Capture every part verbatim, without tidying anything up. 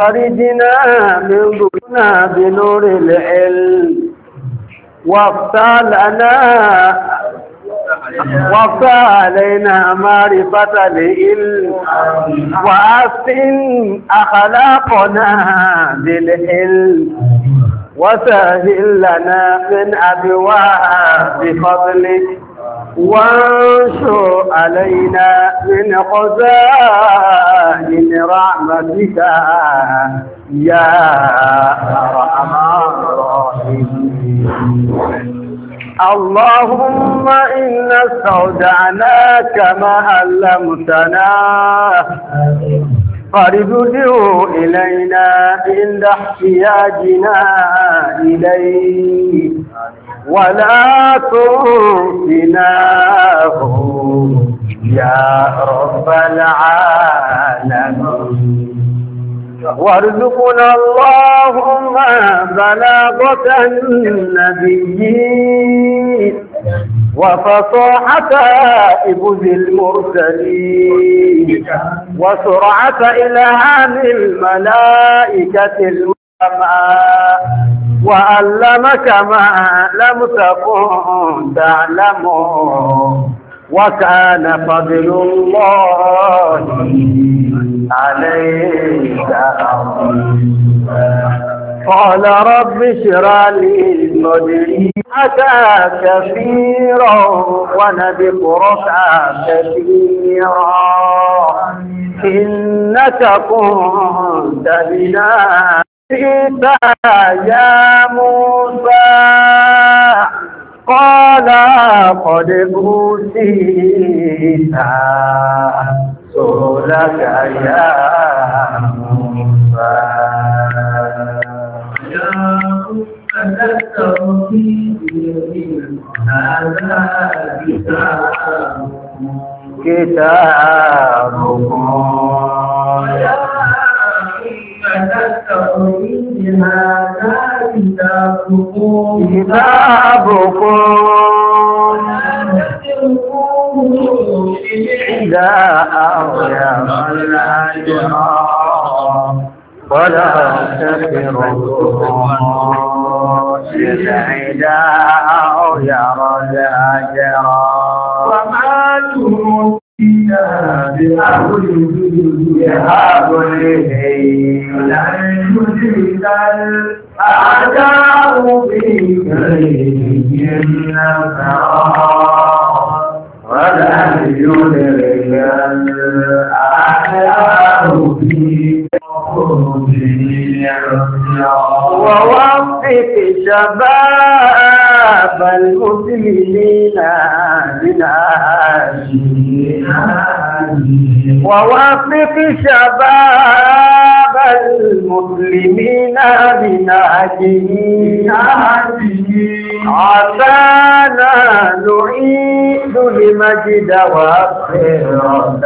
خرجنا من ظلمنا بنور العلم وافتح لنا وافتح علينا معرفة العلم وأحسن أخلاقنا بالحلم وسهل لنا من أبواب فضلك وانشر علينا من خزائن رحمتك يا أرحم الراحمين. اللهم إنا استودعناك ما علمتنا فارده إلينا عند احتياجنا إليه ولا تنسناه يا رب العالمين. وارزقنا اللهم بلاغة النبيين وفصاحة إبز المرسلين وسرعة إلهام الملائكة المسمى وعلمك ما لم تكن تعلم وكان فضل الله عليك عظيما. قال رب اشرح لي صدري أتى كثيرا ونذكرك كثيرا إنك كنت بنا يا موسى قال قد أوتيت سؤلك يا موسى كتابكم كتابكم إذا أغير الأجر ولا تفرقوا إذا أغير الأجر وما تموتنا بأهله بأهله لن يجد الأعداء بكريم نفرا ولا يدرك الأعداء ووفق شباب المسلمين بنهجه ووفق شباب المسلمين بنهجه عسانا نعيد لمجد وخيرة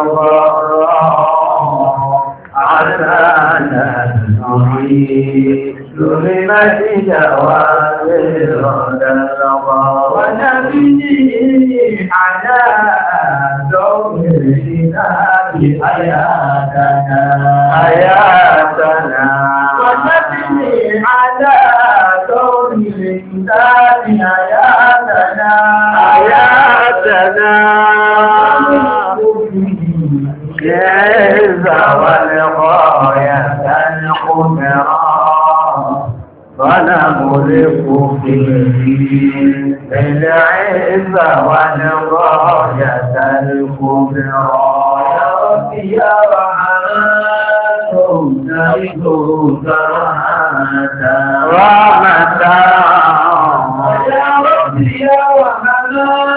الغراء عسانا نعيد لمجد وخيرة الغراء ونبني على دور الكتاب حياتنا حياتنا ونبني على دور الكتاب حياتنا حياتنا كيف والغاية الكبرى فنملك فيه العز والغاية الكبرى يا رب يا رحمن نرجوك رحمة يا رب يا رحمن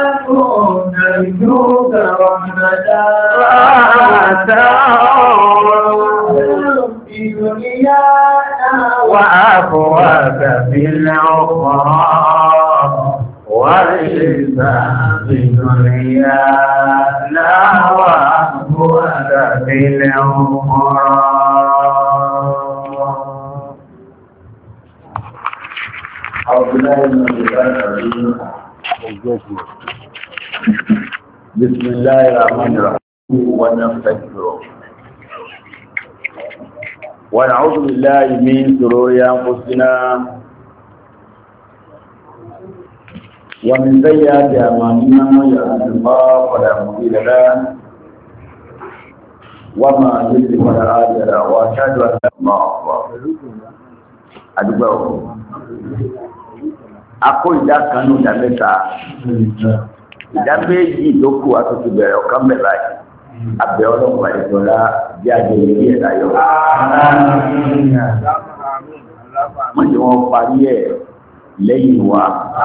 نرجوك رحمة في دنيانا وعفوك في الأخرى والحساب في دنيانا وعفوك في الأخرى. بسم الله الرحمن الرحيم ونستغفره ونعوذ بالله من شرور أنفسنا ومن سيئات أعمالنا من يهده الله فلا مضل له وما يضلل فلا هادي له وأشهد أن لا إله إلا الله adúgbò akó ìdá kan ní ìdá mẹ́ta ìdá méjì tó kù àtúntò bẹ̀rẹ̀ ọ̀kan mẹ́ta abẹ́ ọlọ́pàá ìjọba bí agbègbè ní ẹ̀dá yọ. wọ́n ti wọ́n parí ẹ̀ lẹ́yìn wa.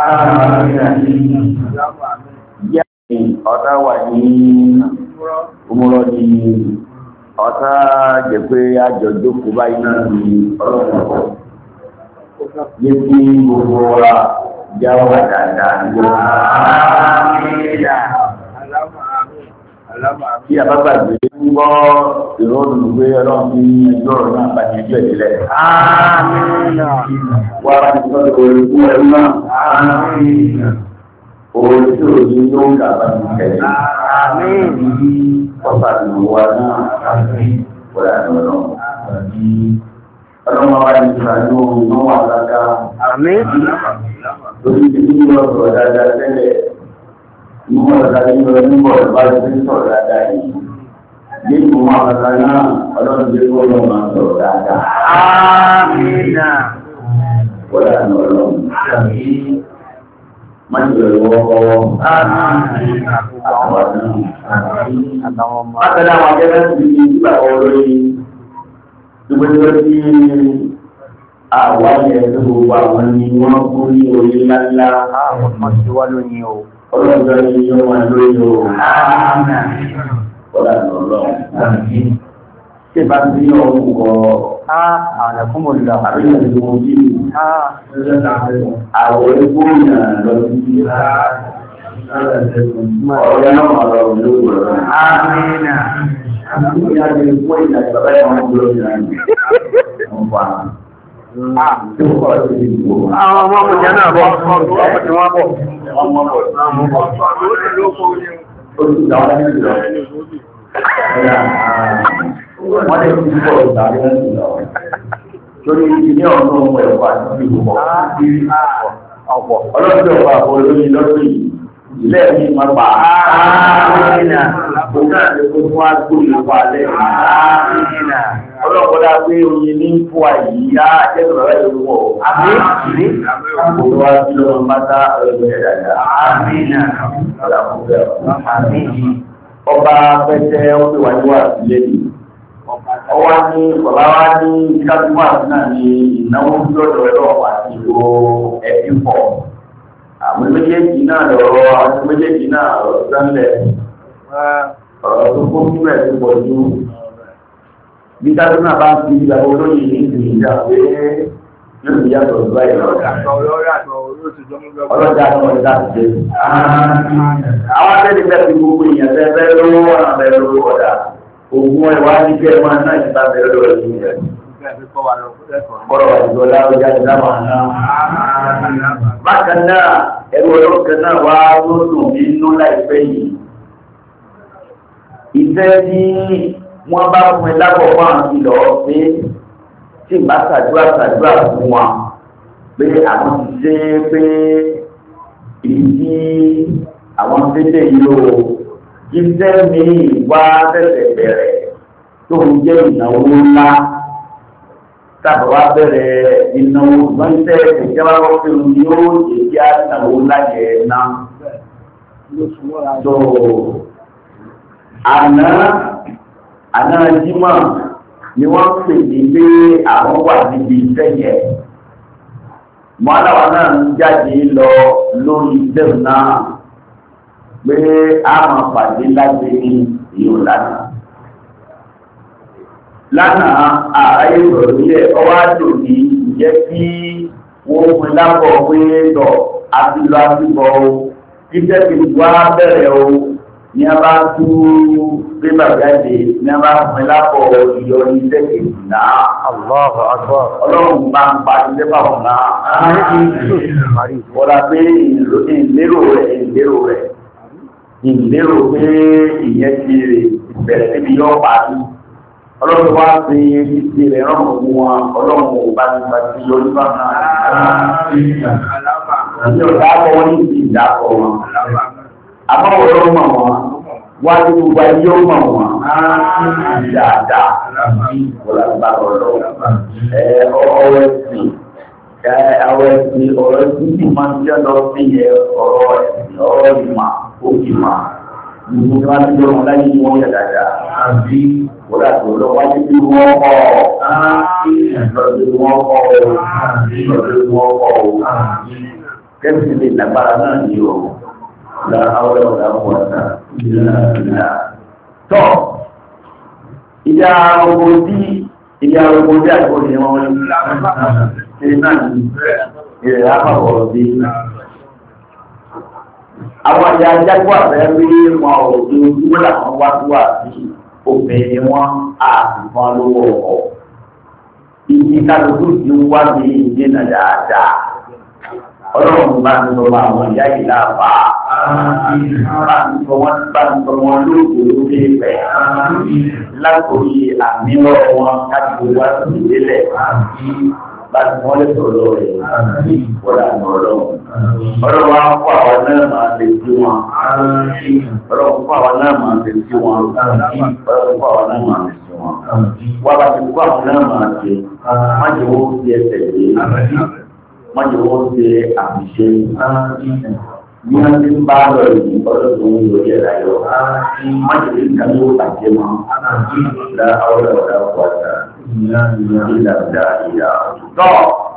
Yá ọ̀tá wà ní òmùrọ̀ ní ọ̀tá jẹ́ pé àjọ̀dókòó báyìí náà ní ọlọ́pàá. Yé kí gbogbo wa já wà dáadáa ní kí àbábàgbé ń gbọ́ ìrọ́lù pé ọlọ́run ní ẹjọ́ ọ̀rọ̀ náà bá ní ẹjọ́ ìdílẹ̀. Wà á ti sọ́dọ̀ orí fún ẹrú náà. Orí tí ò ní yóò kà bá ní tẹ̀lé. Ọ̀pá ìlú wa náà wọ́n yà lọ́rọ̀. Ọlọ́run wa ní ìsàlẹ̀ ohun náà wà lága. Lórí ti ní ọ̀rọ̀ dáadáa tẹ́lẹ̀. Ìmọ̀ ọ̀dájú lọ nígbọ̀ bá ti sọ̀rọ̀ dáadáa yìí. Nínú àwọn náà, ọlọ́run jẹ́ kó lọ máa sọ̀rọ̀ dáadáa. Àmín. Wọ́n dà ní ọlọ́run. Má jẹ́ ìwọ́ ọwọ́. Àmín. Àwọn náà. Bákan àwọn akẹ́kọ̀ọ́ ti di nígbà olórí. Ìgbésẹ̀ tí àwọn yẹn tó gbogbo àwọn ni wọ́n kú ní orí ńláńlá. Àwọn ọmọ ti wá lóyìn o. Ọlọ́dọ̀ ni yóò máa lóyún o. Ọ̀dà lọ́lọ́. Ṣé bá ti ní ọ̀hún kọ? Ààrẹ fún mo lọ. Àbí ìyàtọ̀ tó mo jí. Àwọn egbò yàn lọ sí. Ọ̀rẹ́ náà máa lọ lórí ọ̀rọ̀. Àmín. Ìyá ti kó ìyàtọ̀ bàbá yẹn wọ́n gbọ́ ìyàtọ̀. Àwọn ọmọ ọmọ ìjẹ́ náà bọ́, ọmọ tí wọ́n bọ̀. Ọmọ bọ̀. Wọ́n lè fi pọ̀ ìtàrí ẹ̀sìn lọ. Lórí ilé ọ̀nà ọmọ ẹ̀kọ́ àti ìgbò ọ̀pọ̀. Ọlọ́dún ọ̀pọ̀ àpò olóyìn lọ́dún yìí. Ilé ẹ̀mí máa pa ààrínà. Òun àti kó fún àgbò ìwà lẹ́yìn. Ọlọ́pọ̀dá pé oyin ní fún àyíyá jẹ́sọ̀rọ̀ rẹ̀ lórúkọ. Àmín. Òun wá sí lọ́wọ́ mátá ọ̀rẹ́ dáadáa. Àmín. Àmín. Ọba pẹ́tẹ́ ó pè wá níwà sílé ni. Ọwá ní bàbá wá ní kájúmọ́ àti náà ní ìnáwó lọ́dọ̀ ẹ̀rọ àti ìlú ẹ̀bí pọ̀. Àwọn méjèèjì náà lọ́rọ̀ àwọn méjèèjì náà lọ́rọ̀ sánlẹ̀. Ọ̀rọ̀ tó kó fún ẹ̀ tó pọ̀ jù. Bí dájú náà bá ń fi ìgbà olóyìn ní ìlú ìjà pé yóò fi yàtọ̀ ìgbà ìlọ́jà. Ọlọ́jà náà ọjà ti dé. Àwọn akẹ́lẹ́ fẹ́ fi gbogbo èèyàn fẹ́ fẹ́ lówó wọn àbẹ̀ lówó ọ̀dà. Ògùn ẹ̀wà ní kẹ́ máa náà ìta bẹ̀rẹ̀ lọ́wọ́ ìlú rẹ̀. Kọ́rọ̀ ìjọba ọjà ti dá wà náà. Bákan náà, ẹ̀rọ ọlọ́kẹ́ náà wá lóṣù nínú láìpẹ́ yìí. Ìfẹ́ ní wọ́n bá fún ẹ lábọ̀ fún àwọn ìlọ pé tí ìbá ṣàdúrà ṣàdúrà fún wa pé àwọn ti ṣe pé ìdí àwọn tẹ́tẹ́ yìí ó jíṣẹ́ mi wá tẹ̀sẹ̀ bẹ̀rẹ̀ tó ń jẹ́ ìnáwó ńlá tábà wá bẹ̀rẹ̀ ìnáwó lọ́sẹ̀ ìjọba ọ̀fẹ́ òní ó yẹ kí á ìnáwó ńlá yẹn náà. So àná àná jímọ̀ ni wọ́n pè ní pé àwọn wà níbi iṣẹ́ yẹn. Mọ́láwá náà ń jáde lọ lórí iṣẹ́ náà pé a máa pàdé láti ní ìyó lánàá. Lánàá ààrẹ ìrọ̀lú ilẹ̀ ọwá jò ní ìjẹ́ kí wọ́n fún lábọ̀ pé tọ̀ àti lọ àti bọ̀ o. Iṣẹ́ ti wá bẹ̀rẹ̀ o. Ní a bá tú pépà jáde ní a bá fún lápọ̀ ìyọrí iṣẹ́ kejì náà. Ọlọ́run bá ń pa ilé báwọn náà. Wọ́n pé ìlérò rẹ̀ ìlérò rẹ̀ ìlérò pé ìyẹn ti rè bẹ̀rẹ̀ níbi yọ́ parí. ọlọ́run wá sí ìdí rẹ̀ rán òun wọn ọlọ́run ò bá nípa sí olúbà náà ní ọ̀dà àbọ̀ wọn ní ìdí ìdáàbọ̀ wọn àmọ́ ọlọ́run mọ̀ wọn wá ní gbogbo ayé ó mọ̀ wọn dáadáa wọ́n lágbá ọlọ́run ọ̀rọ̀ ẹ̀sìn àwọn ẹ̀sìn ọ̀rọ̀ ẹ̀sìn tí máa ń jẹ́ lọ sí ọ̀rọ̀ ẹ̀sìn ọ̀rọ̀ ìmọ̀ òkè mà gbogbo ní wọ́n ti lọ́wọ́ láyé ní wọ́n yẹ dáadáa wọ́n láti lọ́wọ́ wáyé tí wọ́n kọ́ lọ́dún wọ́n kọ́ lọ́dún wọ́n kọ́ kẹ́sì lè lágbára náà ní o láàárọ̀ ọ̀làwọ̀ ọ̀tà ìlànà tọ́ ìyá ogun tí ìyá ogun tí àgbò ní wọn ṣe náà ní ìrẹ̀ àpapọ̀ bí àwọn ìyá ajágbó àfẹ́ rí wọn ò ní ojúmọ́ làwọn wá tó wà sí obìnrin wọn àtìfọn lówó ọkọ̀ ìdí kálukú ti ń wá ní ìdínà dáadáa ọlọ́run bá ń sọ àwọn ìyá yìí láàbà bá ń sọ wọn bá ń sọ wọn lóògùn lókè pẹ̀ látòrí àmì lọ́wọ́ wọn káàkiri wá sí ìdílẹ̀ bá ti wọ́n lè sọ̀rọ̀ rẹ̀ wọ́n àmì ọlọ́run ọlọ́run wá fún àwọn náà máa lè sí wọn ọlọ́run fún àwọn náà máa lè sí wọn ọlọ́run fún àwọn náà máa lè sí wọn wọ́n bá ti fún àwọn náà máa lè má jẹ́ wọ́n fi ẹsẹ̀ lé má jẹ́ wọ́n ṣe àfiṣe bí wọ́n ti ń bá lọ yìí ọlọ́dún ń lò yẹ láyọ̀ má jẹ́ kí nǹkan yóò bàjẹ́ mọ́ la ọ̀rọ̀ ọ̀rọ̀ ọ̀pọ̀ta ìlànà ìyá. tọ́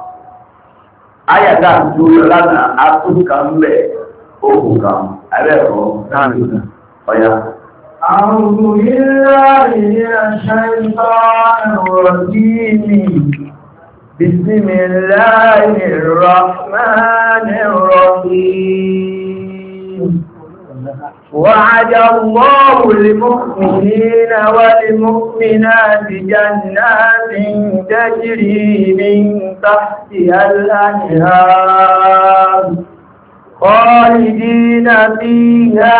ayàtà tó lọ lánàá atúkà ń bẹ̀ òkú kan abẹ́ẹ̀kọ́ ọ̀yà. أعوذ بالله من الشيطان الرجيم بسم الله الرحمن الرحيم وعد الله المؤمنين والمؤمنات جنات تجري من تحتها الأنهار خالدين فيها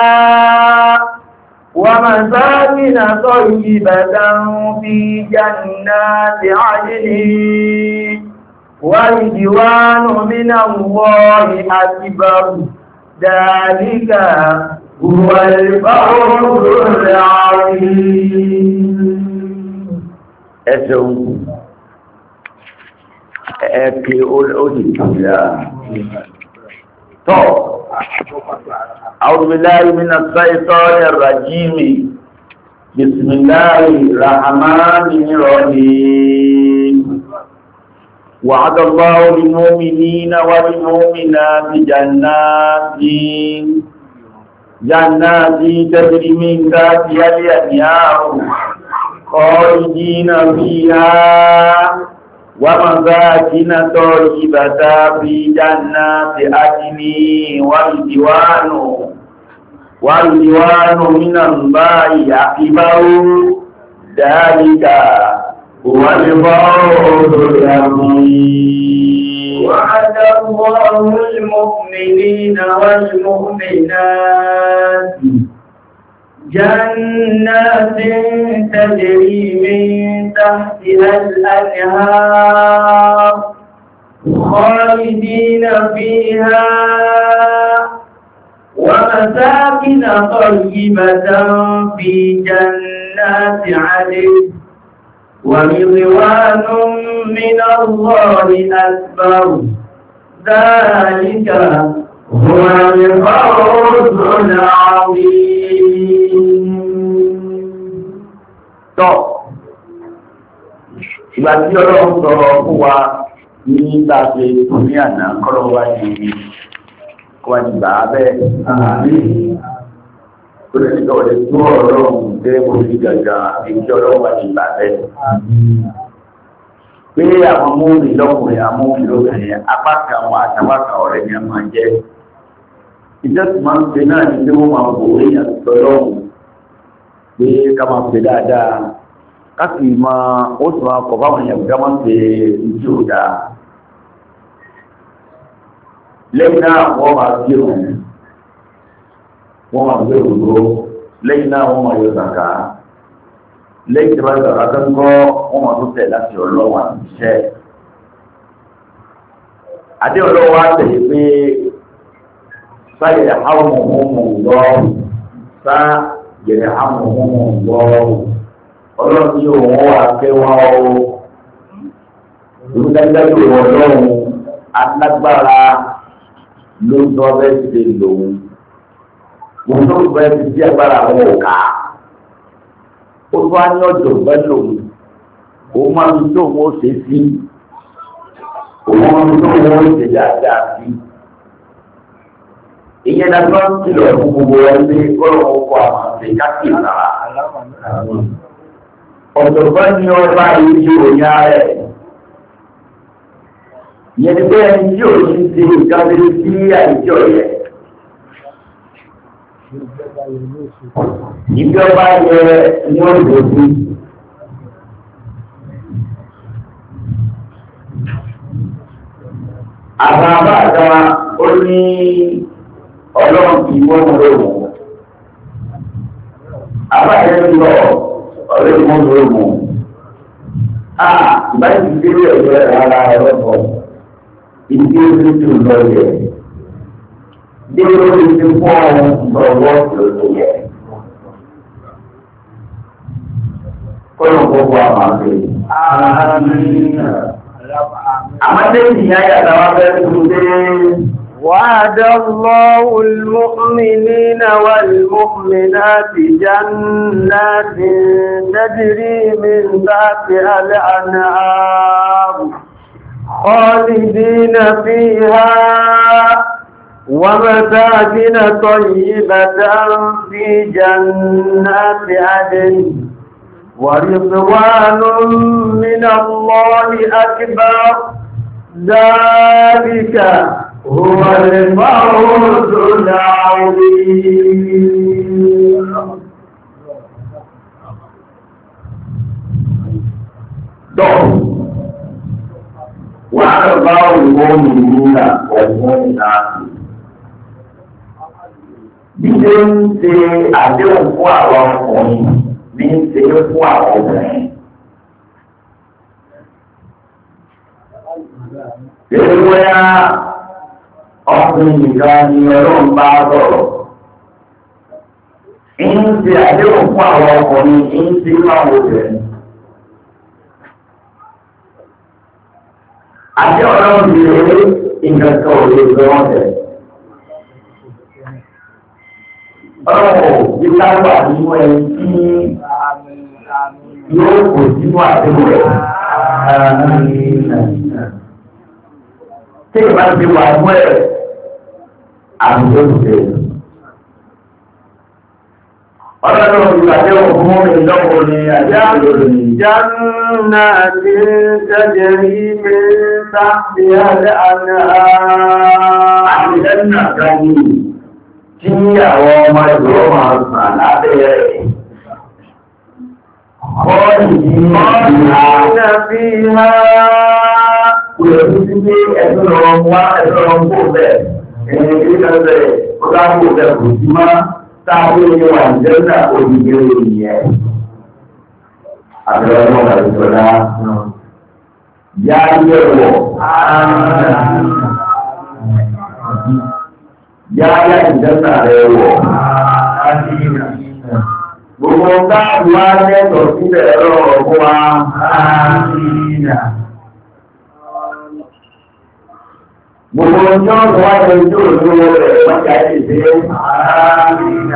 ومساكن طيبة في جنات عدن ورضوان من الله أكبر ذلك هو الفوز العظيم. ẹsẹ̀un ẹ̀kẹ́ olùkìyà tọ́ أعوذ بالله من الشيطان الرجيم بسم الله الرحمن الرحيم وعد الله المؤمنين والمؤمنات جنات جنات تجري من تحتها الأنهار خالدين فيها ومساكن طيبة في جنات عدن ورضوان ورضوان من الله أكبر ذلك هو الفوز العظيم. وعد الله المؤمنين والمؤمنات جنات تجري من تحتها الأنهار خالدين فيها ومساكن طيبة في جنات عدن ورضوان من الله أكبر ذلك هو الفوز العظيم. tọ́ ìgbà tí ọlọ́run sọ̀rọ̀ fún wa ní ìgbàgbé tó ní àná kọ́lọ́ wá ní kọ́ ní gbà á bẹ́ẹ̀ kó lè nígbà wọlé tó ọlọ́run dé orí gàgà èyí ọlọ́run wá ní gbà bẹ́ẹ̀. pé àwọn múmi lọ́kùnrin amóhùn lóbìnrin apá kan àwọn àtàwákà ọ̀rẹ́ ni a máa jẹ́ ìjọ́sìn máa ń pe náà ní pé wọ́n máa bò èèyàn lọ́lọ́run pé ká máa pè dáadáa ká sì máa ó sì máa kọ̀ báwọn èèyàn ká máa pè ìjì òdà lẹ́yìn náà wọ́n máa gbé òun wọ́n máa gbé òdòdó lẹ́yìn náà wọ́n máa yọ sàkà lẹ́yìn tí wọ́n ti ọ̀rọ̀ akẹ́kọ̀ọ́ wọn máa tó tẹ̀ láti ọlọ́wọ́ àti iṣẹ́. Adé ọlọ́wọ́ á tẹ̀lé pé sáyẹ̀ àwọn ọmọ ọmọ lọ́wọ́ sá yẹ̀rẹ̀ àwọn ọmọ ọmọ lọ́wọ́ ọlọ́run tí òun wà kẹwàá o olùdájọ́ ìwọ ọlọ́run alágbára ló ń tọ́ bẹ́ẹ̀ ti lòun òun tó bẹ́ẹ̀ ti di agbára àwọn òkà ó tún á ní ọjọ́ bẹ́ẹ̀ lòun òun máa ń tó òun ó ṣe sí òun máa ń tó òun ó ṣe dáadáa sí. Ìyẹn dájọ́ ń kìlọ̀ fún gbogbo ẹgbẹ́ kọ́lọ́ ọkọ̀ àwọn àti káàkiri náà. Ọ̀jọ̀gbọ́n ni ọba ìdí òyìn ààrẹ. Ìyẹn ni pé ẹni tí ò ní ti ìjọba sí àìjọ yẹ. Ibi ọba yẹ ní òjò sí. Àbá àbáta ó ní ọlọ́run kì í wọ́n mú lóòmù. Àbáyé ń lọ ọ̀rẹ́ mú lóòmù. À ìbáyé ti dé ilé ẹ̀rọ ara ẹ̀rọ bọ̀. Ìdí ojú tí ò lọ yẹ. Dé lórí ti fún ọ̀hún lọ́wọ́ lóṣù yẹ. Kọ́nà gbogbo àwọn àgbẹ̀. Àmọ́dé ìyá yàtọ̀ wá fẹ́ tuntun dé. وعد الله المؤمنين والمؤمنات جنات تجري من تحتها الأنهار خالدين فيها ومساكن طيبة في جنات عدن ورضوان من الله أكبر ذلك هو الفوز العظيم. Dọ́ọ̀ wà á bá òwò mìíràn ọ̀gbọ́n ìdáàbò. Bí ṣe ń ṣe àdéhùn fún àwọn ọkùnrin ní ń ṣe fún àwọn obìnrin. Èyí wọ́yá ọkùnrin nìkan ni ọlọ́run bá sọ̀rọ̀. Ń ṣe àdéhùn fún àwọn ọkùnrin, ń ṣe máa wò bẹ̀rẹ̀. Àti ọlọ́run ti lè rí ìgbàkan òye ìgbọ́n tẹ̀. Ọlọ́run ti lágbà nínú ẹni tí yóò kò sínú àdéhùn rẹ̀. Tí ìbá ti wà mú ẹ̀ àbúrò ṣe. Ọlọ́run ti pàdé òkú mú mi lọ́pọ̀ ní àjẹ́ àlòrò ní. Jánà tí tẹ́jẹ̀rí mi sáàbí alẹ́ àná. Àjẹ́ náà kan ní tí àwọn ọmọ ìgbò máa sàn lábẹ́ rẹ̀. Kọ́ọ̀lì ní ìlànà fi ha. Kùrẹ̀kú sí pé ẹ̀sùn lọ wá ẹ̀sùn lọ kó bẹ̀. Ẹ̀yìn kí lọ́sẹ̀ ó dákò bẹ̀ kò sí máa táàbí ní wà jẹ́nà òdìgbé ìyẹn. Àbẹ̀rẹ̀ ọmọ àìsọ̀lá yá yẹ̀wọ̀. Yá yá ìjẹ́nà rẹ̀ wọ̀. Gbogbo káàkiri wá lẹ́tọ̀ síbẹ̀ ẹ̀rọ ọ̀gbọ́n wa. Gbogbo ọjọ́ wá lè jó olówó rẹ̀ wájá ìdè ààrínà.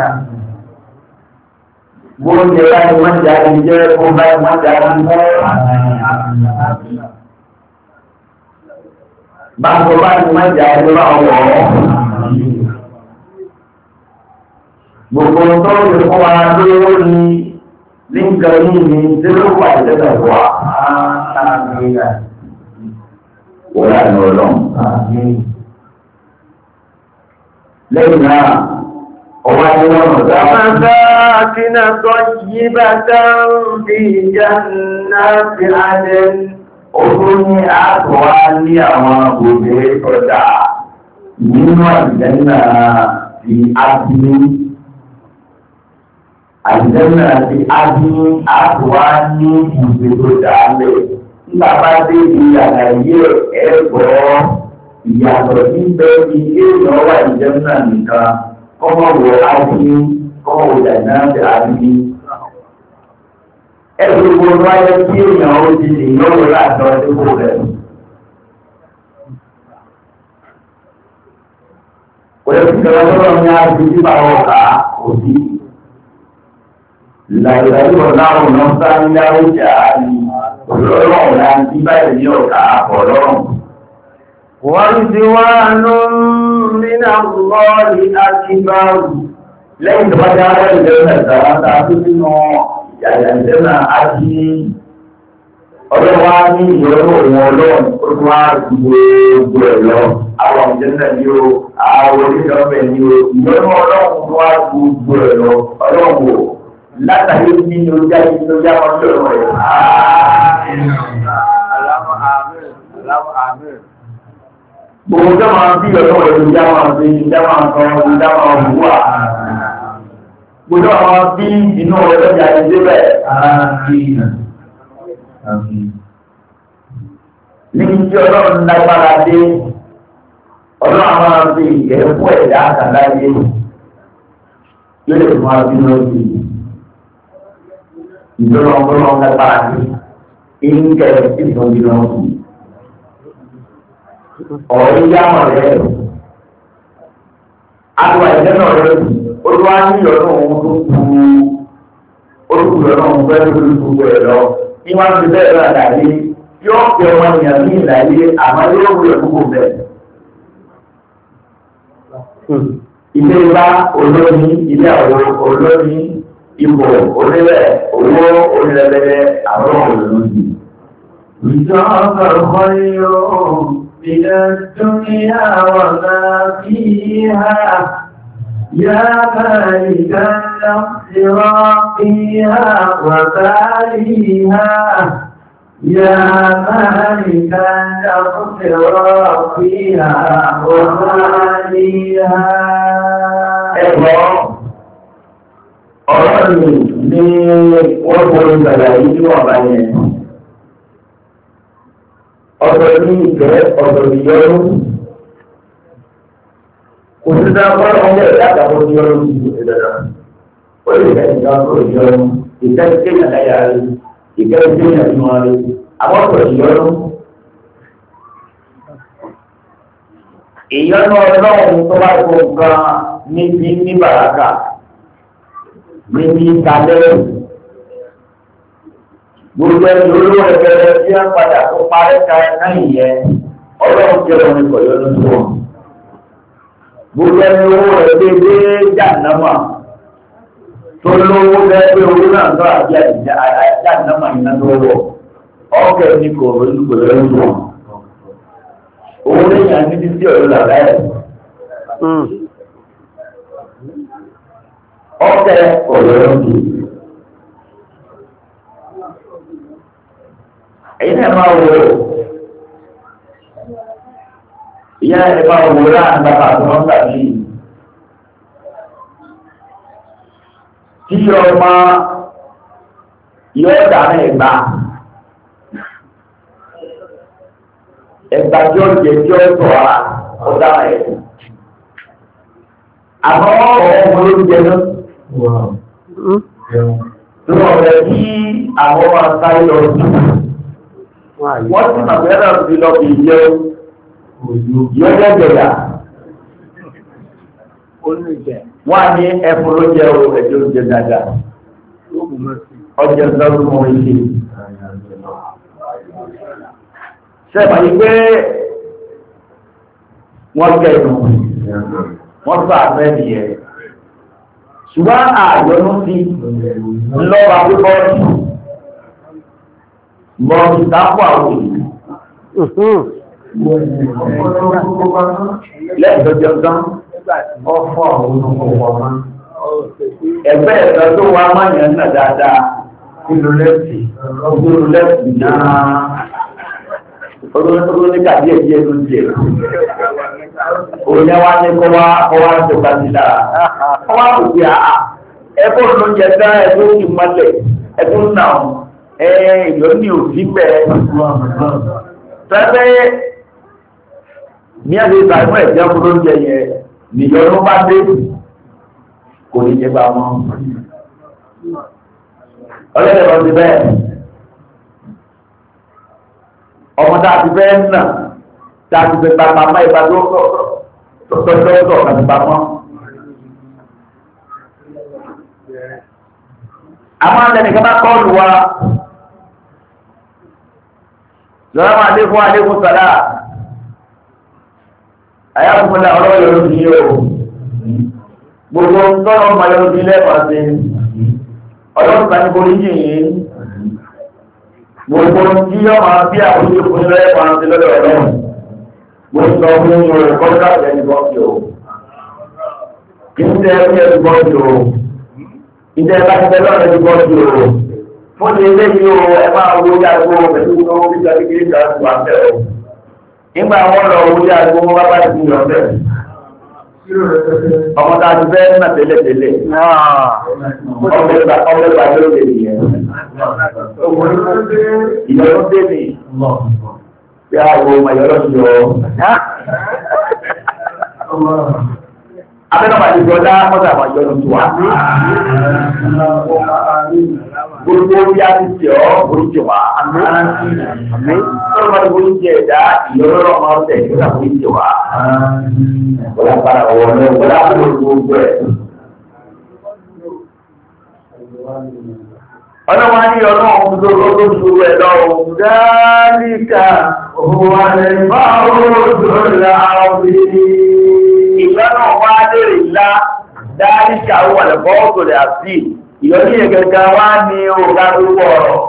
Gbogbo ọjọ́ láti wọ́n jà ní jẹ́ fún báyìí wọ́n jà ní mọ́. Báńkọ̀ bá ní wọ́n jà ní bá ọwọ́. Gbogbo ọjọ́ lè fún wa lówó ní líǹkà ní ní tí ló wà ìdẹ́gbẹ̀ fún wa. Wọ́n ní ọlọ́run. Lẹ́yìn náà, ọwọ́ ayélujára ọ̀dá. Masakin tayyibatan fi jannati adn. Ó ní àtọ̀wá ní àwọn òbí ọjà nínú àjẹ́nà ti Adìní. àìsẹ́nà àti ádì àtúwá ní ìgbé tó dáálẹ̀ nígbà bá dé ìyànà yé ẹ̀gbọ́ ìyàtọ̀ níbẹ̀ ilé ìnáwó àìsẹ́nà nìkan kọ́mọ̀ wọ ádì kọ́mọ̀ wọ ìyànà àti ádì ẹgbẹ́ gbogbo wáyé kí èèyàn ó ti lè yọ̀wò láti ọdún kò rẹ̀. Oleh kerana yang dibawa uji, lagi-lagi orang nonton yang jadi orang yang tiba di otak orang. Warjiwanun min Allah akbar. Lain kepada orang yang dalam satu sino yang dalam aji. Ọlọ́run wá ní ìyọ́nú òun ọlọ́run ó tún wá gbogbo ẹ̀ lọ àwọn ìjẹ́sẹ̀ ní o àwọn oníṣọ́fẹ̀ ní o ìyọ́nú ọlọ́run tó wá gbogbo ẹ̀ lọ ọlọ́run wò látàrí nínú jáde tó já wọn lọ́rọ̀ rẹ̀. Gbogbo jẹ́ máa bí ọ̀dọ́ rẹ̀ ló já máa fi já máa sọ ọdún já máa wù wá. Gbogbo máa bí inú rẹ̀ lọ́jà ìdébẹ̀. Níbi tí ọlọ́run lágbára dé, ọlọ́run máa fi ìkẹ́ fún ẹ̀dá àkàláyé yóò lè fún abínú sí ìjọba ọlọ́run lágbára dé, ìǹkẹ́ ìfọ̀nbínú sí. Ọ̀rọ̀ ìyá mọ̀ rẹ̀ àtúwà ìjẹ́ náà rẹ̀ olúwa ní ọ̀rọ̀ òun tó kú olùkùnrin ọlọ́run fẹ́ lórí gbogbo ẹ̀ lọ. Ní wọ́n ti bẹ́ẹ̀ lọ àdáyé yóò fi ọmọ ènìyàn ní ìlàyé àmọ́ yóò wúlò púpọ̀ bẹ́ẹ̀. Ilé ńlá olóní, ilé àwọn olóní, ipò onílẹ̀, owó onílẹ̀lẹ́lẹ́ àwọn olóní. Ìjọba khayru mina dunya wa ma fiha. يا مالك النصر فيها وباليها يا مالك النصر فيها وباليها ẹ̀gbọ́n ọ̀rọ̀ mi ní wọ́n kọ́ ìgbàlá yìí tí wọ́n bá yẹn ọ̀dọ̀ ní ìgbẹ́ ọ̀dọ̀ ìyọ́rú òṣìṣẹ́ ọ̀pọ̀lọpọ̀ ọmọ ẹ̀dá àtàwọn ojú ọ̀rọ̀ ìlú ìdára. Ó lè fẹ́ ìjọ ọ̀rọ̀ ìjọ ọ̀rọ̀ ìkẹ́sí kéèyàn láyà rẹ̀, ìkẹ́sí kéèyàn ní wọn rẹ̀. Àwọn ọ̀rọ̀ ìjọ ọ̀rọ̀. Ìyọ́nú ọlọ́run tó bá kó nǹkan níbi ní bàrákà, níbi ìtàlẹ́. Gbogbo ẹni olówó ẹgbẹ̀rẹ̀ tí wọ́n padà tó parẹ́ ka náà ìyẹn, ọlọ́run jẹ́ wọn ní kọ̀yọ́ lóṣù wọn. Gbogbo ẹni owó rẹ̀ dé dé jàǹdàmà tó lówó lẹ́gbẹ́ owó náà lọ àbí jàǹdàmà iná lọ́wọ́ ọ̀kẹ́ ní kò lójú kò lójú wọn. Owó lẹ́yìn àti títí ọ̀rọ̀ làrá ẹ̀. Ọ̀kẹ́ ọ̀rọ̀ lójú. Èyí náà máa wò ó. Ìyá ẹ̀ bá wò láàrín bàbá àti wọ́n tàbí tí ọmọ yóò dáná ẹ̀gbà ẹ̀gbà tí ó jẹ tí ó tọ̀ ara ó dáná ẹ̀ àmọ́ ọmọ ló jẹ náà lọ́wọ́ rẹ̀ kí àwọn ọmọ sáré lọ sí wọ́n sì mọ̀ pé ẹ̀rọ ti lọ bí jẹun yọ́jọ́ jẹ̀dà wọ́n ní ẹfun ló jẹ́ o ẹjọ́ jẹ dáadáa ọjọ́ lọ́rùn mọ́ ilé sẹ́bà yí pé wọ́n kẹ́nu wọ́n sọ àfẹ́ nìyẹn ṣùgbọ́n àyọnú sí lọ́wọ́ pípọ́ọ̀tì mọ́ọ̀tì tápọ̀ àwọn èèyàn lẹ́ẹ̀dọ́jọ́ gan ọ̀fọ̀ àwọn olùkọ̀ọ̀kan ẹgbẹ́ ẹ̀sọ́ tó wá máyàn náà dáadáa nínú lẹ́sì nínú lẹ́sì náà olóòtú ní kàdí ẹ̀dí ẹ̀dú jẹ́ òun yẹn wá ní kọ́wá kọ́wá tó ká sí lára kọ́wá kò sí àá ẹ̀kọ́ ló ń jẹ dá ẹ̀kọ́ ti mọ́lẹ̀ ẹ̀kọ́ náà ẹ̀ ìlú ní òsì bẹ́ẹ̀. Sẹ́fẹ́ ní àti ìgbàgbọ́ ẹ̀jẹ̀ kó ló ń jẹ yẹn nìyọ ló bá dé kò ní jẹ bá wọn. Ọlọ́dẹ̀ lọ sí bẹ́ẹ̀. Ọmọ tá a ti fẹ́ nà tá a ti fẹ́ pàpà má ìbá tó tọ́jọ́ ọ̀gá ti pamọ́. Àwọn alẹ́nìkan bá kọ́ọ̀lù wa lọ́wọ́ àlékún àlékún sàlá àyàkùnmọ́lá ọ̀rọ̀ yọrọ sí yóò gbogbo tọ́rọ ọmọ yọrọ sí lẹ́ẹ̀kọ́ sí ọlọ́run kan ní borí yìí gbogbo tí yọ máa bí àwọn ìṣòfin lẹ́ẹ̀kọ́ sí lọ́dọ̀ ọlọ́run mo ń sọ fún yóò rẹ̀ kọ́ńtà ẹni bọ́ọ̀kì o kí ń tẹ́ ẹni bọ́ọ̀kì o ìjẹ́ bá ti tẹ́lọ́ ẹni bọ́ọ̀kì o fún ní ilé yìí o ẹ máa wo yàgò pẹ̀lú tó bí sọ kékeré kan tó wà bẹ́ẹ̀ o nígbà wọn lọ wo yàgò wọn bá bá ti lọ bẹ́ẹ̀ ọmọ tá a ti fẹ́ nà tẹ́lẹ̀ tẹ́lẹ̀ ọmọ ẹgbà ọmọ ẹgbà tó lè nìyẹn ìyọ̀rọ̀ dé mi bí a wo ọmọ ìyọ̀rọ̀ yọ abẹ́nàmà ti gbọ́dá mọ́tà àwọn ìjọ lóṣù wa. Gbogbo bí a ti tẹ̀ ọ́ oríṣi wa. Sọ́dọ̀ máa ti oríṣi ẹ̀dá ìyọ́lọ́rọ̀ máa ń tẹ̀ nígbà oríṣi wa. Bọ́lá para wọ̀ lọ, bọ́lá kúrò gbogbo ẹ̀. Ọlọ́wọ́ ní ọlọ́run tó lọ́dún ẹ̀ lọ́wọ́. Dáríkà òun àlẹ́ bá òun láàbí. Ìgbẹ́nà wá lèrè ńlá dáríkà wà lẹ́bọ́ ọ̀tọ̀lẹ̀ àti ìyọ́ní ẹ̀gẹ̀gẹ̀ wá ní ọ̀gá gbogbo ọ̀rọ̀.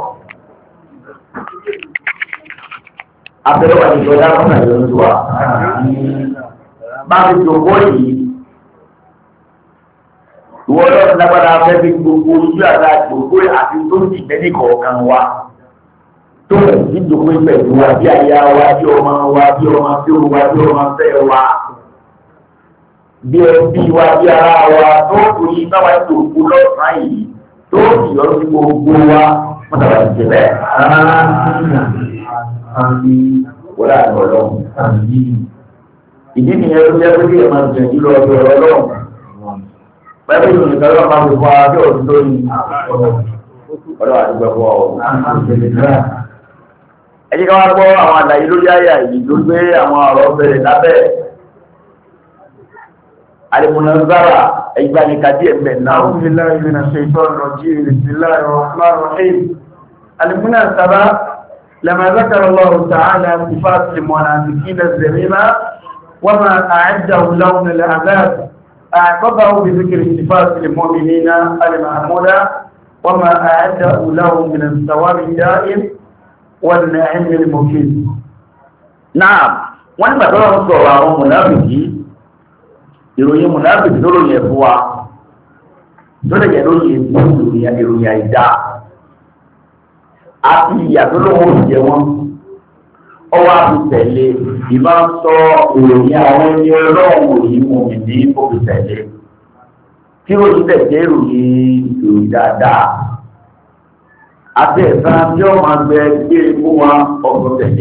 Abẹ́rẹ́ wà ní ìjọdá fún àìyọ́ tó wà. Bá fi jòkó yìí, ìwọ lọ́dún lágbàdá fẹ́ fi gbogbo ojú àgbà jòkó àti tó sì mẹ́ní kọ̀ọ̀kan wa. Tó bẹ̀rẹ̀ sí jòkó pẹ̀lú wa bí aya wa, bí ọmọ wa, bí ọmọ tí ó wa, bí ọmọ fẹ́ wa. Bí ẹbí wa bí ara wa tó kù yí báwa tó kú lọ́sàn-án yìí tó sì yọ sí gbogbo wa wọ́n tàbí ti bẹ́ẹ̀. Wọ́n láti ọ̀rọ̀. Ìdí nìyẹn tó jẹ́ pé kí ẹ máa jẹ̀jú lọ sí ọ̀rọ̀ lọ́wọ́. Bẹ́ẹ̀ bí ìròyìn kan lọ́wọ́ máa fi fún wa bí ọ̀dún tó ní ọ̀rọ̀ àdúgbò fún ọ. Ẹ jẹ́ ká wá gbọ́ àwọn àlàyé lórí àyà yìí ló gbé àwọn ọ̀rọ̀ bẹ̀rẹ̀ lábẹ́. المنظرة أيضاً كثير من أعوذ بالله من الشيطان الرجيم بسم الله الرحمن الرحيم المناسبة لما ذكر الله تعالى صفات المنافقين الذميمة وما أعده لهم من العذاب أعقبه بذكر صفات المؤمنين المحمودة وما أعده لهم من الثواب الدائم والنعيم المقيم. نعم وأنا بقول لكم منافقين ìròyìn mùnáfíkì tó ròyìn ẹ̀fún wa tó lè jẹ́ lóyìn ìbú ìròyìn àìdá àti ìyà tó lóun ó jẹ wọn ọwọ́ àti tẹ̀lé ìbá ń sọ ìròyìn àwọn ẹni ọlọ́run òyìn mú mi ní òbí tẹ̀lé tí ó ti tẹ̀lé ìròyìn ìròyìn dáadáa àti ẹ̀sán tí ó máa gbẹ gbé fún wa ọgbọ́n tẹ̀lé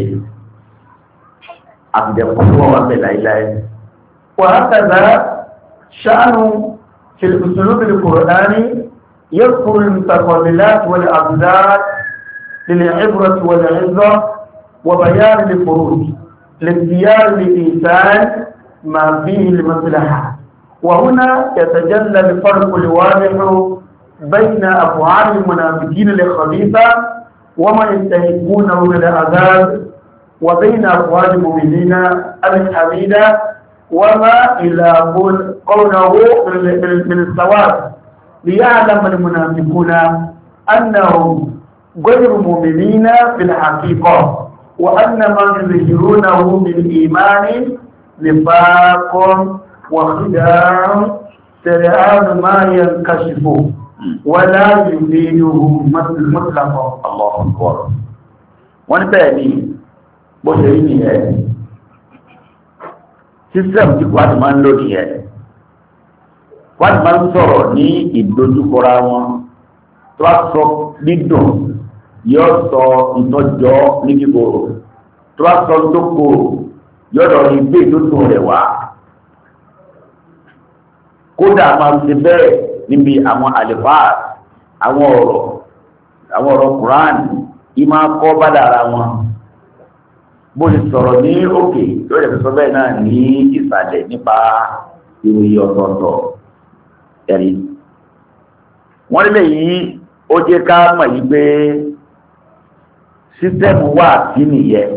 àti ìdẹ̀kùn tí wọ́n wá bẹ̀ láíláí. وهكذا شأن في الأسلوب القرآني يذكر المتقابلات والأبدات للعبرة والعظة وبيان الفروج لاختيار الإنسان ما فيه المصلحة وهنا يتجلى الفرق الواضح بين أفعال المنافقين الخبيثة وما يستحقونه من العذاب وبين أفعال المؤمنين الحميدة وما إلى قوله من الثواب ليعلم المنافقون أنهم غير مؤمنين في الحقيقة وأن ما يظهرونه من إيمان نفاق وخداع سرعان ما ينكشف ولا يفيده مطلقا. الله أكبر. ونبالي بشرين system tí wàá ti máa ń lò nìyẹn wọ́n ti máa ń sọ̀rọ̀ ní ìdojúkọra wọn tó bá sọ dídùn yóò sọ ìtọ́jọ́ ní kíkorò tó bá sọ ìtókòrò yóò lọ rí gbé ìtótó rẹ̀ wá kódà máa ń ṣe bẹ́ẹ̀ níbi àwọn àlèfáà àwọn ọ̀rọ̀ àwọn ọ̀rọ̀ Kùránì ìmá kọ́ bá dára wọn bó ti sọ̀rọ̀ ní òkè lórí ẹ̀fẹ́sọ bẹ́ẹ̀ náà ní ìsàlẹ̀ nípa ìròyìn ọ̀tọ̀ọ̀tọ̀ ẹ̀rí wọ́n lè yí ó jẹ́ ká mọ̀ yí pé sísẹ́mù wà sí nìyẹn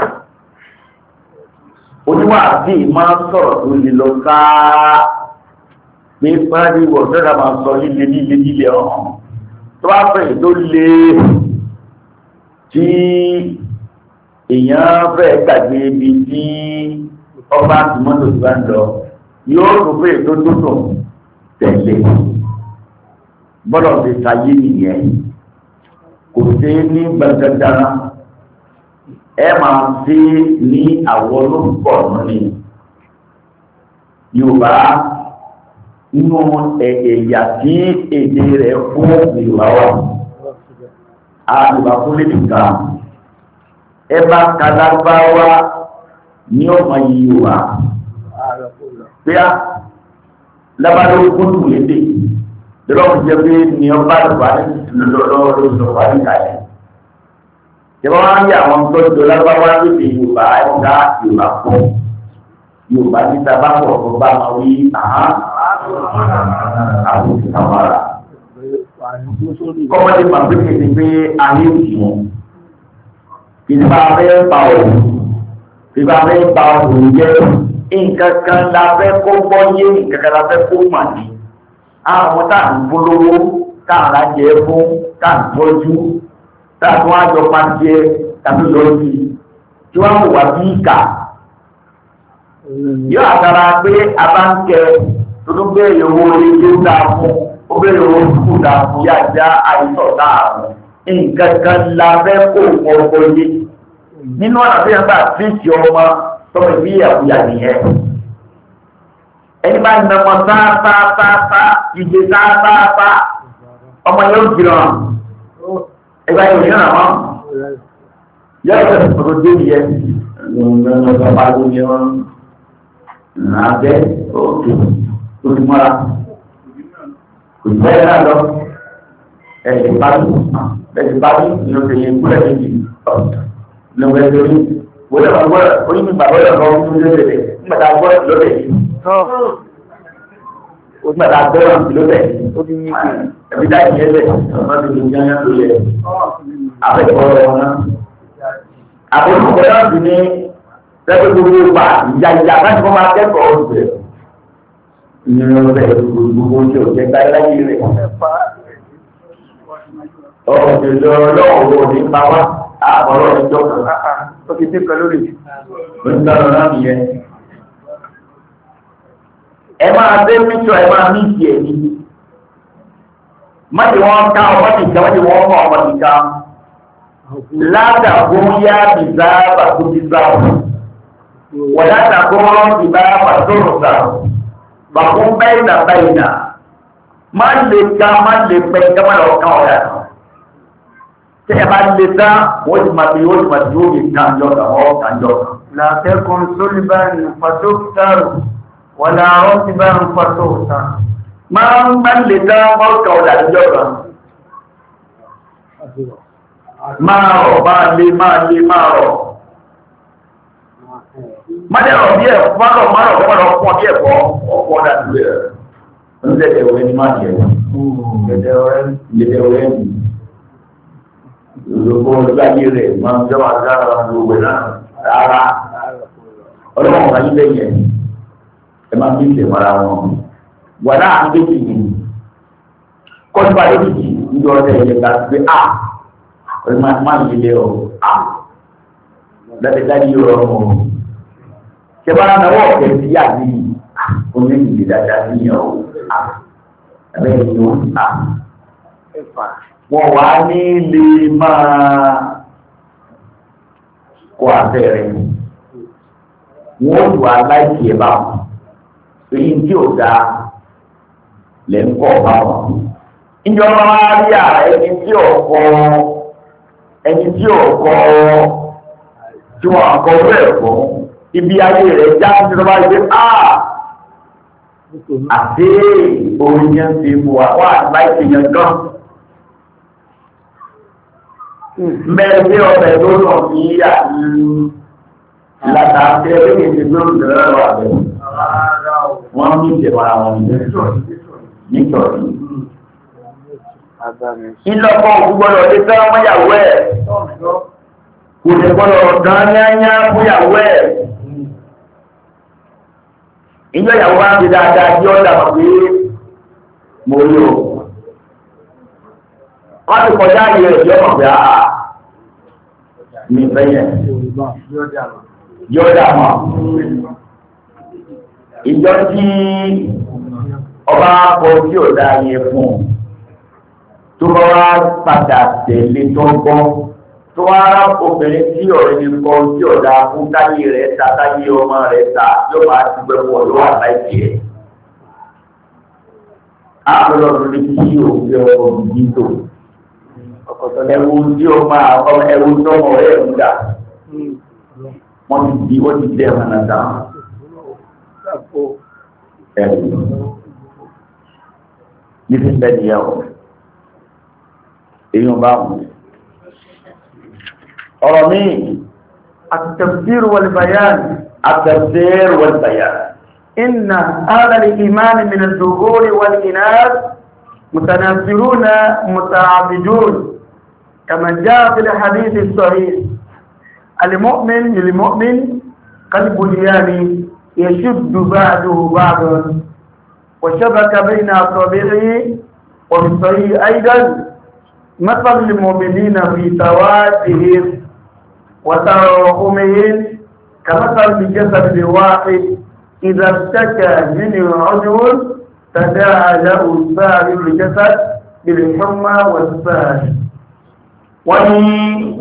oníwàásí máa ń sọ̀rọ̀ tó lè lọ sáá pé pàdé wọ̀ sọ́dá máa sọ líle líle líle ọ̀hún tó bá fẹ́ tó lè tí èèyàn fẹ́ gbàgbé ibi tí ọba àti mọ́tò ti bá ń lọ yóò tó fẹ́ tó tó tó tẹ̀lé bọ́lọ̀ ti sáyé nìyẹn kò sí ní gbàgbàdára ẹ máa sí ní àwọn olóńpọ̀ ní Yorùbá inú ẹ̀yà tí èdè rẹ̀ fún Yorùbá wà àdùbà fún lè nìkan ẹ bá kalábáwá ní ọmọ Yorùbá pé á lábàdó kúndùn lédè lọ́wọ́ jẹ́ pé ní ọba àdùbà lọ́wọ́ lọ́wọ́ níkàlẹ̀ ìjọba wọn ń yà àwọn tó jọ lábáwá lédè Yorùbá ẹ̀ka Yorùbá fún Yorùbá títa bá pọ̀ tó bá máa wí àhán àwọn ìsàmàrà kọ́mọ́dé máa pé kéde pé ayé òsì wọn ìdíbà fẹ́ pa òun ìdíbà fẹ́ pa òun jẹ́ nǹkan kan la fẹ́ kó gbọ́ yé nǹkan kan la fẹ́ kó mà ní àwọn tá à ń polówó tá à ń rajẹ fún tá à ń tọ́jú tá à tún àjọ pàṣẹ tàbí lọ sí tí wọ́n mú wá bí ìkà yóò àtàrà pé a bá ń kẹ tó bẹ́ẹ̀ owó orí tó dáa fún ó bẹ́ẹ̀ owó tó dáa fún yá já àìsàn dáàbò nǹkan kan la fẹ́ kó ọkọ̀ yé nínú ọ̀nà tó yẹn bá fíìsì ọmọ tọmọ ìbí ìyàwóyà nìyẹn ẹni bá ń nàmọ sáásáásáá ìgbé sáásáásá ọmọ yóò jìnnà ẹgbẹ́ yóò ní ìrànwọ́ yóò fẹ́ fọ́tò dé nìyẹn lọ́nà bá ló ní wọn nàbẹ́ òkè ojúmọ́ra kò sí bẹ́ẹ̀ náà lọ ẹ̀yìn báyìí ẹ̀yìn báyìí ni ó tẹ̀yẹ kúrẹ́ méjì lọ́wọ́ ẹgbẹ́ orí wọlé wọn gbọ́dọ̀ orí mi bàbá ọ̀dọ̀ kan fún lóde rẹ̀ nígbàtà gbọ́dọ̀ lóde yìí nígbàtà gbọ́dọ̀ lóde yìí ẹ̀bí dáì yẹn lẹ̀ ọ̀nà tó ti yán yán lóye afẹ́kọ̀ọ́ wọn náà àbẹ̀kọ̀ náà sì ní lẹ́gbẹ̀ẹ́ gbogbo pa ìjà ìjà láti fọ́ máa kẹ́kọ̀ọ́ ọ̀sẹ̀ ìyẹn ọ̀sẹ̀ gbogbo oúnjẹ òjẹ́ gbáyé rẹ̀ ọ̀sẹ̀ lọ́wọ́ ní pa wá àbọ̀rọ̀ ẹjọ́ kan ó ti dé pẹ̀lú rẹ̀ lọ́dún náà nìyẹn ẹ máa dé mítọ̀ ẹ máa ní ìdí ẹ̀ ní má ti wọ́n ká ọmọ nìkan má ti wọ́n mọ ọmọ nìkan látàkùn yá bìbá bàtú bìbá wọ́n látàkùn bìbá bàtú rùsà bàkún bẹ́ẹ̀ nà bẹ́ẹ̀ nà má lè ká má lè pẹ́ ká má lọ ká ọ̀dà tí ẹ bá lè dá wọ́n ti máa fi wọ́n ti máa fi wọ́n fi kànjọ́ kan ọ́ kànjọ́ kan. làtẹ́kùn sólíbáàni fàtókítàrù wọ́n láàárọ̀ ti bá ń fàtókítà. máa ń bá lè dá wọ́n kà ọ̀dà níjọ́ kan. máa rọ̀ máa lé máa lé máa rọ̀. má dẹ̀ rọ̀ bí ẹ̀ má rọ̀ má rọ̀ má rọ̀ pọ̀ bí ẹ̀ pọ̀ ọ̀pọ̀ ọ̀dà nílé rẹ̀. ń tẹ̀lé ọ̀rẹ́ ní má jẹ́ gẹ̀dẹ̀ ọ̀rẹ́ gẹ̀dẹ̀ ọ̀rẹ́ mi. Ìlúkọ́ olùgbàgbé rẹ̀ máa ń jọba dára gbogbo náà rárá. Ọlọ́run ọ̀gá yín lẹ́yìn ẹ̀ ẹ máa fi ìṣẹ̀ mọ́ra wọn. Wà láàrin méjì yìí. Kọ́sípà lójijì níbi ọ̀sẹ̀ ìyẹn ká pé à ọ̀rẹ́ máa máa ń yẹlẹ ọ̀ à lẹ́tẹ̀ dájú yóò rọrùn o. Ṣé bá náwó ọ̀kẹ́ sí àbí omi ìdí dáadáa níyàn o? Ẹ̀rẹ́ ìlú à wọ́n wá ní lè máa kọ àfẹ́rẹ́ wọ́n lù aláìsí ẹ̀bá wọn èyí tí ò dáa lè ń kọ́ báwọn. Ìjọba rí ẹni tí ọkọ̀ ẹni tí ọkọ̀ tí wọ́n kọ́ rẹ̀ fún ibi ayé rẹ̀ já sí lọ́wọ́ ìgbé àà àti orin yẹn ti mú wa wà láìsí yẹn gan. Mẹ́rin bí ọbẹ̀ tó lọ sí àti látàkẹ́ lórí ìgbésẹ̀ lọ́wọ́ àbẹ̀. Wọ́n ní ìjẹ̀wà àwọn nítorí. Ìlọ́pọ̀ gbọ́dọ̀ lé fẹ́ ọmọyàwó ẹ̀. Kò lè gbọ́dọ̀ gan yányá fúyàwó ẹ̀. Ìjọ ìyàwó wá ń fi dáadáa tí ó dàbà pé mo rí o. Wọ́n ti kọjá ìyẹ̀ ìjọ mọ̀ pé àà mi fẹ́ yẹn. Yóò dàmà. Ìjọ tí ọba kọ tí ò dá yẹ fún tó bá wá padà tẹ̀lé tó gbọ́ tó wá rá obìnrin tí ọ̀rẹ́ ní kọ tí ò dá fún táyé rẹ̀ ta táyé ọmọ rẹ̀ ta yóò máa ti gbẹ pọ̀ lọ́wọ́ àláìsí ẹ̀. Àpẹẹrẹ ní kí òfin ọkọ̀ gidi tó ẹ̀wù tí ó máa ẹ̀wù tó mọ̀ ẹ̀ ń dà wọ́n ti di wọ́n ti dẹ̀ wọn náà dáhùn. Ẹ̀wù ní fi bẹ́ẹ̀ ni ẹ̀ wọ̀. Èyàn bá wọn. Ọ̀rọ̀ mi, التفسير والبيان التفسير والبيان. إن أهل الإيمان من الذكور والإناث متنافرون متعاضدون كما جاء في الحديث الصحيح المؤمن للمؤمن كالبنيان يشد بعضه بعضا وشبك بين أصابعه وفي الصحيح أيضا مثل المؤمنين في توادهم وتراحمهم كمثل الجسد الواحد إذا اشتكى منه عضو تداعى له سائر الجسد بالحمى والسهر. wọ́n ní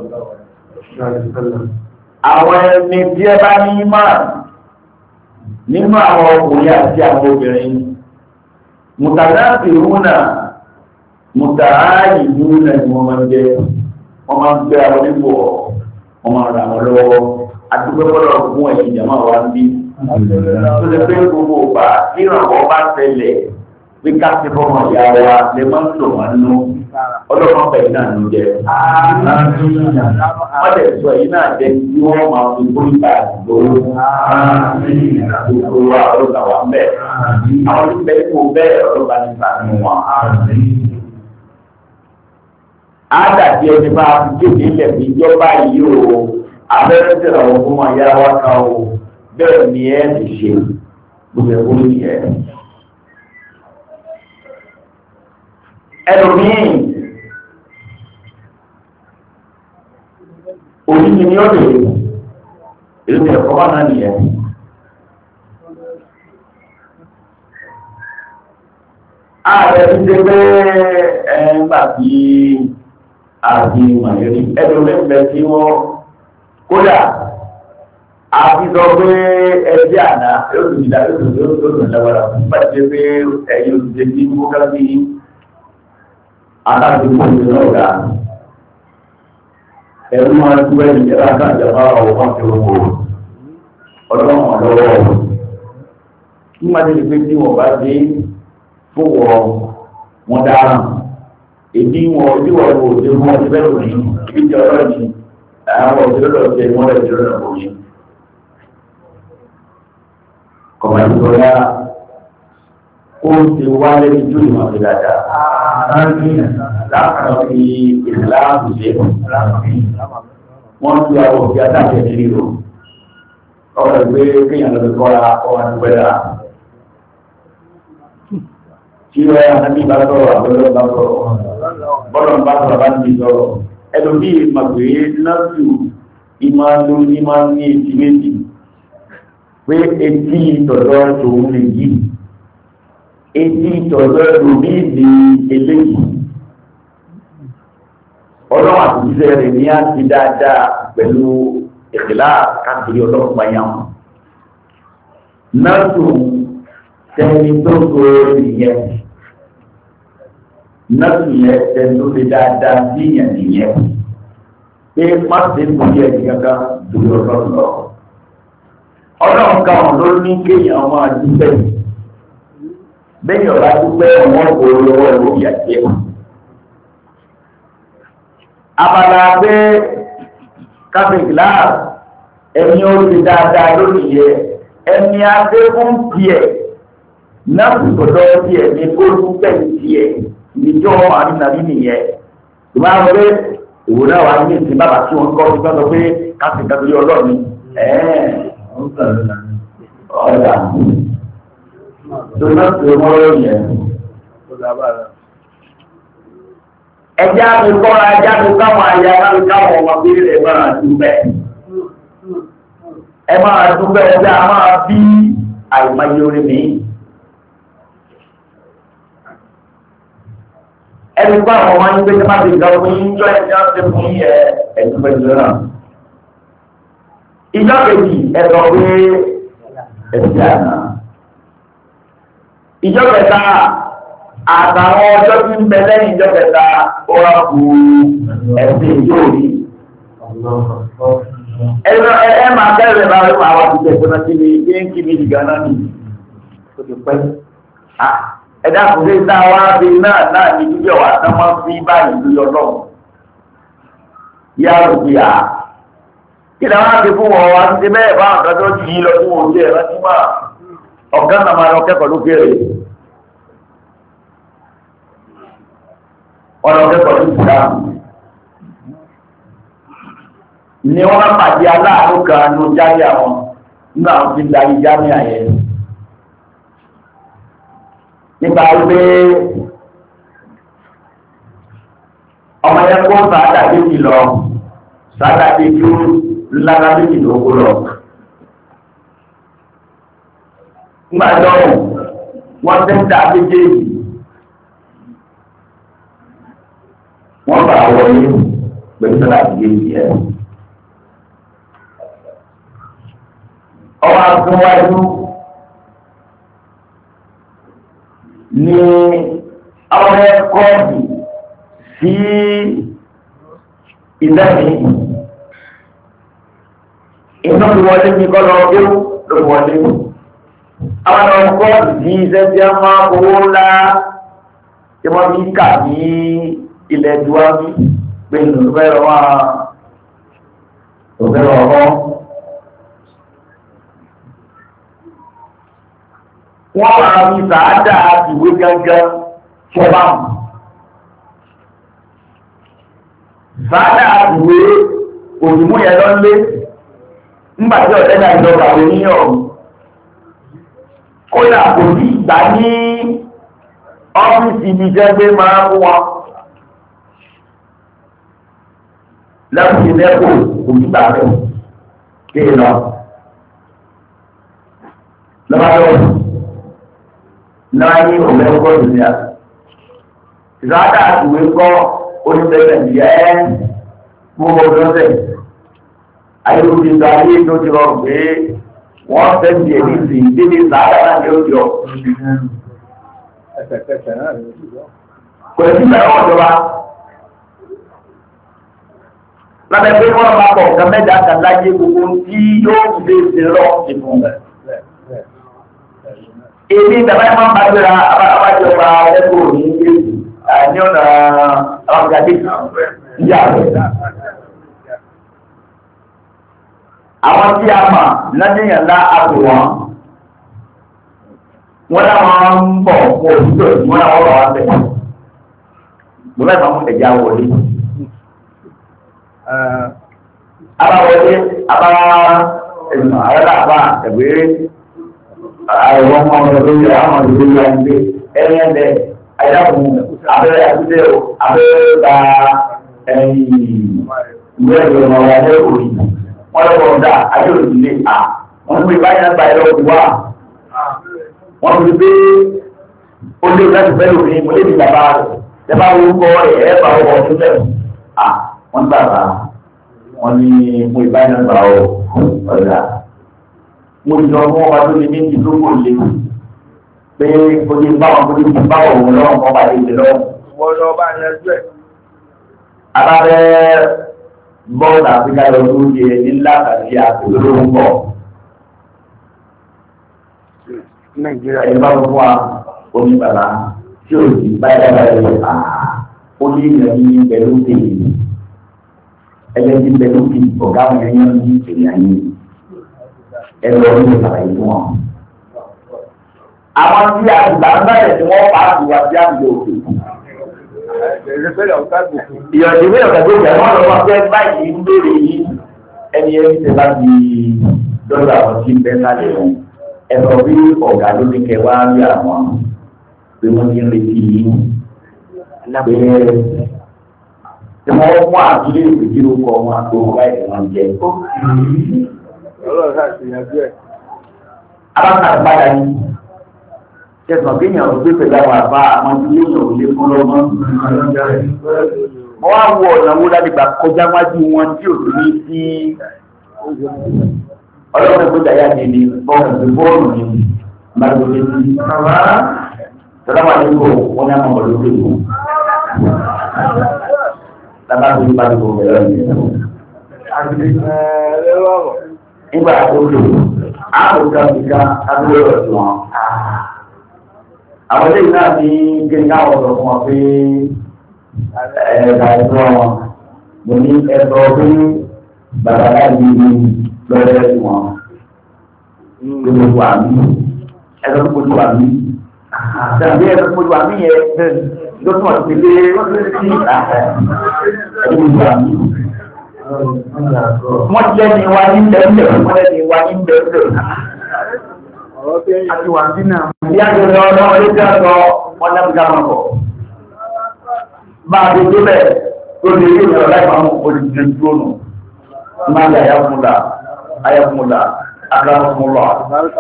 àwọn ẹni tí ẹ bá ní máa nínú àwọn ọkùnrin àti àwọn obìnrin mùtàdáàfìrúnà mùtàáyìdúnà ni wọ́n máa ń jẹ́ wọ́n máa ń gbé àwọn onígbò wọ́n máa ra àwọn lọ́wọ́ adúgbẹ́gbọ́dọ̀ fún ẹ̀yìn ìjàmá wa ń bí tó lè pé gbogbo ọba tí ìrànwọ́ bá tẹ̀lẹ̀ pé ká sí fọ́mọ ìyá wa lè máa ń lò wọ́n nú ọlọ́pàá pẹ̀lú náà ló jẹ́ wọ́n lè sọ èyí náà jẹ́ tí wọ́n máa fi kó ìgbà gbòòrò gbogbo wa ọlọ́pàá wà mẹ́ àwọn tó bẹ́ẹ̀ kó bẹ́ẹ̀ ọlọ́pàá ní sàánú wọn. Ádàbí ẹni máa fi kéde ilẹ̀ fi ìjọba yìí o abẹ́rẹ́ tẹ̀lé àwọn fún wọn yára wá kan o bẹ́ẹ̀ ni ẹ ti ṣe gbogbo ẹ̀kọ́ nìyẹn. Ẹlòmíì òyìnbí ni ó lè èlò ẹ̀kọ́ wà náà nìyẹn. Ààrẹ ti ṣe pé ẹgbà tí àti màyẹ̀rí ẹlòmíì tí wọ́n kódà àti sọ pé ẹgbẹ́ àná yóò tún ìdá yóò tún yóò tún ìdáwọ́ra fún pàṣẹ pé ẹ̀yìn òṣìṣẹ́ tí wọ́n ká sí aláàbí fún ìlú ọ̀gá ẹ̀rú máa ń túbẹ̀ ní ẹ̀rọ àgbàjọba ọ̀wọ́ àti owó ọlọ́run lọ́wọ́ nígbà tí ìpín tí wọ́n bá dé fówọ́ wọn dáràn èdè wọn tí wọ́n wò tí wọ́n ti bẹ́ẹ̀ lòní ibi tí ọlọ́run ní àwọn òṣèlú lọ sí ẹ̀wọ̀n rẹ̀ jùlọ lọ́wọ́ yìí kọ̀mọ̀ ìgbọ́lá ó ti wá lẹ́ni tó ìmọ̀ sí dáadáa láàrín fi ìsìláàmù ṣe wọ́n tí àwọn òfin adájẹ́ ní ríro ọ̀rọ̀ ìgbé kíyàn lọ́dún kọ́ra ọwọ́ àtúgbẹ́ra tí ó yá ní bá sọ̀rọ̀ àbọ́lọ́ bá sọ̀rọ̀ bọ́lọ̀ bá sọ̀rọ̀ bá ti sọ̀rọ̀ ẹlò bí ìmọ̀gbé lọ́sù ìmọ̀ ló ní máa ní etí méjì pé etí ìtọ̀dọ̀ tòun lè yí etí ìtọ̀dọ̀ lórí ní eléyìí ọlọ́run àtúnṣe rẹ̀ ní á ti dáadáa pẹ̀lú ìkìlá káàkiri ọlọ́run pàyàn náà tó tẹ́ni tó tó ìyẹn nọ́ọ̀sì yẹn ẹni tó lè dáadáa sí ìyẹn nìyẹn pé má ṣe ń bóyá ẹni kankan lórí ọlọ́run lọ. ọlọ́run káwọn ló ní kéèyàn máa dúpẹ́ bẹ́ẹ̀ ọ̀la dúpẹ́ ọmọ òwò lọ́wọ́ ẹ̀rọ ìyàjẹ́. abala pé káfíńkìlá ẹni ó ti dáadáa lórí yẹ ẹni adé fún tiẹ̀ náà kò gbọdọ̀ tiẹ̀ ní kó dúpẹ́ tiẹ̀ ìjọ àrínàrí nìyẹn. ìwà wọlé òwò náà wà ní ìsìn bàbá tí wọ́n kọ́ ní sọ́dọ̀ pé káfíńkà lórí ọlọ́ọ̀ni ọ̀dà tó náà tó mọ́rọ́ yẹn. ẹjẹ́ àmì kọ́ra ẹjẹ́ àmì káwọn àyà láti káwọn ọmọ bí rẹ̀ máa dúpẹ́. ẹ máa dúpẹ́ ẹjẹ́ a máa bí àìmáyé orí mi. ẹni fún àwọn ọmọ yín pé kí máa ti gbà fún yín jọ ẹjẹ́ àti fún yín ẹ ẹ̀dúpẹ́ jọ náà. ìjọ kejì ẹ̀sọ̀ pé ẹ̀sìn àná. ìjọ kẹta àtàwọn ọjọ́ tí ń bẹ lẹ́yìn ìjọ kẹta ó wá kú ẹ̀sìn yóò rí. ẹ̀rọ ẹ máa bẹ̀rẹ̀ bá rí àwọn àtúntẹ̀ ìpínlẹ̀ tí mi ní kí mi dìgbà náà nì ó ti pẹ́. ẹ̀dá kò sí tá a wá bí náà náà ní jíjọ wà tán wọ́n fi báyìí lórí ọlọ́run. yá òbí à kí ni wọ́n á ti fún wọn wá ti bẹ́ẹ̀ bá nǹkan tó jì í lọ fún òun jẹ́ rántí máa ọ̀gá náà máa lọ kẹ́kọ̀ọ́ lókèrè. ọ̀rọ̀ kẹ́kọ̀ọ́ ní ìsìlámù ni wọ́n pàdé aláàánú kan ní jáde àwọn nínú àwọn tí ń darí jáde àyẹ̀ nípa wípé ọmọ yẹn kó sàádà méjì lọ sàádà méjì ńlára méjì ló kó lọ. nígbà tó wọ́n ti ń dá méjèèjì wọ́n bá wọlé pẹ̀lú sàádà méjì ẹ̀. ọwọ́ àtúnwájú ní àwọn ẹ̀kọ́ọ̀dì sí ìlẹ́mì iná ti wọlé ní kọ́ lọ bí ló wọlé àwọn ẹ̀kọ́ọ̀dì sí iṣẹ́ tí a máa owó ńlá tí wọ́n bí kà ní ilẹ̀ duwábí pé ìlúfẹ́rọ máa òfẹ́rọ ọ̀rọ̀ wọ́n máa fi sàádà ìwé gangan fọ́bá mú. Sàádà ìwé òdìmú yẹn lọ lé nígbàtí ọ̀tẹ́dà ìjọba oníyàn. Kódà kò ní ìgbà ní ọ́fíìsì ibi jẹ́ pé máa mú wọn. Lẹ́kùn lẹ́kùn kò ní ìgbà rẹ̀ kéè lọ. Lọ́wọ́ náà ní òun ẹ̀kọ́ ìrìn àti ìsáàdà ìwé kọ́ oníbẹ̀rẹ̀ ìyá ẹ́ gbogbo ọdọ́sẹ̀ ayélujára ayé tó ti rọrùn pé wọ́n tẹ́sí ẹ̀mí sí dédé ìsáàdà náà ní òjò kò sí ìgbàlọ́ ọ̀dọ́wà lábẹ́ pé wọ́n máa pọ̀ nǹkan mẹ́ta kan láyé gbogbo tí yóò fi ṣe rọ́ ìfún rẹ̀. Èmi ìgbàgbá ẹ̀ máa ń bàjẹ́ra abájọba ẹgbẹ́ òní ní ọ̀nà àwàjáde ìyá rẹ̀. Àwọn tí a mà ládéyàn lá àpò wọn, wọ́n láwọn ń bọ̀ fún òṣìṣẹ́ òṣìṣẹ́ wọn láwọn ọ̀rọ̀ wọn bẹ̀. Mo fẹ́ máa mú ẹ̀já wọlé. Abáwọlé, abá ẹ̀sùn àyọ́lá àbá ẹ̀gbẹ́ àwọn ọmọ ọmọ lórí àwọn ìlú ìlànà ẹ̀rẹ́ ẹ̀dẹ̀ ayáàbùn abẹ́rẹ́ àtúndẹ̀ abẹ́rẹ́ ta ẹ̀yìn ìwé ẹ̀rọ ọmọ ayé òrì wọ́n lọ́wọ́ ọ̀dà ayé òrì lè à wọ́n mú ìbáyìí náà gba ẹ̀rọ òkú wá wọ́n fi pé ó lé láti fẹ́ lómi mo lé ní bàbá rẹ̀ tẹ́bá orúkọ rẹ̀ ẹ̀ bá ọkọ̀ ọdún lẹ́nu à wọ́n gbàgbà wọ́n ní mú ìbáyìí náà gba ọ̀dà mo jọ fún ọba tó lè méjì tó kò lè pé o lè bá wọn kó lè bá òun lọ́wọ́ kọ́ bá lè lọ́wọ́ wọ́n lọ bá yanjú ẹ̀. Abáfẹ́ bọ́ọ̀lù Áfíríkà lọ tó yẹ ní látàrí àtòlóró ń bọ̀. Nàìjíríà ẹni bá fún wa omi bàbá tí ò sí báyìí báyìí rẹ̀ á ó ní ìrìn ní pẹ̀lú tèmi ẹgbẹ́ tí pẹ̀lú tì ọ̀gá wọn yẹn ní ìrìn àyè ẹgbẹ́ orí ìbàlá yìí wọn. àwọn tí a gbà ń bẹ̀rẹ̀ tí wọ́n bá ti wá sí àgbè òkè. ìyọ̀dì ìwé ọ̀gá tó jẹ́ wọ́n lọ́wọ́ pé báyìí ń béèrè yìí ẹni ẹni tẹ bá di lọ́dọ̀ àwọn tí ń bẹ́ sálẹ̀ wọn. Ẹ̀rọ bí ọ̀gá ló ní kẹwàá rí àwọn pé wọ́n ní retí yìí pé tí wọ́n mú àtúndé ìpèsè orúkọ wọn àti orúkọ ẹ̀rọ wọn jẹ. Abáta padà ní kẹsàn-án kéèyàn ò gbé pẹ̀lú àwọn àbá àwọn tí yóò yàn ò lé fún lọ́gbọ́n. Wọ́n á wo ọ̀nà wo láti gbà kọjá wájú wọn tí ò tún ní sí ọlọ́run ẹgbẹ́ ìdáyà ní ní bọ́ọ̀lù ní bọ́ọ̀lù ní gbàgbọ́dé sí. Sọláwà ní kò wọ́n ní àwọn ọ̀dọ́ tó kù. Lábá tó ní bá tó kù bẹ̀rẹ̀ ní ìlú. Nígbà tó lò, àbùkà bìkà abúlé ọ̀dọ́ wọn. Àwọn ilé náà ní kéka ọ̀dọ̀ fún wọn pé ẹ̀ẹ́dà ẹ̀dọ́ wọn. Mo ní ẹ̀dọ́ pé bàbá láti ní lọ́rẹ́ sí wọn. Gbogbo àmì ẹ̀rọ gbogbo àmì. Tàbí ẹ̀rọ gbogbo àmì yẹn ló tún ọ̀sẹ̀ lé sí gbogbo àmì. Wọ́n jẹ́ ní wa ní bẹ́ẹ̀ wọ́n jẹ́ ní wa ní bẹ́ẹ̀. Àti wà sí náà. Bí a ti lọ ọ̀nà ọ̀lẹ́ tí a sọ wọ́n náà gbà wọn bọ̀. Bá a ti tó bẹ́ẹ̀ tó lè rí ìrọ̀lá ìfàmù olùdíje dúró nù. Máa ń yà yà fún la. Ayakumula, akramukumullah.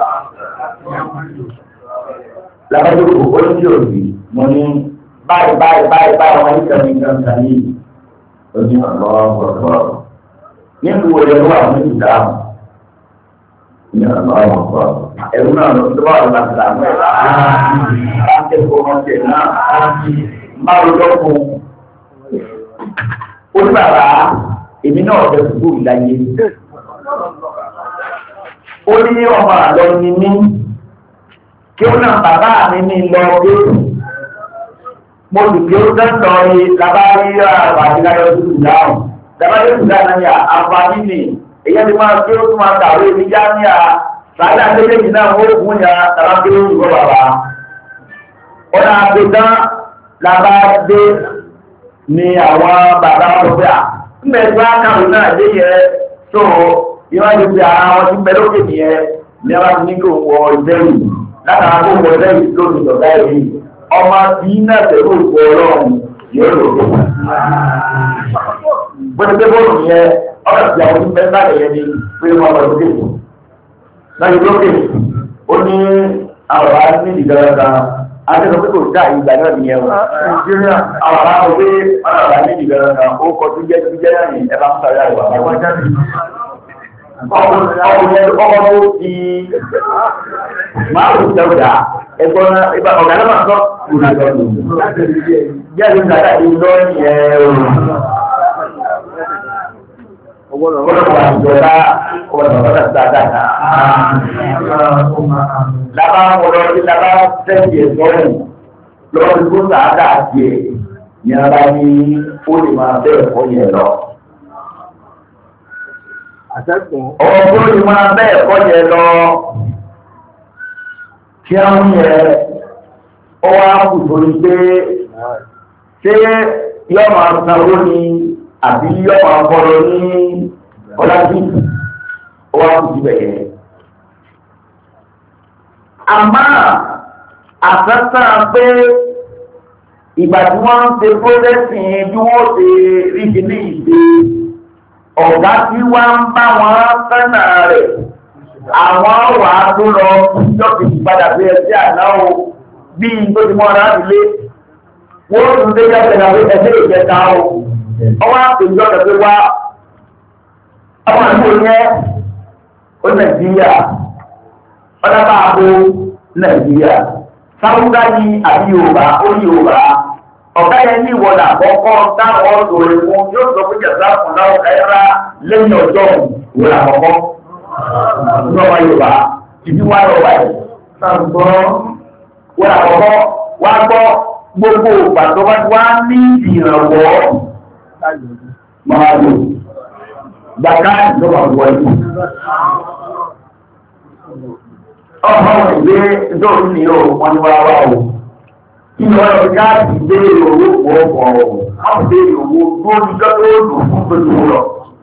Lábàjọ́ kò ó ní òbí, mo ní báyìí báyìí báyìí báyìí wọ́n ní kẹ́mi kẹ́mi yìí. Ó ní ọ̀lọ́ọ̀gbọ̀gbọ̀. Nínú wo lè wà ní ìdáhùn? Ní ọ̀lọ́ọ̀gbọ̀gbọ̀. Ẹ̀rú náà ló tó wà lọ́la ti dàmú ẹ̀. Akẹ́kọ̀ọ́ wọn tẹ̀ náà. Máa lọ lọ́kùn. Ó ní bàbá, èmi náà ọ̀dẹ̀ sùkúù ìdáyé. Ó ní ọmọ àlọ́ ni mí, kí ó náà bàbá mi ní lọ pé mo sì kí ó tẹ́tọ̀ ní labárí àbàdí láyọ̀ sí ìdáhùn. Labárí ìdáhùn náà ní àǹfààní ni, èyí ti máa kí ó tún máa kàwé ní jámíà, sàádà méjèèjì náà ó fún ya tàbá kí ó yìnbọn bàbá. Ó náà gbé tán labáde ní àwọn bàbá wọn pé à, ń bẹ̀ tí wọ́n kàwé náà dé yẹ tó ìwádìí ti ara wọn ti bẹ lókè nìyẹn ní a bá ti ní kí òun wọ ìbẹ̀rù látara kó wọ ìbẹ̀rù lónìí lọ́gá yìí ọmọ tí iná tẹ̀lé òkú ọlọ́run yóò lò ó. Bọ́dé pé bọ́ọ̀lù yẹn ọ̀rọ̀ tí àwọn onímọ̀ ẹ̀ka yẹn ni pé wọ́n lọ lókè. Lọ́yìn lókè ó ní àwọn ará ní ìdíjára kan akẹ́kọ̀ọ́ pé kò dá ìgbà náà nìyẹn o. Nàìjíríà àwọn ará wọ pé ọ̀rọ̀ ará ní ìdíjára kan ó kọ tó jẹ́ tó jẹ́ náà ní ẹ bá ń sáré àìwá. Ọkùnrin ọkọ̀ tó ti máa ń tẹ̀wọ̀dà ẹgbọ́n ọ̀gá náà máa tọ́ ìrìnàjò. Bí a ti ń gbàdá ìlú lọ́ọ̀nì ẹ̀ ọ̀rọ̀ ọ̀gbọ̀n àjọba ọ̀rọ̀ ọ̀gbọ̀n dáadáa. Lábá ọ̀rọ̀ tí lábá tẹ̀sí ẹ̀sọ́rùn lọ́wọ́ tó sáadà àti ẹ̀ ní ara ní ó lè máa bẹ́ẹ̀ fọ́ yẹn lọ. Ọ̀pọ̀ lè máa bẹ́ẹ̀ fọ́ yẹn lọ. Kí á ń yẹ ọ wá kù torí pé ṣé yọ́ máa sanwó ni àbí yọ́ máa bọ́rọ̀ ní ọlájú ó wá kù síbẹ̀ yẹn. Àmá àfẹ́sà pé ìgbà tí wọ́n ń ṣe pọ́lẹ́sìn bí wọ́n ṣe rí ní ìṣe ọ̀gá tí wá ń bá wọn fẹ́nà rẹ̀ àwọn wà tó lọ ìjọ́ kìí padà bí ẹsẹ̀ ànáwó bí i tó ti mọ́ ara nílé wọ́n tún dé jẹ́ ẹ̀nà pé ẹsẹ̀ ìjẹta o ọwọ́ àpèjọ́ kẹfẹ́ wá ọmọ ìlú yẹn ó Nàìjíríà ọlọ́pàá àbò Nàìjíríà sáwúgá ní àbí Yorùbá ó ní Yorùbá ọ̀gá yẹn ní ìwọ̀n àkọ́kọ́ táwọn ọ̀dọ̀ rẹ̀ fún yóò sọ pé jẹ̀sà fún láwọn ẹ̀rá lẹ́yìn ọjọ́ ìwọ̀n àkọ́kọ́ ní ọmọ Yorùbá ìdí wá lọ báyìí sàgbọ́ wọ́n àkọ́kọ́ wá gbọ́ gbogbo ìgbà tó bá wá ní ìrànwọ́ máa lò gbàgbá ìjọba wọlé ọmọ ìgbé ìjọba ní o wọ́n ní wá wá o ìwọ ọ̀gá ìbéèrè owó pọ̀ pọ̀ àwọn ìbéèrè owó tó ní lọ́dọ̀ òdò fún pẹ̀lú lọ.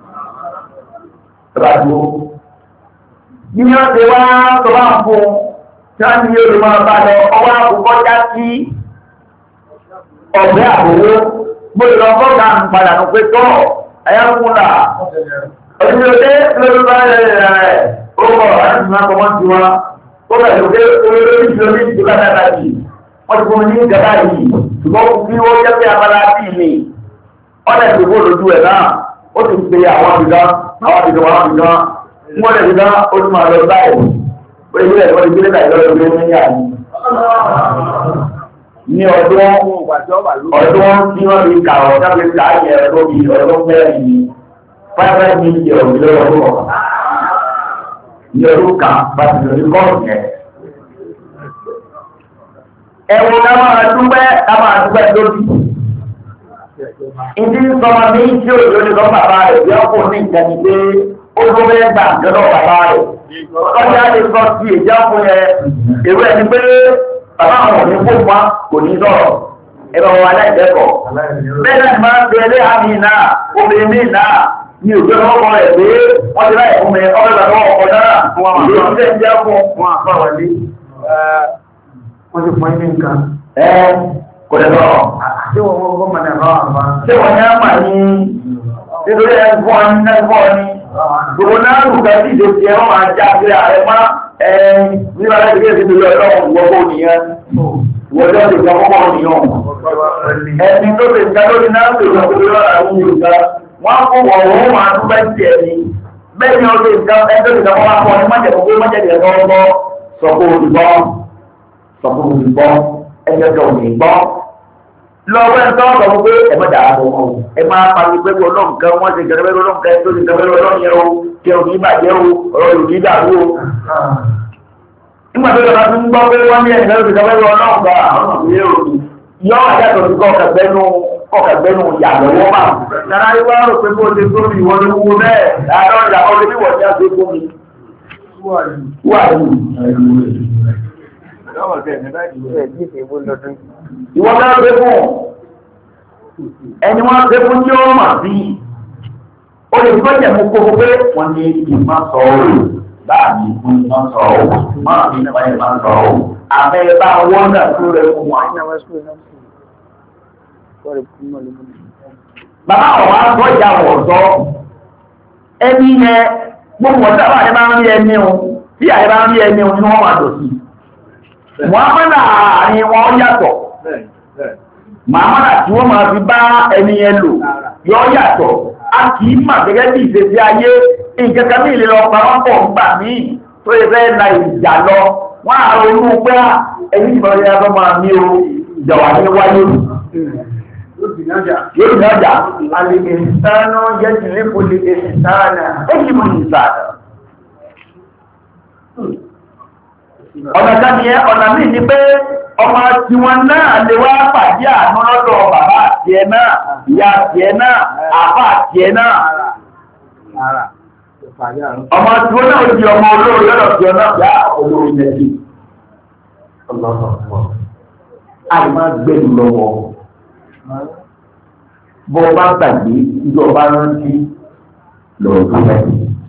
Ìbájú. Bí wọ́n ti wá tó bá ń fún tí wọ́n ní yóò lè máa bá lọ ọwọ́ àkókò já sí ọ̀gbẹ́ àbòwó. Mo lè lọ bọ́ọ̀gà ń padà nù pé tọ́ ẹ̀yà ń kúnlà. Ọdún tó dé lórí bá rẹ̀ rẹ̀ ó bọ̀ láti máa kọ́ mọ́ ti wá. Ó bẹ̀rẹ̀ lókè olórí ìjọba ìjọba dáadáa yìí. Wọ́n ti fún ní ìjọba yìí, ṣùgbọ́n kí ó jẹ́ pé abala sí mi. Ọ̀dẹ̀ tó kó lójú ẹ̀ náà, ó ti pe àwọn àbìdán, àwọn àbìdán, àwọn àbìdán. Wọ́n lè dán, ó ti máa lọ báyìí. Ó lè gbé ẹ̀kọ́ ìgbélé láì lọ́rọ̀ gbé ní àyè. Ní ọdún ọdún tí wọ́n fi kà ọ́ sábẹ́ kà á yẹ ẹ̀rọ bíi ọdún mẹ́rin ní five million lọ́wọ́ ọdún. Ní ọdún kan, bá ti lọ sí kọ́ọ̀tù yẹn. Ẹ̀wọ̀n ká máa dúpẹ́ ká máa dúpẹ́ lórí. Ìdí sọmọ ní tí ó lórí lọ bàbá rẹ̀ bí ọkọ̀ ní ìjẹni pé ó ló fẹ́ gbà jọlọ bàbá rẹ̀. Ọjà lè sọ sí èjá fún ẹ èrò ẹni pé bàbá àwọn òní fún wa kò ní sọ̀rọ̀. Ẹ̀rọ wa láìpẹ́kọ̀. Bẹ́ẹ̀ náà máa ń bẹ ilé àmì náà, obìnrin ní náà, ní òjò ọkọ̀ rẹ̀ pé wọ́n ti láì fún mi, ọ̀rẹ́ bàbá ọkọ̀ náà, ìlú ìjẹ́ ìjẹ́ fún wọn àpáwọlé. Wọ́n ti fún ẹni nǹkan. Ẹ kò lè lọ. Ṣé wọ́n wọ́n gbọ́ mọ̀nà ẹ̀rọ àmà? Ṣé wọ́n ní àmà ní nítorí ẹ̀fọ́ ní ẹ̀fọ́ ní? Gbogbo náà lù ká sí ìdòtí ẹ̀rọ máa já sí ààrẹ má ẹ̀ nígbà láti gbé ìdílé ọlọ́run gbogbo nìyẹn. Ìwọ́jọ́ ti gbọ́ gbogbo nìyẹn. Ẹni tó lè ga lórí náà lè lọ sí lọ́la ní Yorùbá. Wọ́n kó wọ̀ wọ́n máa tún bẹ́ẹ̀ tiẹ̀ ní. Bẹ́ẹ̀ ni ọdún ìgbà ẹgbẹ́ ìgbà wọn wá fọ́ ní májèkó májèkó ẹ̀rọ sọ̀kò òdìbọ́ sọ̀kún ìgbọ́ ẹgbẹ́jọ́ òní gbọ́. Lọ́wọ́ ẹ̀ tọ́ sọ pé ẹ̀mọ́ dàá bọ̀ ọ́. Ẹ máa parí pé ọlọ́run kan wọ́n ti gẹ̀rẹ́ pẹ̀lú ọlọ́run kan tó ti gẹ̀rẹ́ pẹ̀lú ọlọ́run yẹn o. Kí ẹ ò ní bàjẹ́ o, ọ̀rọ̀ yóò ní dàrú o. Nígbà tó yọ̀rọ̀ tó ń gbọ́ pé wọ́n ní ẹ̀sìn ló ti gẹ̀rẹ́ pẹ̀lú ọlọ́run kan àwọn ọ̀rọ̀ yẹn o. Yọ́ àjàtọ̀ sí kọ̀kẹ̀gbẹ́nu kọ̀kẹ̀gbẹ́nu ìyàlọ́wọ́ máa. Dára yóò wá rò pé kó o ti tó mi ìwọ́n ló wúwo bẹ́ẹ̀. Dáadọ́ ìyàwó lè bí wọ́n ti á ṣe fún mi. Wà á yìí. Ìwọ́n náà gbé fún ẹni wọ́n gbé fún tí ó mà sí ó lè gbọ́ jẹ̀mú kókó pé wọ́n ní ìmọ̀ sọ òòrùn láàrin fún ìmọ̀ sọ òòrùn máa ní ìmọ̀ ìmọ̀ sọ òòrùn àbẹ́ bá wọ́n náà tó rẹ̀ fún wọn. Bàbá àwọn àgbọ̀ ìjà wọ̀ sọ ẹni yẹn gbogbo ọ̀sẹ̀ àwọn àyè máa ń rí ẹni o tí àyè máa ń rí ẹni o ni wọ́n máa dò sí. Mọ̀hámádà ni wọ́n yàtọ̀. Mọ̀hámádà tí wọ́n máa fi bá ẹni yẹn lò yọ yàtọ̀. A kì í mà gẹ́gẹ́ bí ìṣesí ayé ìkẹ́kẹ́ ní ìlera ọ̀pá wọn pọ̀ ń gbà míì tó yẹ fẹ́ la ìjà lọ. Wọ́n á ronú pé ẹni ìbọn yẹn fẹ́ máa ní o ìjà wà ní wáyé. Yóò ní ọjà. Àlè ìsánú yẹ ti lé poli ìsánà. Èyí mo ní ìsánà. Ọ̀nà kan yẹn ọ̀nà míì ni pé ọmọ tiwọn náà lè wá pàdé àánú lọ́dọ̀ bàbá àti ẹ̀ náà, ìyá àti ẹ̀ náà, àbá àti ẹ̀ náà. Ọmọ tiwọn náà di ọmọ olóró lọ́dọ̀ tí ọ náà yá olóró yẹn sí. Àì máa gbẹ̀lú lọ́wọ́. Bọ́ bá gbàgbé ìjọba rántí lọ́wọ́ tó yẹ.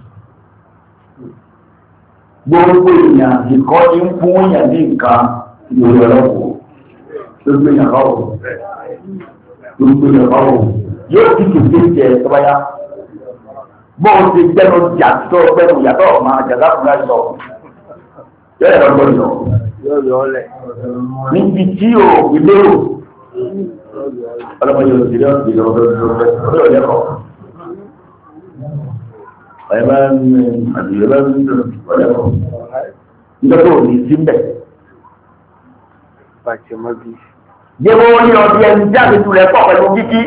Gbogbo èèyàn ìkọ́ ní ń fún èèyàn ní nǹkan ìlú ọlọ́pọ̀ gbogbo èèyàn lọ́wọ́ gbogbo èèyàn lọ́wọ́ yóò ti kìí jẹ tọ́báyá bọ́ọ̀ ti gbẹ́nu jàtọ́ gbẹ́nu yàtọ̀ ọ̀ma jàdá fúnra sọ yóò yẹ lọ́gbọ́n yọ níbi tí o ìlérò ọlọ́mọ yóò ti lọ́ọ́ ti lọ́ọ́ lọ́ọ́ lẹ́kọ̀ọ́. Ọ̀yẹ́ máa ń àdìyẹ bá ń dùn ọ̀yẹ́ kọ̀. Nígbà tó ní sí mbẹ̀. jẹ́wọ́ ní ọdí ẹni jáde tu rẹ̀ pọ̀ pẹ̀lú kíkí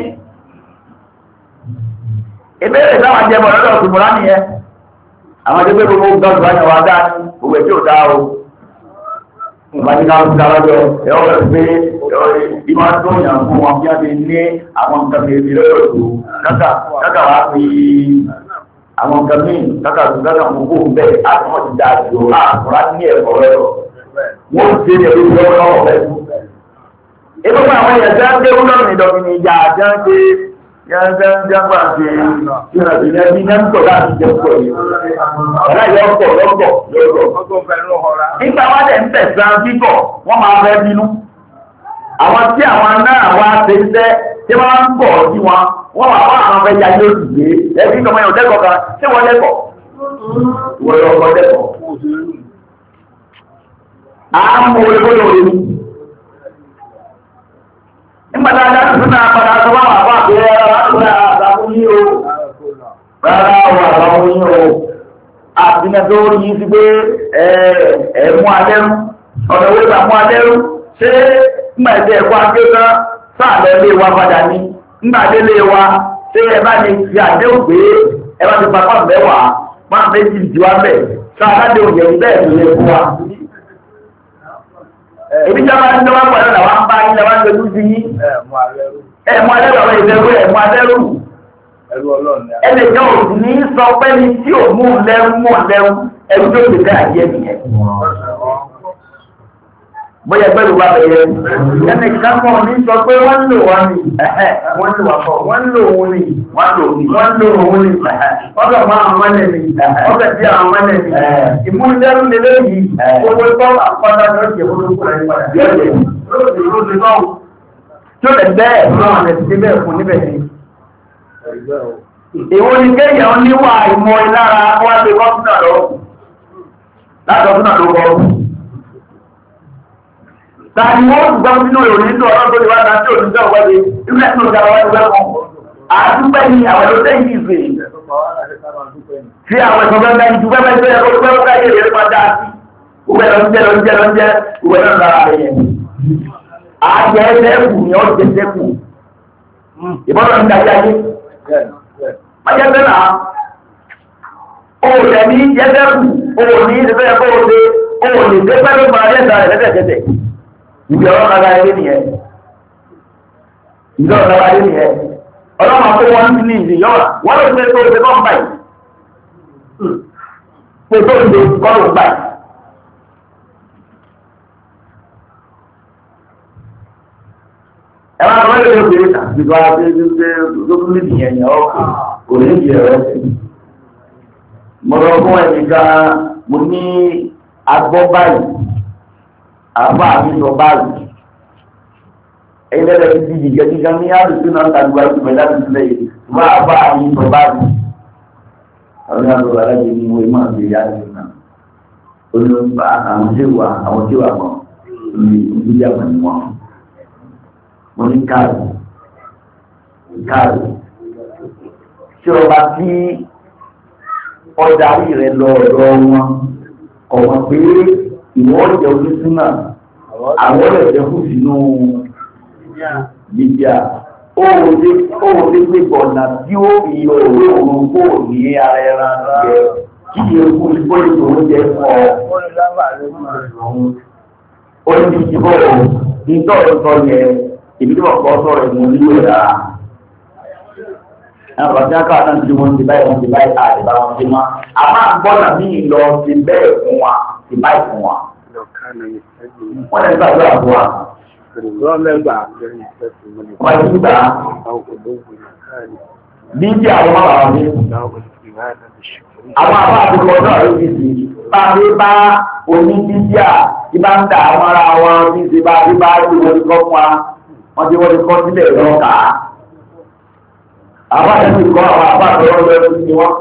ìbéèrè táwọn jẹ́mọ̀ lọ́dọ̀ òṣùmọ̀lá nìyẹn àwọn jẹ́ pé gbogbo gbọ́dọ̀ bá yàn wá dá òwe tí ò dá o ìbájú ká ń dára lọ ẹ̀rọ rẹ̀ pé ìmọ̀ tó yàn fún wọn bí a ti ní àwọn nǹkan bèèrè lọ́dọ̀ tó kákà wá fi àwọn nǹkan míì kákà tó kákà mú kó bẹ́ẹ̀ àtúmọ̀ ti dá jù àkùrá ní ẹ̀kọ́ rẹ̀ lọ wọ́n ti ṣe ẹ̀rí lọ́wọ́ lọ́wọ́ rẹ̀ Ibu àwọn èèyàn tẹ́ ń gbé wúlọ́ ní ìdọ̀mìnì ìjà àjẹ́ ń gbé yẹn jẹ́ pà ṣe ìrìnàjò ní ní ń tọ̀ láti jẹ́ pọ̀ yìí. Ọ̀rá yọ ọ̀pọ̀ lọ́pọ̀ lọ́pọ̀. Nígbà wá dẹ̀ ń tẹ̀sán kíkọ̀, wọ́n máa fẹ́ bínú. Àwọn tí àwọn náà wá ṣe iṣẹ́ tí wọ́n ń bọ̀ sí wọn, wọ́n wà wọ́n àwọn fẹ́ yáyé òsì gbé. Ẹbí ìjọba yóò dẹ́kọ̀ọ́ kan, ṣé wọ́n dẹ́kọ̀ọ́? Wọ́n lọ́kọ̀ dẹ́kọ̀ọ́. À ń mú orí bóyá orí mi. Nígbàtà ajáde fún náà padà tó bá wà fún àpẹẹrẹ arákùnrin àtàkùn yí o. Rárá wà láwọn yí o. Àbínà tó rí sí pé ẹ̀mú alẹ́rú, ọ̀nà owó ìgbà mú alẹ́rú, ṣé nígbàtà ẹ̀kọ́ akéka sáàlẹ̀ lé wa padà ní. Nígbàtà lé wa, ṣé ẹ bá ní fi àdé ògbé, ẹ bá ti papọ̀ mẹ́wàá, máa méjì jù wá bẹ̀, sáàlẹ̀ òjẹ̀ bẹ́ẹ̀ tó lè fún wa. Ebi jẹ́ máa ń jọ wá pẹ̀lú àwọn ń bá yín lọ́wọ́ ń lójú sí yín. Ẹ̀mú alẹ́rù àwọn ìdẹ́rú ẹ̀mú alẹ́rù. Ẹnì kan ò sì ní sọ pé ní tí ò mú lẹ́rú mú lẹ́rú ẹ̀rú tó ti ká àyè nìyẹn. Bóyá pẹ̀lú wa bẹ̀yẹ. Ẹnì kan kan ní sọ pé wọ́n lò wọ́n ni. Wọ́n lò wọ́n kọ̀. Wọ́n lò òun ni. Wọ́n lò òun ni. Wọ́n lò òun ni. Wọ́n lọ máa àwọn ẹlẹ́ mi. Wọ́n fẹ́ bí àwọn ẹlẹ́ mi. Ìmúlẹ́rú lélẹ́ yìí. Gbogbo ìtọ́ àpáta ló jẹ́ olóko rẹ̀ padà. Yóò jẹ́. Tí ó lè bẹ́ẹ̀ náà lè ti bẹ́ẹ̀ fún níbẹ̀ ni. Èwo ni kéèyàn níwà ìmọ̀ ìlara wá lè wọ́n fún àlọ́. Látọ̀ fún àlọ́ kọ́. Tàbí wọ́n gbọ́ sínú ìròyìn nínú ọ̀rọ̀ tó lè wá dá sí òṣìṣẹ́ òwẹ́lẹ̀ ilé ẹ̀sùn ìjọba wáyé wẹ́kọ̀ọ́. Àdúgbẹ́ ni àwọn ẹ̀lọ́tẹ́ yìí ìfè. Tí àwọn ẹ̀sùn gbẹ́gbẹ́ ìjú gbẹ́gbẹ́ tó yẹ kó gbẹ́gbẹ́ káyé rẹ̀ máa dá sí. Òwe lọ jẹ́ lọ jẹ́ lọ jẹ́ òwe náà lára rẹ̀ yẹn. Àjẹ́ ẹ̀sẹ̀kù ni ó jẹ́ sẹ́kù. Ìbọ́dọ̀ ń dájá yé. Májẹ́ bẹ́ẹ̀ náà. Òun rẹ̀ ní jẹ́ sẹ́kù. Òun ní ìfẹ́ kó o ṣe. Òun lè dé pẹ́lú máa lẹ́ta rẹ̀ lẹ́tẹ̀kẹ́tẹ̀. Ìbí ọ̀rọ̀ lára ilé nìyẹn. Ìbí ọ̀rọ̀ lára ilé nìyẹn. Ọlọ́run àti wọn ní ní ìdí yọ́wà. Wọ́n lè ṣe tó ṣe kọ́ ń báyìí. Pé tó ṣe kọ́ ló ń báyìí. Ẹ máa tọ́lé lè pè é tàbí tó wá pé lókùn lè nìyẹn ni ọkọ̀ kò ní ìdí ẹ̀rọ ẹ̀sẹ̀. Mo lọ fún ẹnìkan mo ní agbọ́ báyìí. Àbá mi sọ báyìí. Ẹlẹ́rẹ̀ ti di gẹ́gẹ́ ní àrùsí náà tàbí wáyé pẹ̀lú àti sílẹ̀ yìí. Wọ́n àbá mi sọ báyìí. Àwọn àgbà alájẹ ní ìwé máa ń bèèrè àti náà. Olùbá àwọn tí wà àwọn tí wà mọ̀ ní ìdílé àwọn ni wọ́n. Mo ní káàdì. Káàdì. Tí ọba tí ọjà rí rẹ̀ lọ ọ̀dọ̀ wọn, ọ̀wọ́n pé ìwọ́n jẹ́ onísúnà àwọn ọ̀rẹ́ fún sínú bíbíà ó lè gbé gbọ̀nà tí ó fi òwe òun kò ní ara ẹran jẹ kí ewu ìpólì tó ń jẹ fún ọ. ó ní ìdíbò nítorí sọ yẹ ìbílẹ̀ ọ̀pọ̀ sọ̀rọ̀ ìmú nílò ìdára. àwọn bàtí wọn káwọn náà ti wọn ti báyìí wọn ti báyìí àdìbá wọn ti mọ àmọ́ àgbọ̀nà míì lọ ti bẹ́ẹ̀ fún wa ti báyìí fún wa. Wọ́n lè gbàgbọ́ àbúrò à. Wọ́n lè gbà. Wọ́n lè gbà. Bí i jẹ́ àwọn bàbá mi. Àwọn àbá àbúkọ náà ló fi sí. Bá a bí bá oní bíbíà tí bá ń dà àwọn ará wọn bí ti bá bí bá tí wọ́n ti kọ́ fún wa. Wọ́n ti wọ́n ti kọ́ sílẹ̀ lọ́kà. Àbá àti ti kọ́ àwọn àbá àtọwọ́ lọ́wọ́ sí wọn.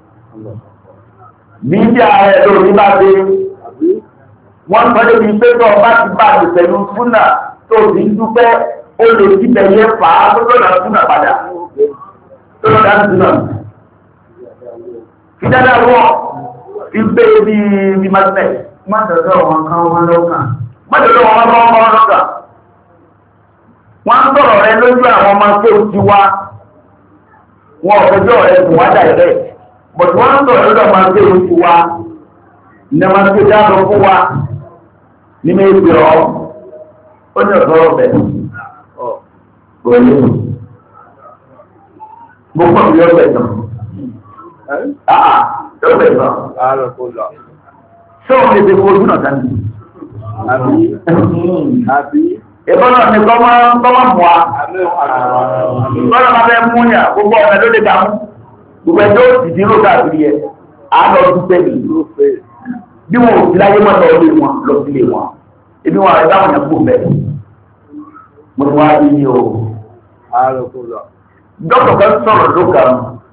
Bíbíà rẹ̀ lórí bá dé. Wọ́n tọ́ lé ní pé tó ọba ti bá ti pẹ̀lú fúnà tó ti ń dúpẹ́ ó lè ti bẹ̀yẹ fà á tó lọ́nà fúnà padà. Tó lọ́nà fúnà. Fi dáadáa wọ́n fi gbé bí bí magnet. Má dọ̀dọ̀ wọn kan wọn lọ́kàn. Má dọ̀dọ̀ wọn kan wọn lọ́kàn. wọ́n ń sọ̀rọ̀ rẹ lójú àwọn ọmọ tó ti wá wọn ọ̀fẹ́jọ́ rẹ tún wá dàìrẹ́ bọ̀tí wọ́n ń sọ̀rọ̀ lójú ọmọ tó ti wá ní ọmọ tó dáàbò fún wa ní méjì ọ́ ó ní ọ̀sọ́rọ̀ bẹ̀ pẹ̀lú gbogbo ìlú ọ̀bẹ̀ náà àà ọ̀bẹ̀ náà ṣé òun lè fi fojú náà dání ìbọ́nà ní kọ́mọ́ mú wa ìbọ́nà máa fẹ́ mú yà gbogbo ọ̀nà ló lè dá mú gbogbo ẹjọ́ ìdí ló káàkiri ẹ̀ àádọ́ dúpẹ́ ní bí wọn ò sí láyé mọ́ lọ lé wọn lọ sílé wọn ebi wọn àrẹ dáwọn yẹn kú bẹ́ẹ̀ mo ti wá rí ní o dọ́kítọ̀ kan sọ̀rọ̀ ló kàn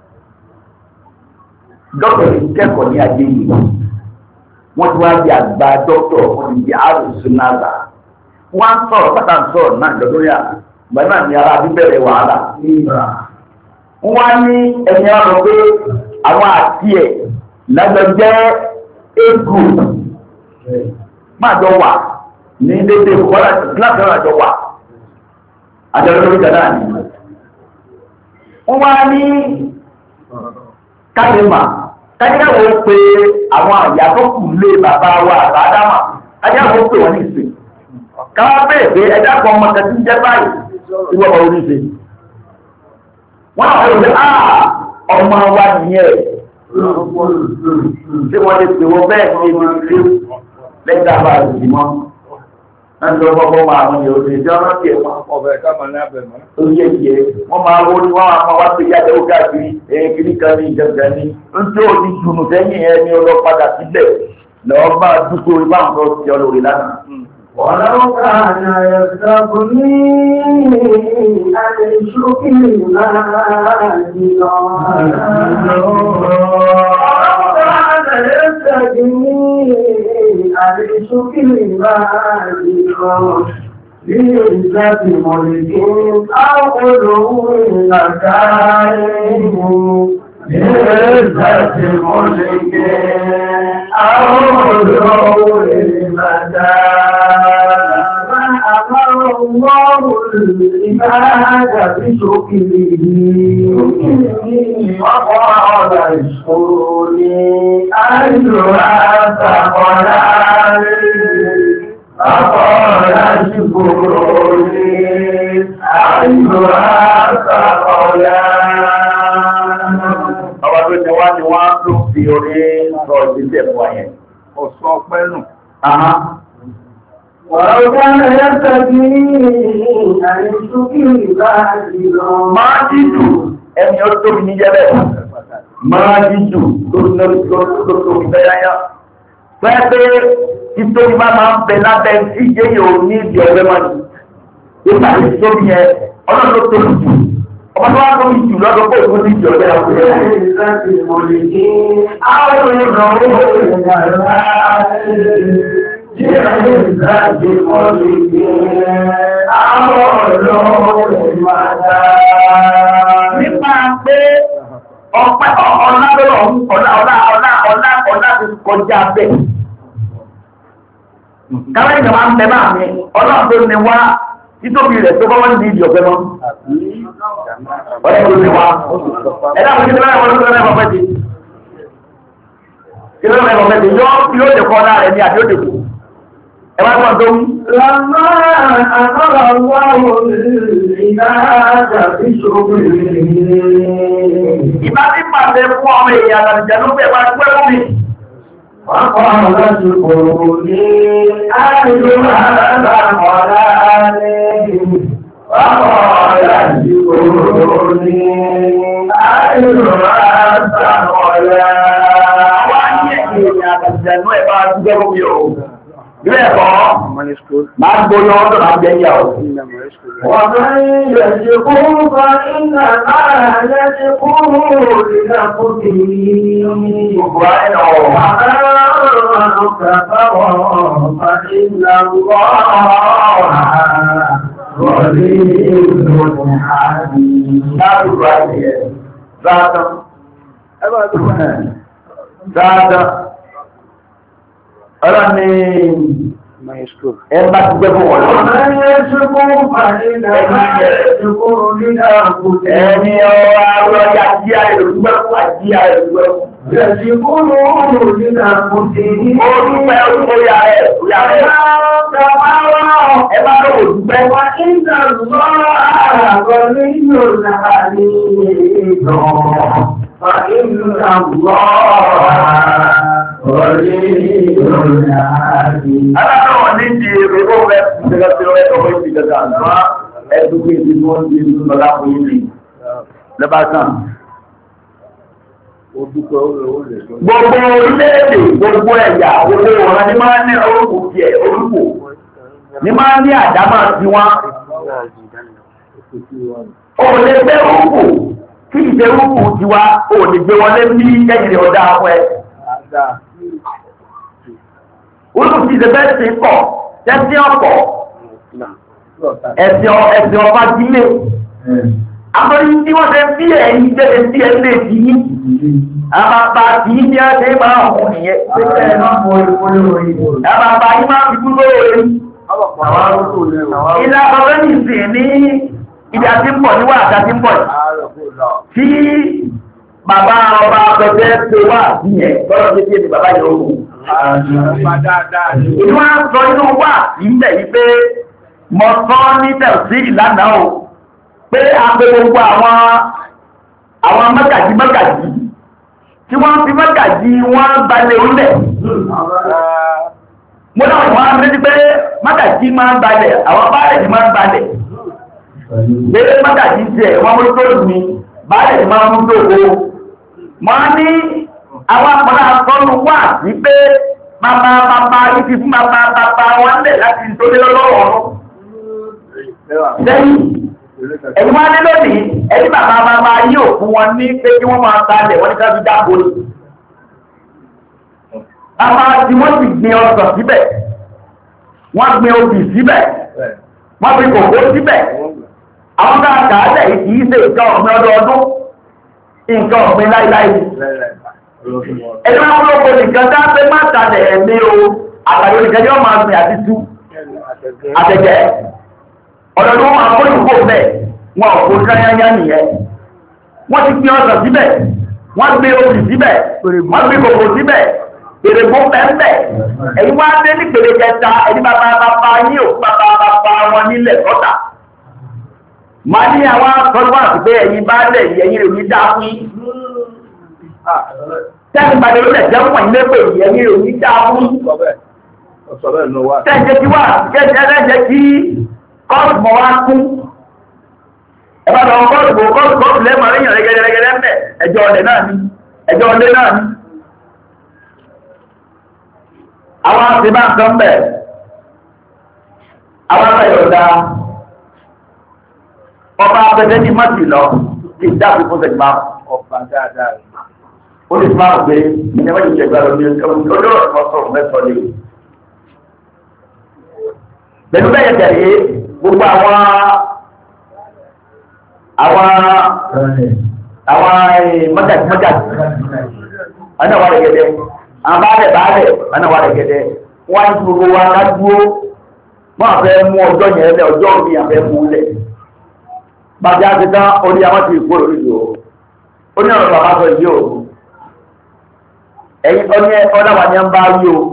dọ́kítọ̀ yìí kẹ́kọ̀ọ́ ní ajé yìí wọ́n ti wá di àgbà dọ́kítọ̀ wọ́n ti di àrùsùn náà wọ́n sọ̀rọ̀ pátá sọ̀rọ̀ náà lọ́dún yà gbà náà ní ara bíbẹ̀rẹ̀ wàhálà wọ́n ní ẹni ọ̀rọ̀ pé àwọn àti ẹ̀ lájọ jẹ́ égù máa jọ wà ní dédé kọ́lá gíláàsì ọ̀rọ̀ àjọ wà àjọ lórí jàdá ní wọ́n wá ní kájẹ́mà kájẹ́wò pé àwọn àyà tó kù lé bàbá wa àbádámà kájẹ́wò pé wọ́n ní ìsìn káwá bẹ́ẹ̀ pé ẹ̀dá kan ọmọ kẹtí jẹ́ báyìí ìwọ ọ̀rọ̀ oníṣe wọ́n àwọn ọ̀rọ̀ pé áà ọmọ wa nìyẹn tí wọ́n lè pè wọ́n bẹ́ẹ̀ ní ibi ilé lẹ́gbàá bá rẹ̀ sí mọ́ láti lọ fọ́fọ́ máa wọn yóò ṣe jẹ́ ọ̀rọ̀ tiẹ̀ mọ́ ọbẹ̀ káàmà ní abẹ̀mọ́ ó yẹ yẹ wọ́n máa wó ní wọ́n máa wá pé yájẹ́ ó káàkiri ẹ̀yìn kìíní kan ní ìjọba ní ń tí ò ní jùnù sẹ́yìn ẹni ọlọ́padà sílẹ̀ lọ́ọ́ bá dúkò ibà ń sọ sí ọlọ́rẹ̀ lánàá. ولو كان يستغني عن الشكر ماجدا ولو كان يستغني عن الشكر ماجدا لعزة ملك أو علو مكارم لعزة ملك أو علو مكارم أمر الله العباد بشكره وقال اشكرني أيها الثقلان فقال اشكرني أيها الثقلان. Ọba tó ti wá ni wọ́n ló fi orí sọ ìgbésẹ̀ fún àyẹ̀. Ọ̀sán pẹ́lú. ولو كان يستطيع أن يشكر باطلا Máa jíjù ẹni ó tóbi ní jẹ́bẹ̀. Máa jíjù tó tóbi bẹ́yáyá. Pẹ́pẹ́ títóbi bá máa ń bẹ lábẹ́ tí jẹ́ yóò ní ìdí ọgbẹ́ máa jù. Ìgbà tí tóbi yẹn, ọlọ́run ló tóbi jù. Ọmọ tó wá tóbi jù lọ́dọ̀ pé ìwọ́n ní ìdí ọgbẹ́ àwọn ọgbẹ́. Àwọn ìrànwọ́ nípa pé ọpẹ́ ọ̀nà lọ́rọ̀ ọ̀nà ọ̀nà ọ̀nà ọ̀nà ọ̀nà ti kọjá bẹ́ẹ̀. Káwẹ́ ìjọba ń bẹ máa mi, ọlọ́run tó ní wá títóbi rẹ̀ tó bọ́wọ́ ní ìdí ọ̀pẹ́ mọ́. Ọlọ́run tó ní wá. Ẹ̀dá kò kí ló mẹ́rin wọ́n ló mẹ́rin ọ̀pẹ́ ti. Kí ló mẹ́rin ọ̀pẹ́ ti yóò dẹ̀kọ́ ọ̀nà rẹ̀ ní àbí ó dẹ̀kọ́. Ẹwà tó ń tó ń. Lọ́nà àkọ́lọ̀ wọ́n ìdájà bí ṣògbé. Ìbá tí pàṣẹ fún ọmọ èèyàn àtàlìjẹ́ ló fẹ́ máa gbẹ́ fún mi. Wọ́n kọ́ ọ̀rọ̀ sí kòrò ní àìyó àbámọ́lá ní. Wọ́n kọ́ ọ̀rọ̀ sí kòrò ní àìyó àbámọ́lá. Wọ́n á yẹ èèyàn àtàlìjẹ́ ló ẹ̀ bá gbẹ́ fún mi o. Ilé ẹ̀kọ́ máa gbóná ọdún máa jẹ́ ìyà ọ̀. Wọ́n mẹ́rin yẹ̀ ṣe kúrú bá iná máa yẹ́ ṣe kúrú ìlàkúkì Gbogbo àìnà ọ̀. àmàrùn-ún kàfàwọ̀ bá iná wọ́ rọ̀lẹ́ ìlú àdì. Láàrùn àti ẹ̀. Záàtán. Záàtán. Ọlọ́ ni ẹ bá ti gbẹ́ fún wọn lọ. ẹni ọ̀rọ̀ àwọn àjí àìrògbẹ́ fún àjí àìrògbẹ́ fún. Yẹ̀sìnkúrò oòrùn nínú àkùnjẹ ní orúgbẹ́ orúgbẹ́ orí ààrẹ orí ààrẹ. Ẹ bá lọ́wọ́ dúpẹ́. Wà ní ìdàrúgbọ́ àràgọ́ nínú láàrin ìlọ. Wà ní ìdàrúgbọ́ àràgọ́ nínú láàrin. Aláwọ̀ ní ti èrè ó rẹ̀ ṣẹlẹ̀ sí ọ̀rẹ́ ọmọ ìgbìyànjú àgbà ẹ̀dùnkú ìdí tí wọ́n ń gbé nínú lọ́lá fún ìlú. Lẹ́bàtàn. Gbogbo orílẹ̀-èdè, gbogbo ẹ̀yà, gbogbo ọ̀rọ̀ ni máa ń ní orúkù tí ẹ̀ orúkù. Ní máa ń ní àdámà tí wọ́n. O lè gbé orúkù, kí ìṣẹ́ orúkù tí wá, o lè gbé wọlé ní ẹ̀yìn ọ̀dá àwọn ẹ̀. Orúkù tí ìṣẹ́fẹ́ sí pọ̀, tẹ́sí ọ̀pọ̀, ẹ̀sìn ọba jílé. Àmọ́rí tí wọ́n tẹ́ bí ẹ̀yìn jẹ́ sí ẹgbẹ́ tí yí, àbàbà tí yí bí á tẹ́ máa hùn nìyẹn. Àbàbà yí máa fi kúrò orí. Ilá ọ̀rẹ́ nìsìn ní ibi àti ń bọ̀ níwà àti ń bọ̀ tí bàbá ọba pẹ̀lẹ́ pé wà ní ẹ̀ lọ́rọ̀ tí kí ni bàbá yóò hù. Ìlú wá sọ inú wà nílẹ̀ yí pé mọ̀ sọ ní tẹ̀sí ìlànà o. Pé a pè gbogbo àwọn àwọn mọ́gàjí mọ́gàjí tí wọ́n fi mọ́gàjí wọ́n gbalẹ̀ orílẹ̀. Mo náà wọ́n méjì pé mọ́gàjí máa ń gbalẹ̀, àwọn báyẹ̀ máa ń gbalẹ̀. Pé mọ́gàjí jẹ́ wọ́n mú tó ní báyẹ̀ máa mú tó owó. Wọ́n ní àwọn àpọ̀lá sọ́nù wà sí pé bàbá bàbá yìí fi fún bàbá bàbá wọn lẹ̀ láti nítorí lọ́wọ́ ẹ̀yìn wá ní lónìí ẹni bàbá bàbá yóò fún wọn ní pé kí wọ́n máa tààlẹ̀ wọ́n ní ká fi dáàbò ní bàbá tí wọ́n sì gbin ọsàn síbẹ̀ wọ́n gbin obì síbẹ̀ wọ́n fi kòkó síbẹ̀ àwọn káàkàálẹ̀ kì í ṣe nǹkan ọ̀gbìn ọdọọdún nǹkan ọ̀gbìn láíláí ẹni wọ́n lóko nìkan dáàbẹ́ má tààlẹ̀ ẹ̀mí o àgbàdo nìkan yóò máa gbìn àti tú àtẹ̀jẹ́ ọ̀dọ̀ ló máa kó ìkó bẹ́ẹ̀ wọn ò kó káyáyá nìyẹn wọ́n ti fi ọ̀sán síbẹ̀ wọ́n gbé obì síbẹ̀ wọ́n gbé kòkò síbẹ̀ èrègbó pẹ́ńpẹ́ ẹ̀yin wá dé ní pèlè kẹta ẹni bàbá bàbá yín ò bàbá bàbá wọn nílẹ̀ sọ́tà máa ní àwọn akọ́lù wà pé ẹ̀yin bá lẹ̀ ẹ̀yin rẹ̀ ní dáa fún yín tẹ́lẹ̀ ìpàdé ló lẹ̀ jẹ́ fún ilé pé ẹ̀yin rẹ̀ ní dáa fún yín tẹ́jẹ́ kí wà kẹ́jẹ́ kí kọ́ọ̀tù mọ̀ wá kú ẹ̀bá lọ kọ́ọ̀tù bò kọ́ọ̀tù kọ́ọ̀tù lẹ́mọ̀ ríyàn rẹ̀gẹ̀rẹ̀gẹ̀rẹ̀ mẹ́ ẹjọ́ ọ̀lẹ̀ náà ni ẹjọ́ ọ̀lẹ̀ náà ni àwọn àti bá ń kan bẹ̀ àwọn àtàyọ̀dá ọba apẹtẹ ní mọ́tì lọ kí dáàbì fún sẹ̀gbà ọba dáadáa ó lè máa gbé ìyẹn mọ́tì sẹ̀gbà lọ ní ọjọ́ ọ̀sọ̀rọ̀ mẹ́sọ̀ lè pẹ̀lú bẹ́yẹ̀ tẹ̀lé gbogbo àwọn àwọn àwọn mọ́tàkì mọ́tàkì ọ̀nàwà rẹ̀ gẹ̀dẹ̀ àwọn báálẹ̀ báálẹ̀ ọ̀nàwà rẹ̀ gẹ̀dẹ̀ wọ́n ní gbogbo wa ká dúró wọ́n àfẹ́ mú ọjọ́ yẹn lẹ́ ọjọ́ mi àfẹ́ mú lẹ̀ bàjẹ́ àti tán orí àwọn ti kó lórí yòó ó ní ọ̀rọ̀ bàbá sọ yìí o ẹ̀yin ọ̀nàwà ni ń bá yìí o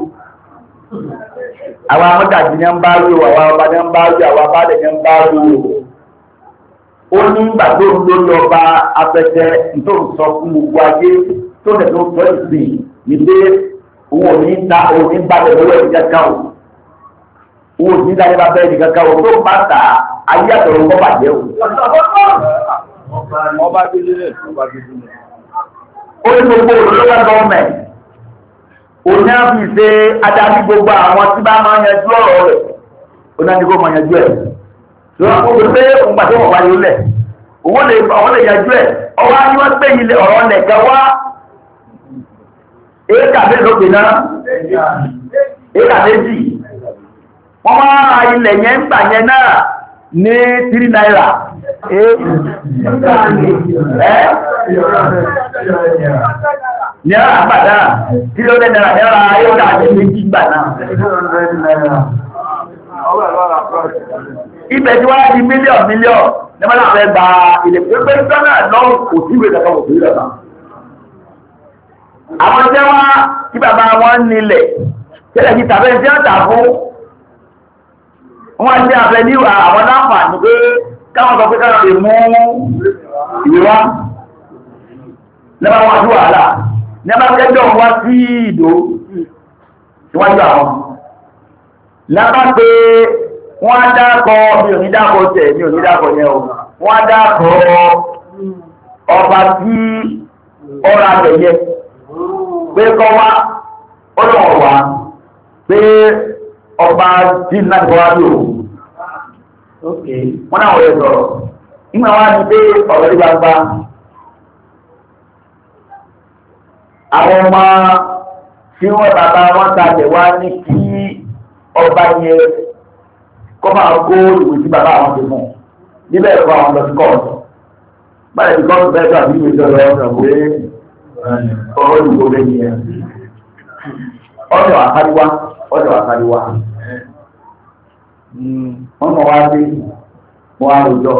àwọn amọ́gàjì ní ń bá rí o àwọn ọba ní ń bá rí àwọn abálẹ̀ ní ń bá rí o ó ní ìgbà tó ń lórí ọba afẹ́fẹ́ tó ń sọ fún gbogbo ayé tó lẹ̀ tó sọ ìsìn ní pé òun ò ní ta òun ní balẹ̀ lọ́wọ́ ẹ̀dí kankan o òun ò ní ta nípa bẹ́ẹ̀ ẹ̀dí kankan o tó bá ta ayé àtọ̀rọ̀ kọ́ bàjẹ́ o. ọba bíbí rẹ̀ ọba bíbí rẹ̀. ó ní gbogbo olólùwà gọ́ọ̀mẹ̀ntì òní á fi ṣe adarí gbogbo àwọn tí bá máa yanjú ọ̀rọ̀ rẹ̀ òní á ní kó máa yanjú ẹ̀ lọ́wọ́ kó pé òun pàṣẹ wọ̀ wáyé lẹ̀ òun lè àwọn lè yanjú ẹ̀ ọwọ́ á ní wọ́n pé ilẹ̀ ọ̀rọ̀ nẹ̀kẹ́ wá éèkà méjì lókè náà éèkà méjì wọ́n máa ra ilẹ̀ yẹn ń gbà yẹn náà ní tírí náírà ẹ́ ní ara àgbàdá tí ló lẹ́ náírà náírà yóò dà ní méjì gbà náà. Ibẹ̀ tí wọ́n á di mílíọ̀nù mílíọ̀nù ní wọ́n náà fẹ́ gba ilé pépé sọ́nà lọ́rùn kò sí ìwé kankan kò sí ìwé kankan. Àwọn tí wọ́n tí bàbá wọn nílẹ̀ tẹ́lẹ̀ kí tàbí tí wọ́n tà fún wọ́n ti àfẹ́ ní àwọn láǹfààní pé káwọn sọ pé káwọn lè mú ìwé wá lẹ́bàá wọn sí wàhálà lẹ́bàá kẹjọ wá sí ìdó síwájú àwọn lábá pé wọ́n á dákọ̀ mi ò ní dákọ̀ tẹ̀ mi ò ní dákọ̀ yẹn o wọ́n á dákọ̀ ọba tí ọ̀rọ̀ àgbẹ̀yẹ pé kọ́ wá ọlọ́wọ̀ wá pé ọba tí náà kọ́ wá bí o wọ́n náà wọ́n yẹ sọ̀rọ̀ nígbà wá ní pé ọ̀rọ̀ ní gbangba àwọn ọmọ tí wọ́n bàbá wọn tàbẹ̀ wá ní kí ọba yẹn kọ́ máa kó ìwé tí bàbá àwọn ti mú níbẹ̀ ẹ̀kọ́ àwọn lọ sí kọ́ọ̀tù báyìí tí kọ́ọ̀tù bẹ́ẹ̀ tó àbí ìwé tó lọ ọ̀sán pé ọ̀rọ̀ ìwé bẹ́ẹ̀ ni ẹ̀ ọ̀dọ̀ àkáríwá ọ̀dọ̀ àkáríwá wọ́n mọ̀ wá sí wọ́n á lòjọ́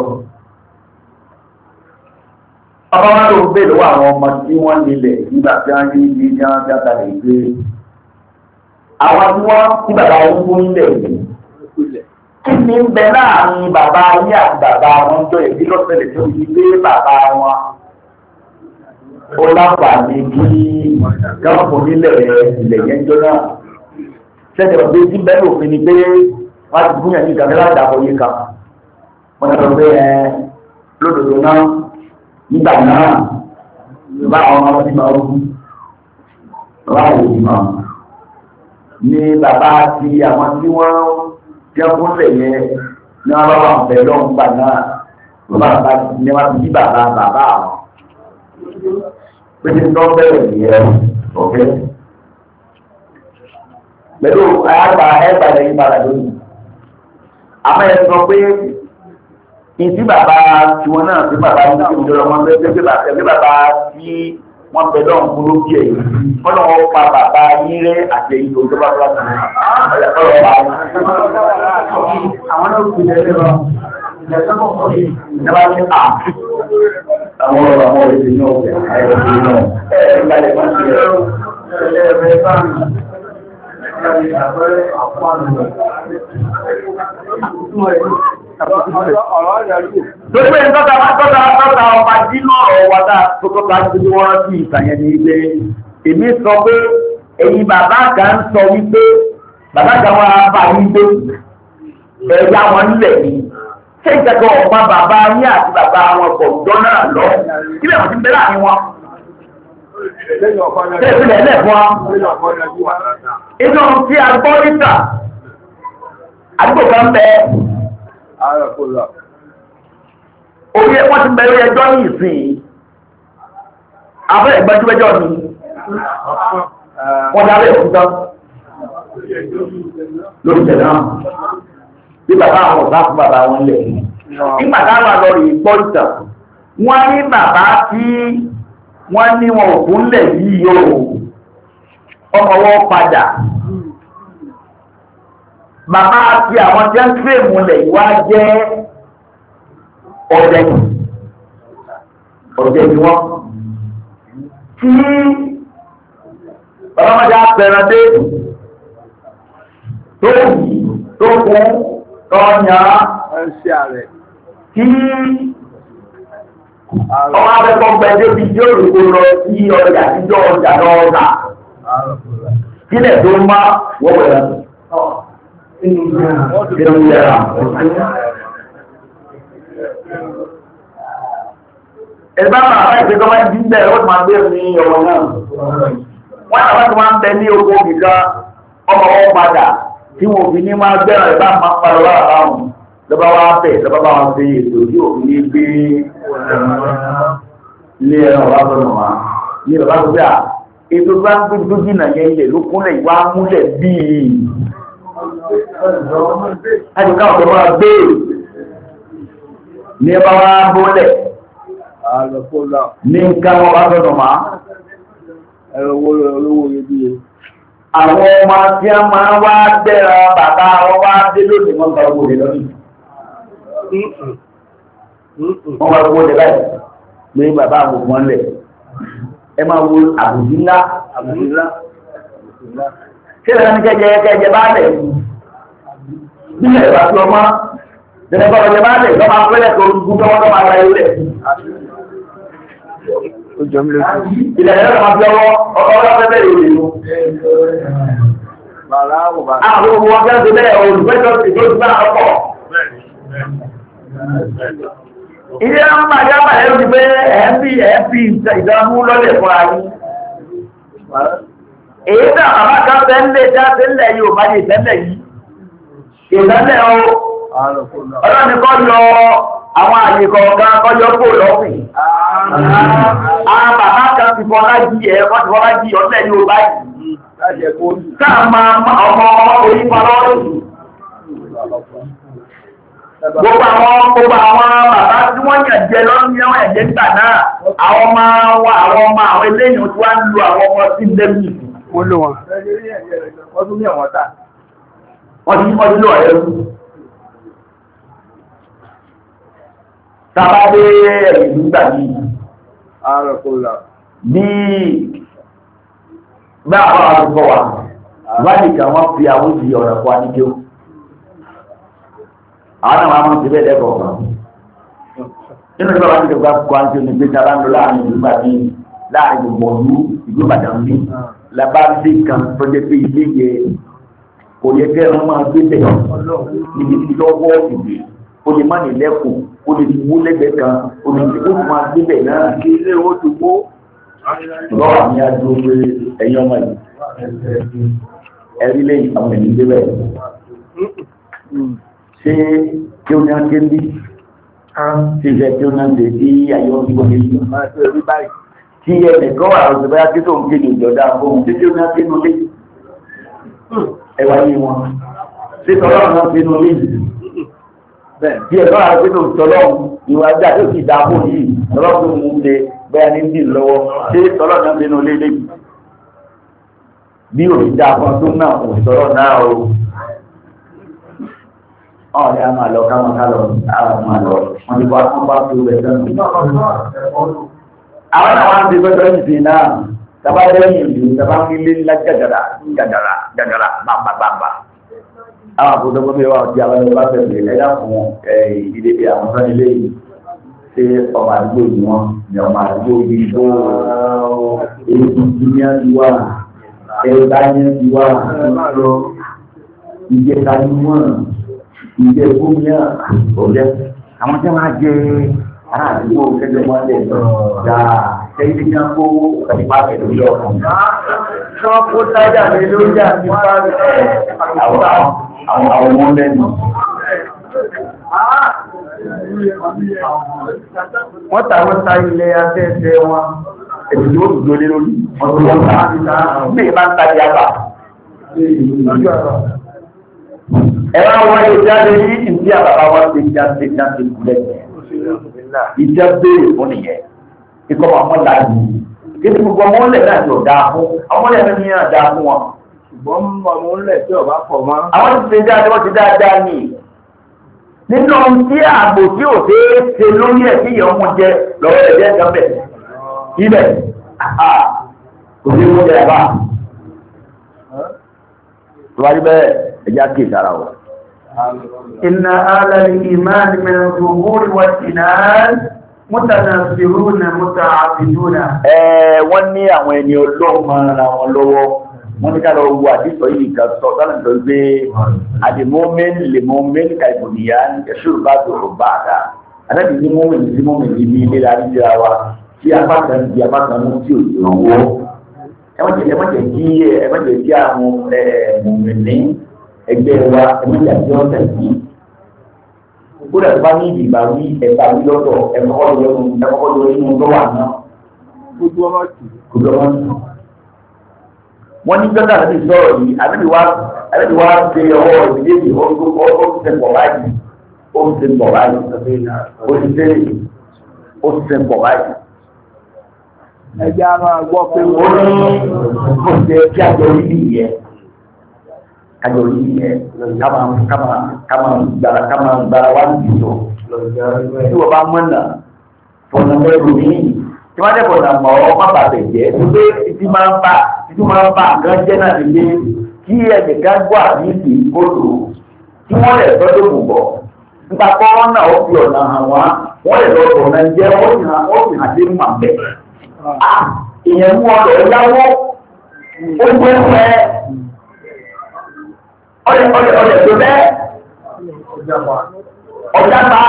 ọba wá ló ń bèèrè lọ́wọ́ àwọn ọmọ tí wọ́n nílẹ̀ nígbà tí wọ́n ní ibi ní wọ́n játa lè gbé àwọn tí wọ́n tí bàbá wọn fún nílẹ̀ yìí kí ni ń bẹ láàrin bàbá ayé àti bàbá wọn jọ èdè lọ́sẹ̀lẹ̀ tó ti gbé bàbá wọn ó láǹfààní kí gáàpù nílẹ̀ ilẹ̀ yẹn jọ náà ṣẹ̀dẹ̀ ọ̀gbẹ́ tí bẹ́ẹ̀ òfin ni pé wọ́n ti fún yàn ní ìgbàgbé láti àbọ̀ yìí kan wọ́n ti sọ pé ẹ lódodo náà nígbà náà bá àwọn ọmọ tí máa rú láwọn òbímọ ní bàbá àti àwọn tí wọ́n jẹ́ fúnlẹ̀ yẹn ní wọ́n bá wà ń bẹ̀ lọ́hùn gbà náà bàbá ní wọ́n ti bí bàbá bàbá àwọn pé ní tó bẹ̀rẹ̀ nìyẹn ọ̀fẹ́ pẹ̀lú àyàgbà ẹgbà lẹ́yìn padà lónìí àmọ́ ẹ sọ pé ìdí bàbá tí wọn náà tí bàbá ní kí ìjọba wọn bẹ gbé bàbá ẹgbẹ́ bàbá tí wọn bẹ lọ́n kú lókè ẹ̀ wọn náà wọ́n pa bàbá yín rẹ́ àti èyí tó jọba tó láti ọ̀rọ̀ bá wọn. àwọn náà kù lẹ́lẹ́ lọ ìjọba ní à àwọn ọ̀rọ̀ àwọn èdè náà bẹ̀ àìrọ̀ sí náà ẹ̀ ìgbàlẹ̀ máa ń ṣe ẹ̀rẹ̀ bá mi. Gbogbo ìtọ́ta tọ́ta tọ́ta ọba dínú ọ̀rọ̀ wádá tó tọ́ta tí wọ́n rántí ìtàyẹ̀ ní ilé. Èmi sọ pé èyí bàbá kan sọ wípé bàbá kan wá bá yí gbé ẹ̀yà wọn nílẹ̀ ní. Ṣé ìjẹ́kọ̀ ọ̀pá bàbá yí àti bàbá wọn pọ̀ jọ́nà lọ? Kí lè wọ́n ti bẹ́rẹ̀ àní wọn? Ṣé ìpínlẹ̀ ẹ̀lẹ́ fún wa? Inú tí a gbọ́ níta, àdúgbò kan bẹ́ẹ̀. Orí wọ́n ti bẹ̀rẹ̀ ẹjọ́ ní ìsìn àbẹ́ ìgbẹ́júwẹ́jọ́ ni wọ́n dábẹ́ òkúta lórí tẹ̀lé náà bí bàbá àwọn ọ̀sá fún bàbá wọn lẹ̀ nígbà táwọn lọ rí gbọ́ ìtàn wọ́n ní bàbá tí wọ́n ní wọn òkú ńlẹ̀ yìí yóò ọmọ wọn padà bàbá àti àwọn tí wọ́n tírè múlẹ̀ wá jẹ́ ọ̀dẹ̀ ọ̀dẹ̀ ni wọ́n tí bàbá máa jẹ́ apẹ̀rẹ̀ dé tó yìí tó kún tọ́nyà tí ọmọ abẹ́kọ̀ gbẹ̀dẹ́ bí tí ó rò lọ sí ọjà tíjọ́ ọjà lọ́ọ̀ta kílẹ̀ tó má wọ́wọ́ Ẹ̀bá máa bá ìpé gọ́mọ́ ìdí bẹ̀rẹ̀ wọ́n máa bẹ̀rẹ̀ ní ọ̀rọ̀ náà. Wọ́n àwọn tí wọ́n ń bẹ ní oko nìkan ọmọ wọn padà tí wọ́n fi ní máa bẹ̀rẹ̀ ẹ̀bá máa padà wà láàrùn lọ́bá wá bẹ̀ lọ́bá bá wọn fi ètò tí òfin ní gbé ilé ẹran ọ̀rọ̀ àbọ̀nà wá. Ní ọ̀rọ̀ àbọ̀nà bí i ètò bá ń gbé tó jìnà yẹn ilẹ̀ ló kúnlẹ̀ ìwá múlẹ̀ bíi àjùká ọ̀pọ̀ máa gbé ní ẹbá wá bólẹ̀ ní nǹkan wọn bá tọ́nà máa ẹ̀rọ owó olówó iyebíye. Àwọn ọmọ tí a máa wá dẹ́ra bàbá wọn wá dé lónìí wọ́n gba owó rẹ̀ lọ́nìí. Wọ́n wá owó rẹ̀ báyìí pé bàbá àwọn ọmọ lẹ̀. Ẹ máa wo àbùdí ńlá. Àbùdí ńlá. Ṣé ìrìn ní kẹjẹ kẹjẹ bá lẹ̀? Bí ẹ̀ bá fi ọmọ, ìrìn bá ọjọ́ bá lẹ̀ lọ́ máa pẹ́lẹ̀ tó gún tọ́wọ́ tó máa ra ilẹ̀. Ilẹ̀ ẹ̀rọ máa fi ọwọ́ ọlọ́pẹ́ bẹ̀rẹ̀ ìlú. Àwọn ohun ọjọ́ ti bẹ́ẹ̀ olùgbẹ́jọ́ ti tó gbá ọkọ̀. Ilé ń máa yá máa yẹ́ ti pé ẹ̀ẹ́bí ẹ̀ẹ́bí ìdánmú lọ́lẹ̀ fún ayé. Èyí náà bàbá kan tẹ́lẹ̀ já tẹ́lẹ̀ yóò máa yẹ tẹ́lẹ̀ yìí. Ìtẹ́lẹ̀ o, ọlọ́ni kọ́ yọ àwọn àyè kọ̀ọ̀kan kọ́ yọ kó lọ́pìn. Àwọn bàbá kan ti fọ́lá jí ẹ̀ wọ́n ti fọ́lá jí ọ̀lẹ́ ní ọba yìí. Káà máa ọmọ orí palọ́rùn. Gbogbo àwọn gbogbo àwọn bàbá tí wọ́n yàn jẹ lọ́rùn ní àwọn ẹ̀jẹ̀ nígbà náà, àwọn ọmọ wa àwọn ọmọ àwọn eléyìn tí wọ́n ń lo àwọn ọmọ sí lẹ́mì. Wọ́n lò wọ́n. Wọ́n tún ní àwọn tà. Wọ́n ti wọ́n ti lọ ẹ̀rú. Sábádé ẹ̀yìn nígbà yìí. Àrọ̀kọ́lá. Bí bá àwọn àdúgbò wa, ìwádìí kan wọ́n fi àwọn ìdí ọ̀rọ̀ fún aníjó. Àwọn àwọn àwọn ti bẹ́ẹ̀ lẹ́kọ̀ọ́ kan. Nínú ìgbà wọn ti gbà kó àjò ní gbèsè abáńdó láàrin ìgbà ní láàrin gbogbo ọdún ìlú Ìbàdàn bí. Labáńdé kan tó jẹ́ pé ilé yẹ kò yẹ kẹ́ ẹ̀rọ máa gbé bẹ̀ níbi tí lọ́wọ́ ìgbè. O lè má ní lẹ́kùn, o lè wó lẹ́gbẹ̀ẹ́ kan, o lè tí ó máa gbé bẹ̀ náà kí ilé owó tó gbó. Lọ́wọ́ àmì àdúró pé ẹ̀yin ọmọ yìí. Ẹ̀rí lẹ́yìn àwọn ènìyàn gbé bẹ̀. Ṣé kí o ní á ké bí? Ṣé ìfẹ́ tí o náà ṣe tí ayé wọn ti wọlé yìí? Tí ẹnìkan wà lọ́sọ̀ bá kí tó ń kéde ìjọba fóun, ṣé tí o ní á ké nù lé? Ẹ wáyé wọn. Ṣé tọ́lọ́ náà ké nù lé yìí? Bí ẹ̀kọ́ àwọn akẹ́kọ̀ọ́ tọ́lọ́run ìwà ajá tó ti dáàbò yìí tọ́lọ́run tó mú lé bẹ́ẹ̀ ní bí lọ́wọ́ ṣé tọ́lọ́run náà nínú lé lé bí ò ní dáàbò tó náà kò sọ̀rọ̀ náà o. Ọ̀rẹ́ a máa lọ káwọn ká lọ àwọn máa lọ wọ́n ti bá wọ́n bá tó rẹ̀ sẹ́nu. Àwọn àwọn àti pẹ́pẹ́ ní ti náà tàbá lẹ́yìn ìlú tàbá ń lé ńlá gàgàrà gàgàrà gàgàrà bàbàbàbà. Àwọn àbúdọ́gbọ́n bí wọ́n ti àwọn ẹgbẹ́ fẹ́ lè lẹ́yà fún ìdílé àwọn sọ́nà ilé yìí ṣé ọmọ àdúgbò yìí wọ́n ní ọmọ àdúgbò yìí tó èyí ní àti wà ẹ̀ka ní àti wà ìjẹta ní wọ́n ìjẹ gómìnà ọ̀jẹ́ àwọn tí wọ́n á jẹ ará àdúgbò kẹjọ wọn lẹ̀ dáa ẹ̀yìn ní àpò ìpàdé pẹ̀lú ilé ọkùnrin. Wọ́n kó tájà lé lórí àti pàdé àwọn àwọn ọmọ lẹ́nu. Wọ́n tàwọn ta ilẹ̀ afẹ́fẹ́ wọn. Èdè tí ó dùn lé lórí. Wọ́n tó wọ́n ta bí ìbá ń tàbí àbà. Ẹ̀rọ àwọn ilé jáde ní ìdí àbàbà wọn ti jáde jáde kúlẹ̀. Ìjẹ́ béèrè fún nìyẹn. Ikọ̀ àwọn làjú. Kí ni gbogbo ọmọ lẹ̀ náà ti ọ̀dà fún? Ọmọ lẹ̀ náà ní ọ̀dà fún wọn. Ṣùgbọ́n ọmọ ńlẹ̀ tí ọba pọ̀ mọ́. Àwọn ti ṣe dáadáa wọ́n ti dáadáa ní. Nínú tí àgbò tí ò ṣe é ṣe lórí ẹ̀ tí ìyọ̀ ọmọ jẹ lọ́wọ́ ẹ̀jẹ̀ gọ́bẹ̀. Ibẹ̀ kò sí mú jẹ ẹ̀bá. Tọ́wájú bẹ́ẹ̀ ẹ̀já kì í sára wọ̀. Inna alal iman min al-zuhur wa al-inan mutanasiruna muta'abiduna. Ẹ wọ́n ní àwọn ẹni ọlọ́mọ ara wọn lọ́wọ́. Wọ́n ní ká lọ wo àdìsọ yìí kan sọ sọ́nà tó gbé àdìmọ́mẹ́ni lè mọ́mẹ́ni ka ìbòmíyá ẹ̀ṣọ́ bá dòrò bá a dá. Àdábì ní mọ́mẹ́ni sí mọ́mẹ́ni ní ilé la ní ìlera wa tí apá kan di apá kan mú tí ò yàn wọ́. Ẹ má jẹ́ ẹ má jẹ́ kí ẹ má jẹ́ kí àwọn mọ̀mẹ́ni ẹgbẹ́ wa ẹ má jẹ́ kí wọ́n tẹ̀sí. Kódà tó bá ní ìdìbà wí ẹ̀ka wí lọ́tọ̀ ẹ̀kọ́kọ́ lọ nínú tó wà náà. Gbogbo ọmọ tì. Gbogbo ọmọ tì. Wọ́n ní gbọ́dọ̀ àti sọ̀rọ̀ yìí àbẹ́bí wá àbẹ́bí wá ṣe ọwọ́ ìdílé ó ó ṣe pọ̀ báyìí ó ṣe pọ̀ báyìí ó ṣe ó ṣe pọ̀ báyìí. ẹjẹ́ a máa gbọ́ pé ó ní kò jẹ́ kí àjọ orí yẹ àjọ orí yẹ káma káma káma gbára káma gbára wá nìyí tó tí wọ́n bá mọ̀nà fọ̀nà mẹ́rin ní tí wọ́n dẹ́kọ̀ nà mọ̀ ọ́ má bàbẹ̀ jẹ́ tó pé títí máa ń bá títí máa ń bá nǹkan jẹ́ náà nílé kí ẹnìkan gbọ́ àbí ìsì kóòtù tí wọ́n lè tọ́jú bùbọ̀ nípa kọ́ náà ó fi ọ̀nà hàn wá wọ́n lè lọ ọ̀nà jẹ́ ó sì hàn ó sì hàn sí mà bẹ́ẹ̀. ìyẹn mú ọ̀dọ̀ yáwó ó gbé fẹ́ ọ̀dẹ̀ ọ̀dẹ̀ ọ̀dẹ̀ tó bẹ́ẹ̀ ọ̀dà bá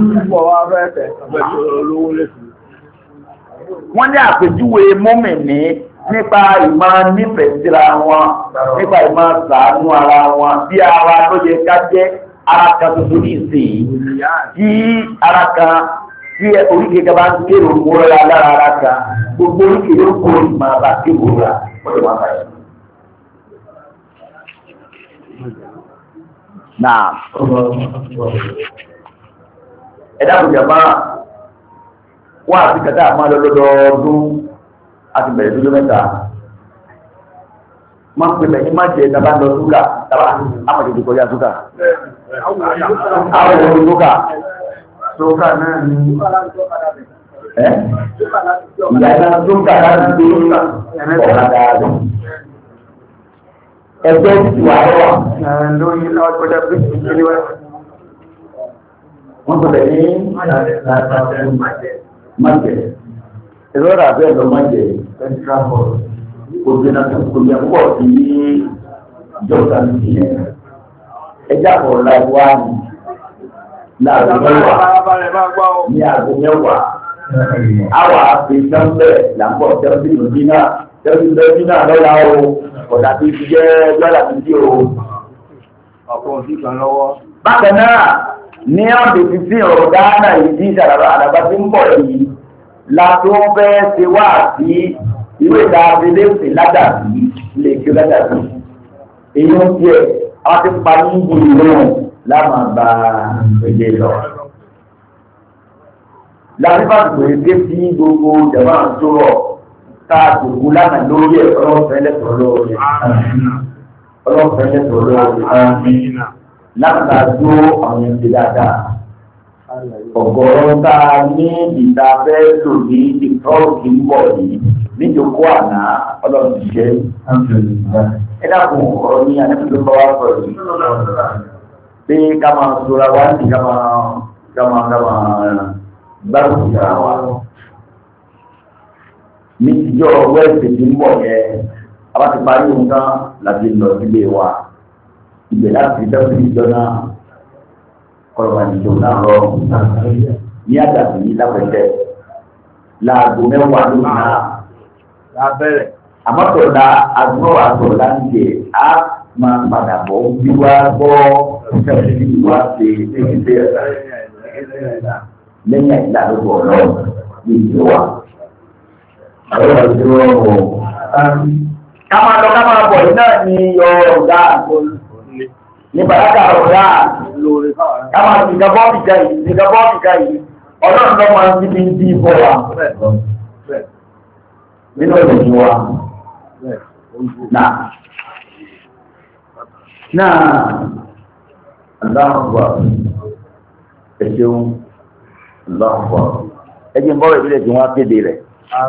wọ́n ní àpèjúwe mọ́mìnì nípa ìmọ̀ nífẹ̀ẹ́ síra wọn nípa ìmọ̀ ṣàánú ara wọn bí ara ló yẹ ká jẹ́ ara kan tuntun ní ìsìn tí ara kan tí oríkèé kan bá ń kérò mọ́ra lára ara kan gbogbo oríkèé ló kó ìmọ̀ àbá kérò rà wọ́n lè wá báyìí. Náà ẹ dákun jàmbá wọ́n àti kàtà àmọ́ lọ́dọọdún àti bẹ̀rẹ̀ dúdú mẹ́ta máa ń pè bẹ̀yìn má jẹ́ tàbá lọ súkà tàbá àmàjèjì kọjá súkà àwọn ohun súkà súkà náà ní ẹ́ ìyànà súkà láti gbé ọ̀kadà rẹ̀ ẹgbẹ́ ìwà ẹwà lórí ọjọ́ bí i wọ́n tó bẹ̀ ní májẹ̀ ìrọ́rà bẹ́ẹ̀ lọ májẹ̀ extra hall kò jẹ́nà kò jẹ́ pọ̀ sí ìjọba sí ẹ̀ ẹjá pọ̀ láwá ní láàrin mẹ́wàá ní àgọ́ mẹ́wàá àwà àfi sẹ́ńbẹ̀ làǹpọ̀ tẹ́lifíṣàn dínà tẹ́lifíṣàn dínà lọ́la o ọ̀dà tí ti jẹ́ lọ́la tí tí o ọ̀pọ̀ sí kan lọ́wọ́. bákan náà ní ọ̀dẹ̀ tí tí ọ̀rọ̀ dáná yìí tí ìṣàlàbà àdàbà tí ń bọ̀ yìí la tó fẹ́ ṣe wá sí ìwé ìdáàbílẹ̀ òsè ládàbí lè kí ládàbí èyí ń tiẹ̀ àwọn ti pa ní ìlú náà láwọn bá èdè lọ. láti bá ti pèrè ké sí gbogbo ìjọba tó rọ̀ tá a kò kú lánàá lórí ẹ̀ ọlọ́fẹ́ lẹ́tọ̀ọ́ lórí ọlọ́fẹ́ lẹ́tọ̀ọ́ lórí láti àjò àwọn ẹ̀sẹ̀ dáadáa. ọ̀gọ̀rọ̀ tá a ní ìta fẹ́ lò ní ìtọ́rọ̀ kì í bọ̀ yìí níjókòó àná ọlọ́run ti ṣe. ẹ dákun ọ̀rọ̀ ní àdébùtò bá wà sọ̀rọ̀ yìí pé ká máa sora wá sí ká máa ká máa ká máa gbárùkù sára wa. ní ìjọ wẹ́ẹ̀sì tí ń bọ̀ yẹn a bá ti parí ohun tán láti lọ sílé wa ibẹ̀ láti dẹ́kun ìjọ náà kọlọ̀bà ìjọ náà rọ ní àdàbí lápẹ̀tẹ̀ láago mẹ́wàá ló náà lábẹ́rẹ̀ àmọ́tọ̀lá agbọ́wà tọ̀lá ń jẹ á máa padà bọ̀ bí wá gbọ́ ìṣẹ̀lẹ̀ bí wá ṣe ṣe lẹ́yìn àìlá ló bọ̀ lọ ní ìjọ wa. Àwọn ìjọ ọ̀rọ̀ ká máa lọ ká máa bọ̀ náà ní ọ̀gá ní bàrákà ọ̀gá káwọn àti ìjọba ìjà yìí ìjọba ìjà yìí ọlọ́run lọ́ máa ń ti fi ń di ìbọ̀ wa nínú ìròyìn wa náà náà aláwọ̀ ẹ̀ṣẹ̀un aláwọ̀ ẹ̀jẹ̀ ń bọ́ ìbílẹ̀ tí wọ́n kéde rẹ̀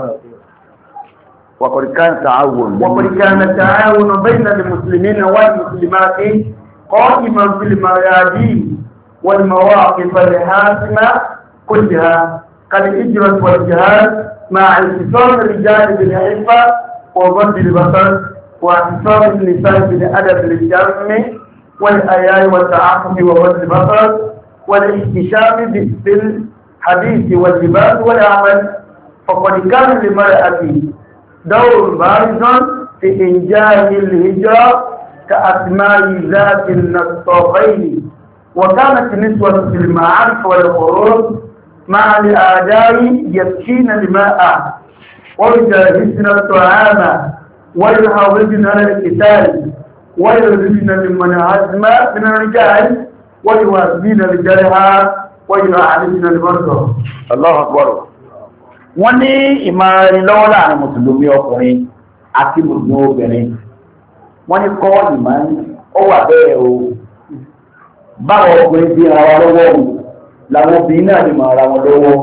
وقد كان تعاون وقد كان تعاون بين المسلمين والمسلمات قائما في الميادين والمواقف الحاسمة كلها كالهجرة والجهاد مع اعتصام الرجال بالعفة وغض البصر واعتصام النساء بالأدب الجم والحياء والتعفف وغض البصر والاحتشام بالحديث واللباس والعمل فقد كان للمرأة دور بارز في إنجاز الهجرة كأسماء ذات النصفين وكانت نسوة في المعارف والخروج مع الآداء يبكين الماء ويجهزن الطعام ويحافظن على القتال ويرزقن لمن عزم من الرجال ويوازين الجرحى ويعالجن المرضى. الله أكبر. wọ́n ní ìmọ̀rin lọ́wọ́ láàrin mùsùlùmí ọkùnrin àti mùsùlùmí obìnrin wọ́n ní kọ́ ìmọ̀rin ó wà bẹ́ẹ̀ o báwọn ọkùnrin bí ara wa lọ́wọ́ o làwọn obìnrin náà lè mọ̀ ara wọn lọ́wọ́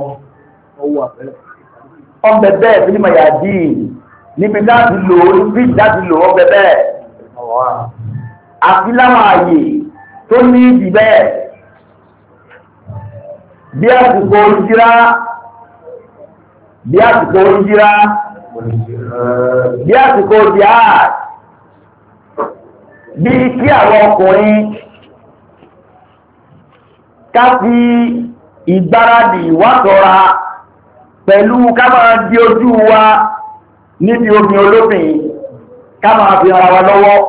ọ̀bẹ̀ bẹ́ẹ̀ fi ní mọ̀ yàdí níbi láti lò ó níbi láti lò ó bẹ́ẹ̀ bẹ́ẹ̀ àfi láwọn ààyè tó ní ìdí bẹ́ẹ̀ bí àsìkò ìjírá bí àsìkò ìjírá bí àsìkò jihad bí kí àwọn ọkùnrin ká fi ìgbáradì wátọ́ra pẹ̀lú ká máa di ojú wa níbi omi olóbìn ká máa fi ara wa lọ́wọ́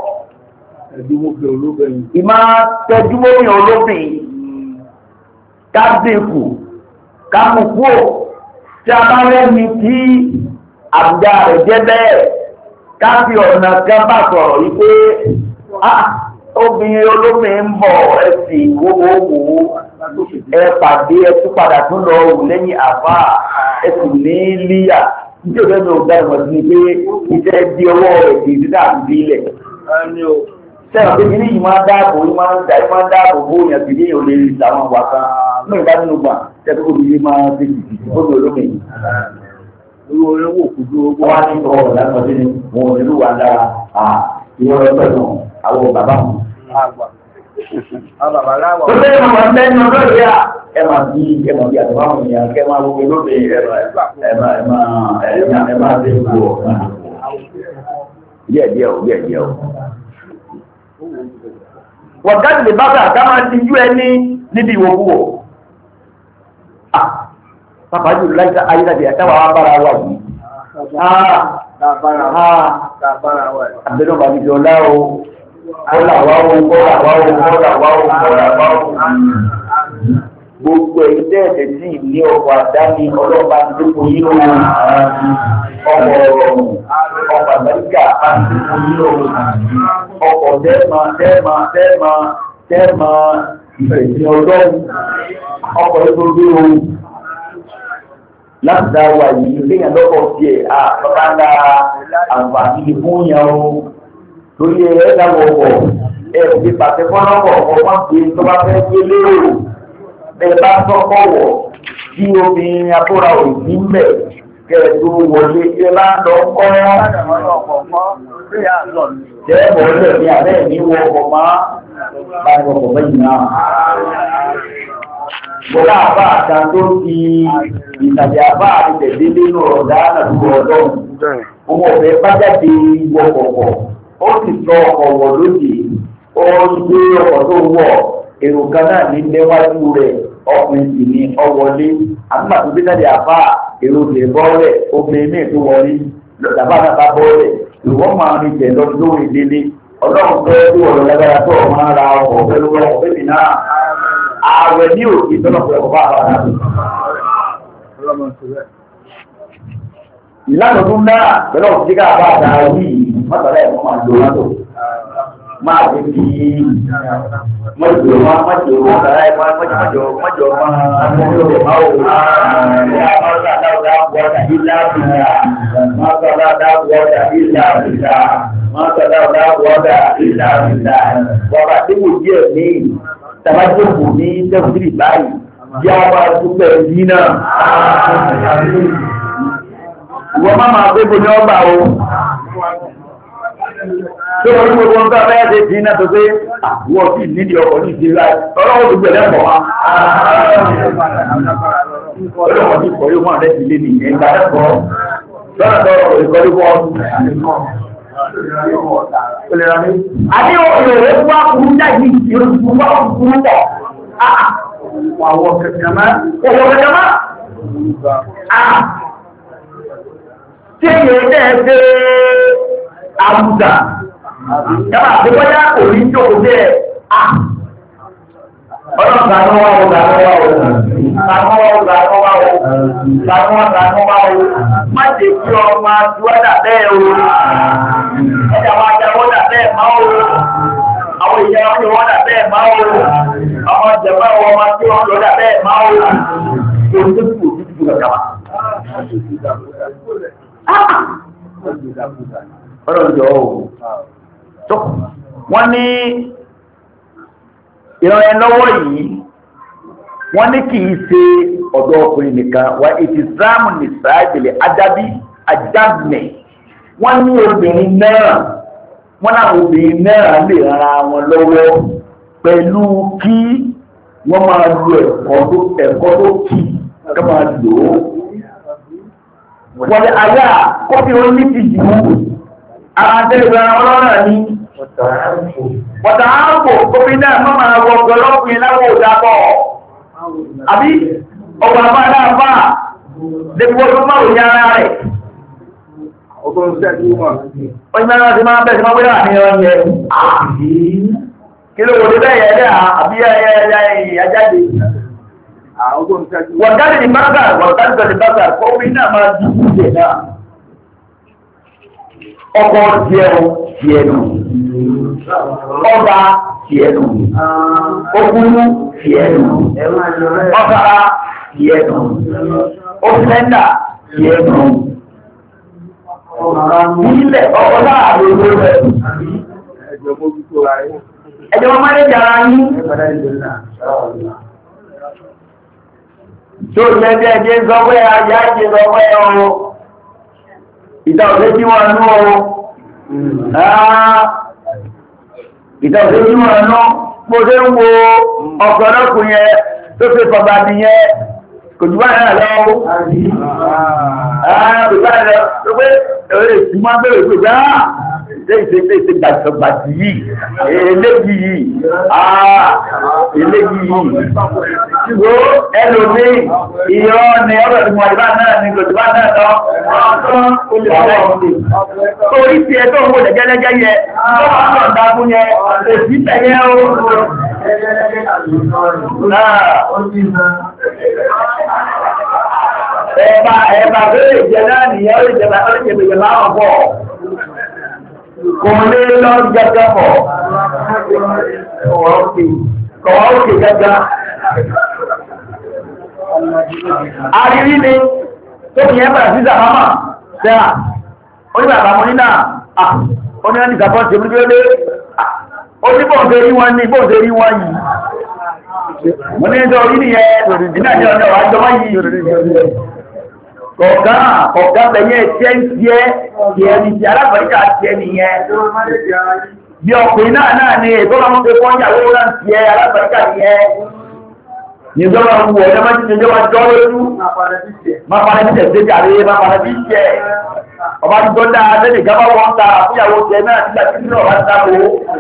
ìmá tẹjúmómi olóbìn ká dínkù ká mú kúrò tí a bá rẹ́ni tí àbújá rẹ̀ jẹ́ bẹ́ẹ̀ ká fi ọ̀nà kan bá sọ̀rọ̀ yí pé obìnrin olóbìn ń bọ̀ ẹ̀sìn wówówó ẹ pàdé ẹtú padà tún lọ wù lẹ́yìn àfá ẹ̀sìn ní líyà nítorí ọ̀dọ́ ní ọ̀gá ìwọ̀n sí ni pé iṣẹ́ di ọwọ́ rẹ̀ kì í dídá àti ilẹ̀ sẹ́wọ̀n pé kìíní yìí máa ń dáàbò yìí máa ń dá yìí máa ń dáàbò bó yàn kìíní yìí ò lè rí ìtàwọn wà kan ní ìbá nínú gbà tẹ́tí kò ní máa ń fi jìjì fóònù olómi yìí. wọ́n á ní ọ̀rọ̀ lásán sí ni wọn ò nílùú wa dára ìwọ́n rẹ̀ pẹ̀lú àwọn bàbá wọn. Ó lé ìmọ̀ lẹ́nu lórí à ẹ máa bí ẹ máa bí àtúbà wọn yàn kẹ́ máa wọ́n lóde ẹ máa ẹ máa ẹ máa dé ìlú ọ̀ díẹ̀ díẹ̀ ò díẹ̀ díẹ̀ ò. Wọ̀gádì lè bábà ká máa ti jú ẹni níbi ìwòkúwò. Pàpàá jù láìsá ayélujáde àtàwà bára wà yìí. Àbẹ̀rẹ̀ bàbí jọ láò. Kọ́lá wáwó, kọ́lá wáwó, kọ́lá wáwó, kọ́lá wáwó. Gbogbo èyí tẹ́ẹ̀tẹ̀ sí ilé ọkọ̀ àdáni ọlọ́pàá ti dúkò yí lóòrùn. Ọkọ̀ ọ̀rọ̀rùn, ọkọ̀ àgbàríkà àti dúkò yí lóòrùn. Ọkọ̀ tẹ́ẹ̀mà, tẹ́ẹ̀mà, tẹ́ẹ̀mà, tẹ́ẹ̀mà ìfẹ̀sìn ọlọ́run. Ọkọ̀ ìgbògbé ohun. Láti dá wà yìí, léyàn lọ́kọ̀ sí ẹ̀ àpapá ńlá àǹfààní fún ìyàwó. Lórí ẹ̀ dáwọ̀ ọkọ̀, ẹ̀ ti pàṣẹ fọ́nàkọ̀ ọmọ pé tó bá fẹ́ gbé lérò. Ẹ bá tọ́kọ̀ wọ̀ tí obìnrin abúra ò ní mẹ́ kẹ́ẹ̀tó wọlé ẹ bá lọ kọ́ jẹ́bọ̀ lẹ̀ ní àbẹ́ ní wọ ọkọ̀ máa bá ní ọkọ̀ mẹ́yìn náà. Bọ́lá àbá àta tó ti ìtàjẹ̀ àbá àti tẹ̀lé nínú ọ̀dá àdúgbò ọlọ́run. Ọmọ ọ̀fẹ́ bá jáde wọkọ̀ọ̀kọ̀, ó sì sọ ọkọ̀ wọ̀ lóde, ó ń gbé ọkọ̀ tó wọ̀, èrò kan náà ní lẹ́wájú rẹ̀, ọkùnrin sì ní ọwọlé. Àgbà tó gbé jáde àbá èrò lè bọ́ọ̀lẹ̀, obìnrin míì tó wọlé, lọ́dàbà náà bá bọ́ọ̀lẹ̀, ìwọ́n máa ń tẹ̀ lọ lórí délé. Ọlọ́run tó tí wọ́n lọ lágbára tó ọmọ ara ọkọ̀ pẹ̀lú ọkọ̀ bẹ́ẹ̀ náà. Ààrẹ ní òkè tọ́lọ̀ pẹ̀lú ọkọ̀ bá ara rẹ̀. Ìlànà tó náà pẹ̀lú ọ̀sẹ̀ ká bá àtàrà yìí, mọ́tàlá ẹ̀kọ́ máa lo látò. Máa fi fi mọ́jọ máa mọ́jọ mọ́tàlá ẹ̀kọ́ mọ́jọ mọ́jọ máa mọ́jọ máa wò. Mọ́tàlá dáwọ́dà ilá àbìlà. Mọ́tàlá dáwọ́dà ilá àbìlà. Mọ́tàlá dáwọ́dà ilá àbìlà. Wàrà tí mo jẹ́ ní tàbájọ́kù ní tẹ́fùtìrì báyìí. Yá wa dúpẹ́ yìí náà. Ìwọ́n máa máa gbé bóní ọgbà o. Tí wọ́n ní gbogbo ń bá bẹ́ẹ̀ ṣe ti iná tó pé àwọn ọ̀sí nídìí ọkọ̀ ní ìdílé ọlọ́wọ́ tó gbẹ̀lẹ́ pọ̀ wá. Ọlọ́wọ́ ti pọ̀ yóò máa rẹ̀ sí lé ní ẹgbà ẹ̀kọ́. Lọ́nà tọ́rọ ìkọlù wọ́n. Àbí òyìnbó wá kúrú jáde ìròyìn wá kúrú pọ̀. Àwọn kẹ̀kẹ́ máa. Òwò kẹ̀kẹ́ máa. Tí èyí tẹ́ ṣe àbùdà, yàrá àgbẹ́gbọ́já kò ní jókòó bẹ́ẹ̀ à. Ọlọ́pàá ló wá ọgbà lọ́wọ́ o, làwọn ọgbà lọ́wọ́ o, làwọn ọgbà lọ́wọ́ o, má jẹ́ kí ọmọ àtiwádà bẹ́ẹ̀ o, ẹ̀dà wọn àjẹwọ́dà bẹ́ẹ̀ máa o, àwọn ìyá wọn wọ́n dà bẹ́ẹ̀ máa o, àwọn jẹ̀mọ́ ọmọ tí wọ́n lọ́dà bẹ́ẹ̀ máa o, kò ní tó kù òtútù kàkàwà. ọlọ́jọ́ ohun tó wọ́n ní ìrànlẹ́ lọ́wọ́ yìí wọ́n ní kìí ṣe ọ̀dọ́ ọkùnrin nìkan wà ìtìsáàmù nìsá ìpìlẹ̀ adábí ajábìnẹ̀ wọ́n ní obìnrin náà wọ́n náà obìnrin náà lè rárá wọn lọ́wọ́ pẹ̀lú kí wọ́n máa lo ẹ̀kọ́ tó kí ká máa lò ó wọ́n ní ayá kọ́bí ó ní ti jù ara tẹ́lẹ̀ rárá wọn lọ́nà ní wọ̀tà áàpò kọ́bí náà mọ́ máa wọ ọ̀pọ̀lọpìn láwọ̀ òdàbọ̀ àbí ọgbà bá dáàbà lẹ́gbọ́n tó máa òyìn ara rẹ̀ ọgbọ̀n sẹ́ẹ̀kì wọn ọjọ́ mẹ́rin ti máa bẹ̀rẹ̀ máa wílà ní ọjọ́ kí ló wòlé bẹ́ẹ̀ yẹ́ àbí ẹjáde wọ̀dáde ní bákà wọ̀dáde ní bákà kọ́wé náà máa dì ìjẹ̀ náà ọkọ̀ tiẹ̀rù tiẹ̀rù ọba tiẹ̀rù okunu tiẹ̀rù ọ̀sára tiẹ̀rù ọ̀sẹ̀ndà tiẹ̀rù ilẹ̀ ọ̀pọ̀lá àrùn rẹ̀ ẹjọ́ máa lè jàrá yín tó lẹ́jẹ́ jẹ́ sọ́wẹ́ ajá jẹ́ sọ́wẹ́ ọ̀rọ̀ ìta òfẹ́ tí wọ́n nú ọ̀rọ̀ ìta òfẹ́ tí wọ́n nú mo ṣe ń wo ọ̀pọ̀lọpọ̀ yẹn tó ṣe fọ̀gbà nìyẹn kò jù báyìí náà lọ́wọ́ ààrùn ìgbàlẹ̀ tó pé ẹ̀rẹ́ ìsúnmọ́ bẹ̀rẹ̀ pé gbá lẹ́yìn tí ṣe gbàtí yìí eléyìí yìí àà eléyìí yìí ṣùgbó ẹlòmí ìrọ́ ni ọ̀rọ̀ ìmọ̀ ìbá náà ni kò jù bá náà lọ torí tí ẹ tó ń wò lẹ́gẹ́lẹ́gẹ́ yẹ tó wà náà dákún yẹ èsì tẹ̀yẹ ó Ẹ̀bà ẹ̀bà bẹ́rẹ̀ ìjẹ náà nìyẹn ó ìjẹba ọlọ́jẹ̀bẹ̀jẹ̀ máa ń bọ̀. Kò lè lọ jẹjẹ bọ̀. Kọ̀wọ́ òkè jẹjẹ. Àrírí ni tó kìí ẹ̀bà sí Zàmámà, Sẹ́ra, oníbàbà mọ́ nínà, oníwọ́n ní ìsàkọ́ ṣe mú lé, oníbọ̀ọ̀dẹ̀ rí wọ́n ní bọ́ọ̀dẹ̀ rí wọ́n yìí. Mo ní ẹjọ́ orí nìyẹn, ìdájọ́ ọjọ́ àjọmọ́ yìí. Ọ̀gá ọ̀gá bẹ̀yẹ tí ń tí ẹ́ tí ẹni tí alábẹ̀ríkà tí ẹni yẹn. Bí ọkùnrin náà náà ni ètò ọmọ pé wọ́n yàwó náà tí ẹ alábẹ̀ríkà tí ẹ. Ní ìjọba ń wọ̀ ọjọ́ májí ìjọba jọ lójú. Máa fara bí tẹ̀sí jàre, máa fara bí tẹ̀. Ọba tí tó dáa tẹ́lẹ̀ gábá wọn ta fúyàwó tẹ náà nígbà tí nínú ọba dáko.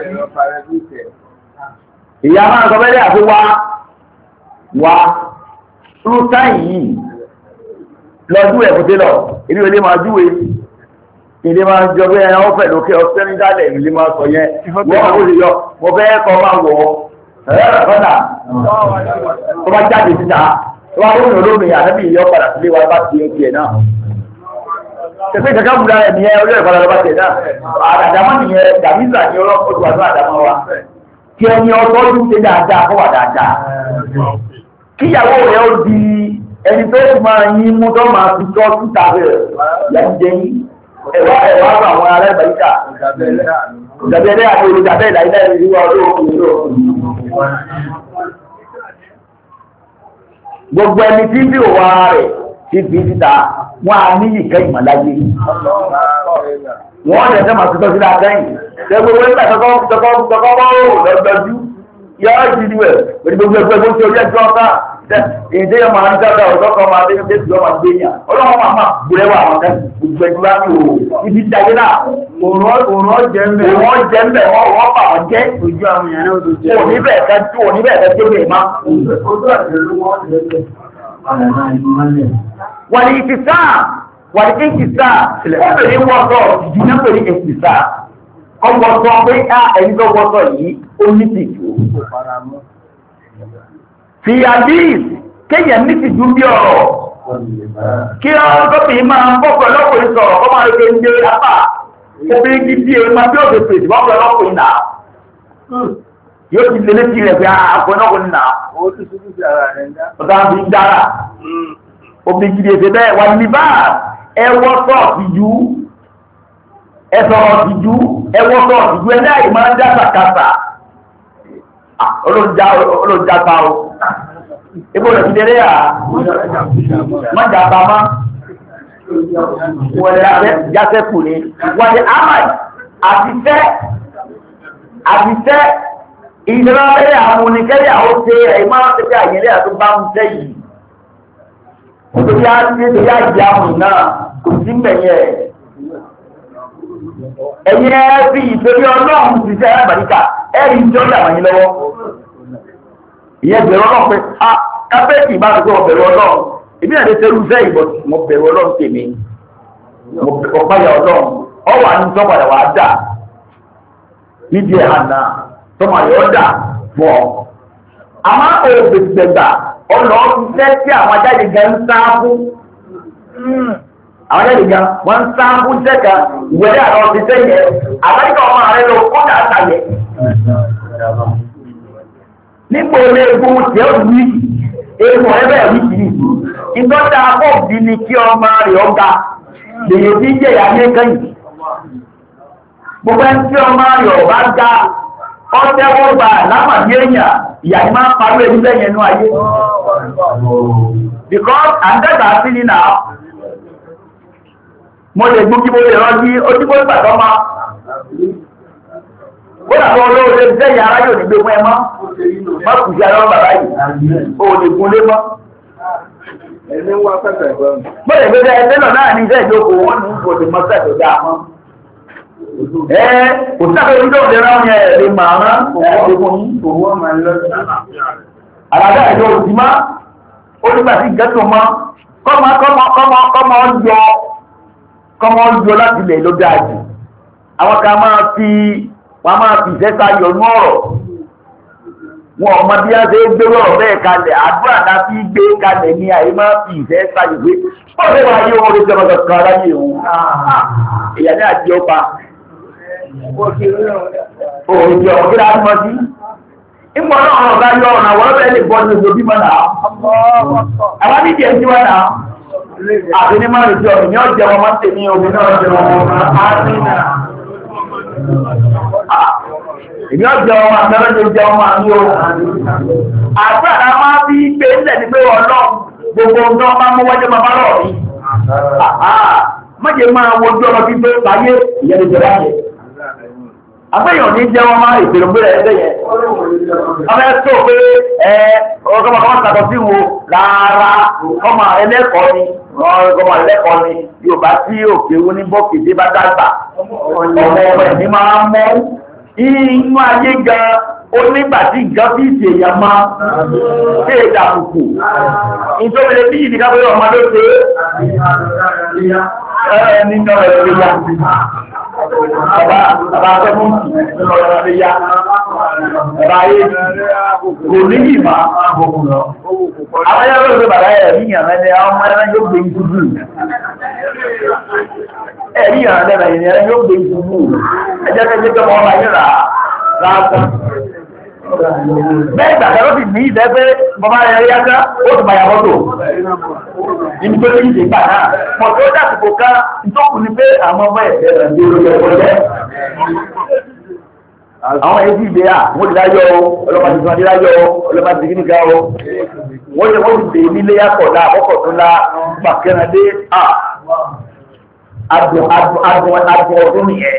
Ìyá máa sọ bẹ́lẹ̀ àfi wá wá rúta yìí lọ́jú ẹ̀kùté lọ ilé ilé máa júwe ilé máa jọ pé ẹran ọ̀fẹ́ lókè ọ̀fẹ́ ní dálẹ̀ ilé máa sọ yẹn wọ́n máa wọ́n yọ mo fẹ́ kọ́ máa wọ̀ ẹ̀rọ kọ́nà tó bá jáde síta tó bá wọ́n olómi àtẹ́bí ìyọ́ padà sílé wa bá ti ó tiẹ̀ náà tẹ̀sí kankan múra ẹ̀ nìyẹn orí ẹ̀kọ́ lọ́ba tiẹ̀ náà àdàmọ́ nìyẹn dàmísà ní ọlọ́pọ̀ àdàmọ́ wa kí ẹni ọtọ́jú ṣe dáadáa kọ́ wà dáadáa kíyàwó rẹ̀ ó di ẹni tó ti máa yí mú tó máa fi tọ́ síta rẹ̀ lẹ́jẹ́ yí ẹ̀wà ẹ̀wà àwọn ará ìbàríkà ìjàbẹ̀rẹ̀ àti olùjàbẹ̀ ìlàílẹ̀ ìrìnwá olóòrùn gbogbo ẹni tí bí òwà rẹ̀ ti fi síta wọ́n á ní ìkẹ́ ìmọ̀láyé wọ́n lè fẹ́ máa tutọ́ sí láàrín gbogbo ẹgbẹ́ tọkọ́ lọ́dọ́jú yọ́ ìdílé rẹ̀ pẹ̀lú gbogbo ẹgbẹ́ tó ti orí ẹjọ́ ọ̀tá ìdí ọmọ àrídáta ọ̀dọ́kọ̀ máa dé ní ìjọ máa gbé yàn ọlọ́wọ́ máa máa gbúrẹ́wà àwọn ọ̀gá gbogbo ẹgbẹ́ bá ní òòrùn ibi dáyé náà òòrùn ọjẹ́ ń bẹ̀ wọ́n jẹ́ ń bẹ̀ wọ́n wọ́n bà wọ́n jẹ́ ojú àwọn èèyàn náà tó jẹ́ òní bẹ̀ẹ̀ ká tí òní bẹ̀ẹ̀ ká tí ó lè má. wà ní ìfìsà wà ní ìfìsà obìnrin wọ́sọ̀ ìdíná pẹ̀lú ìfìsà ọgbọ̀n sọ pé ẹni tó wọ́sọ̀ yìí ó ní tìjú fi àdíìs kéyàn ní ti dùn bí ọ̀rọ̀ kí ọ̀rọ̀ tó fi máa ń bọ́ pẹ̀lọ́pọ̀ ìsọ̀rọ̀ kọ́ máa rẹ̀ ń gbé apá obìnrin kí bí ẹ̀mà bí ọ̀dẹ̀ pèsè wọ́n pẹ̀lọ́pọ̀ ìnà yóò ti lè létí rẹ̀ pé àpọ̀lọ́pọ̀ ìnà ọ̀dá fi ń dára òbí gidi èsè bẹ́ẹ̀ wà ní bá ẹwọ́ sọ́ọ̀tì jú ẹsọ̀rọ̀ ìjú ẹwọ́ sọ́ọ̀tì jú ẹ̀dá ìmọ̀ ń dáta kàtà olóòjáta o ibò rẹ̀ ti dẹ́rẹ́ à mọ́jàta má wọ́n rẹ̀ jásẹ́kù ní wọ́n ni àmàì àtìfẹ́ àtìfẹ́ ìṣẹ́lẹ̀ àwọn oníkẹ́lẹ̀ àwọn ṣe ẹ̀mọ́ àtẹ́fẹ́ àyẹ̀lẹ́ àti bá ń tẹ́ yìí nítorí á ní nítorí àjẹ́ àmì náà kò sí mẹ̀yẹ ẹ̀yẹ fi ìtorí ọlọ́run ti ṣe àbàríkà ẹ̀rí ìjọ ìyàwó yìí lọ́wọ́ ìyẹn bẹ̀rù ọlọ́run pé a kápẹ́ẹ̀tì bá ti gbọ́ bẹ̀rù ọlọ́run èmi àti tẹ́lú sẹ́ ìbọn mo bẹ̀rù ọlọ́run tèmi mo páyà ọlọ́run ọwọ́ àní tọ́padà wà á dà nídìí ẹ̀ hàn náà tọ́mọ àyọ̀ dà fún ọ. àmọ́ òbèsègbà ọlọ́ iṣẹ́ tí àwọn ajáde gan ń sá fún àwọn ajáde gan wọ́n ń sá fún jẹ́ka ìwẹ́lẹ́ àwọn ti sẹ́yẹ àbájá ọmọ rẹ lọ kó dà sàlẹ̀. nígbà olè egun tí ó wí egun ẹ bẹ́ẹ̀ wí kìíní ìtọ́jà pọ̀ bí ni kí ọmọ rẹ̀ ọ̀gá lèyẹ tí jẹ̀yà ní kẹ́yìn. gbogbo ẹni tí ọmọ rẹ̀ ọ̀bá ga ọ̀tẹ́wọ́ gbà lápàdé èèyàn ìyá ni máa ń parí ẹni bẹ́ẹ̀ yẹn nú ayé. because àǹdẹ́gbà sí ní náà mo lè gbó kí mo lè rọ́jí ojúbó ìgbàdọ́ máa ó dàbọ̀ olóòrè bẹ́ẹ̀ ara yóò ní gbé fún ẹ mọ́ má kù sí ara bàbá yìí ó lè gun lé mọ́. ẹni wá pẹ̀pẹ̀ gbọ́n. mo lè gbé ẹgbẹ́ náà náà ní iṣẹ́ ìjókòó wọn ní ìfòdì mọ́sẹ̀ tó dáa mọ́. ẹ kò sábẹ́ orí tó lè rán yẹn lè máa rán owó máa lọ sí. àlàdà ìlú òsì má ó nígbà tí ìgẹ́tò mọ́ kọ́mọ kọ́mọ kọ́mọ kọ́mọ yọ kọ́mọ yọ láti ilẹ̀ ló dáa jù àwọn kan máa fi wọ́n máa fi ìṣẹ́ta yọnú ọ̀rọ̀ wọn ọmọ bí wọ́n ṣe gbé ọ̀rọ̀ bẹ́ẹ̀ kalẹ̀ àdúrà náà fi gbé kalẹ̀ ní àyè máa fi ìṣẹ́ta yọ̀wé wọ́n fẹ́ máa yé wọn orí ìjọba kankan láyé òun èyàn ní àjẹ́ ọpa òòjọ́ òkúra mọ́ sí ìmọ̀ náà ọ̀rọ̀ bá yọ ọ̀nà wọ́n bẹ́ẹ̀ lè bọ́ ní oṣù bímọ náà àwọn nídìí ẹ̀ ń tiwọn náà àti ní máa rèé ọ̀rọ̀ ní ọ̀jẹ̀ wọn máa ń tèmi omi náà jẹ wọn èmi ọjọ́ ọmọ àmẹ́rẹ́jọ jẹ ọmọ àmì o àgbàdá máa bí gbé ńlẹ̀ ní pé ọlọ́ gbogbo ọjọ́ máa mú wájẹ́ máa bá rọ̀ rí mọ́jẹ́ máa wojú ọmọ bí pé láyé ìyẹn ìjọba yẹ àgbẹ̀yàn ní jẹ́ wọn máa ìpèrò pé ẹgbẹ́ yẹn ọmọ ẹ tó pé ẹ ọgọ́mọkọ́mọ sàtọ̀ sí wo rárá ọmọ ẹlẹ́kọ̀ọ́ ni ọmọ ẹlẹ́kọ̀ọ́ ni Yorùbá tí òkè wo ní bọ́ọ̀kì bá dàgbà ọmọ ọmọ ẹ̀mí máa ń mọ́ inú ayé gan onígbà tí nǹkan bí ìsì èèyàn máa ṣe ìdàkùkù ìjọba bí ìdíkà pé ọmọ ló ṣe ẹ́ nínú ọ̀rọ̀ ìyá bàbá bàbá akẹ́kọ̀ọ́ nínú ọ̀rọ̀ ìyá bàbá ayé kò ní ìmá àwọn ẹ̀yà ló ṣe bàbá ẹ̀ ní ìyàn mẹ́lẹ̀ àwọn ọmọ ẹ̀rọ yóò gbé ìdúdú ẹ̀rí ìyàn lẹ́nà ìyàn yóò gbé ìdúdú ẹjẹ́ kẹ́kẹ́ kẹ́ mọ́ ọmọ ayé rà ráàtà bẹ́ẹ̀ gbàgbẹ́ ló sì ní ìfẹ́ pé bọ́bá rẹ̀ rí ẹ́ká ó ti bàyà mọ́tò níbi tó ní ìṣe ìgbà náà mọ̀ tó dàsìkò ká ìtọ́kù ní pé àwọn ọmọ ẹ̀fẹ́ rẹ̀ ní orí ẹ̀kọ́ jẹ́ àwọn ẹbí ìgbé à wọ́n ti láyọ̀ ọlọ́pàá ti sọ ní láyọ̀ ọlọ́pàá ti kíníkà ọ wọ́n ti wọ́n ti dè nílé yàkọ̀dá àkọ́kọ̀ tó lá gbàkẹ́rẹ́ dé à adùn adùn adùn adùn ọdún nìyẹn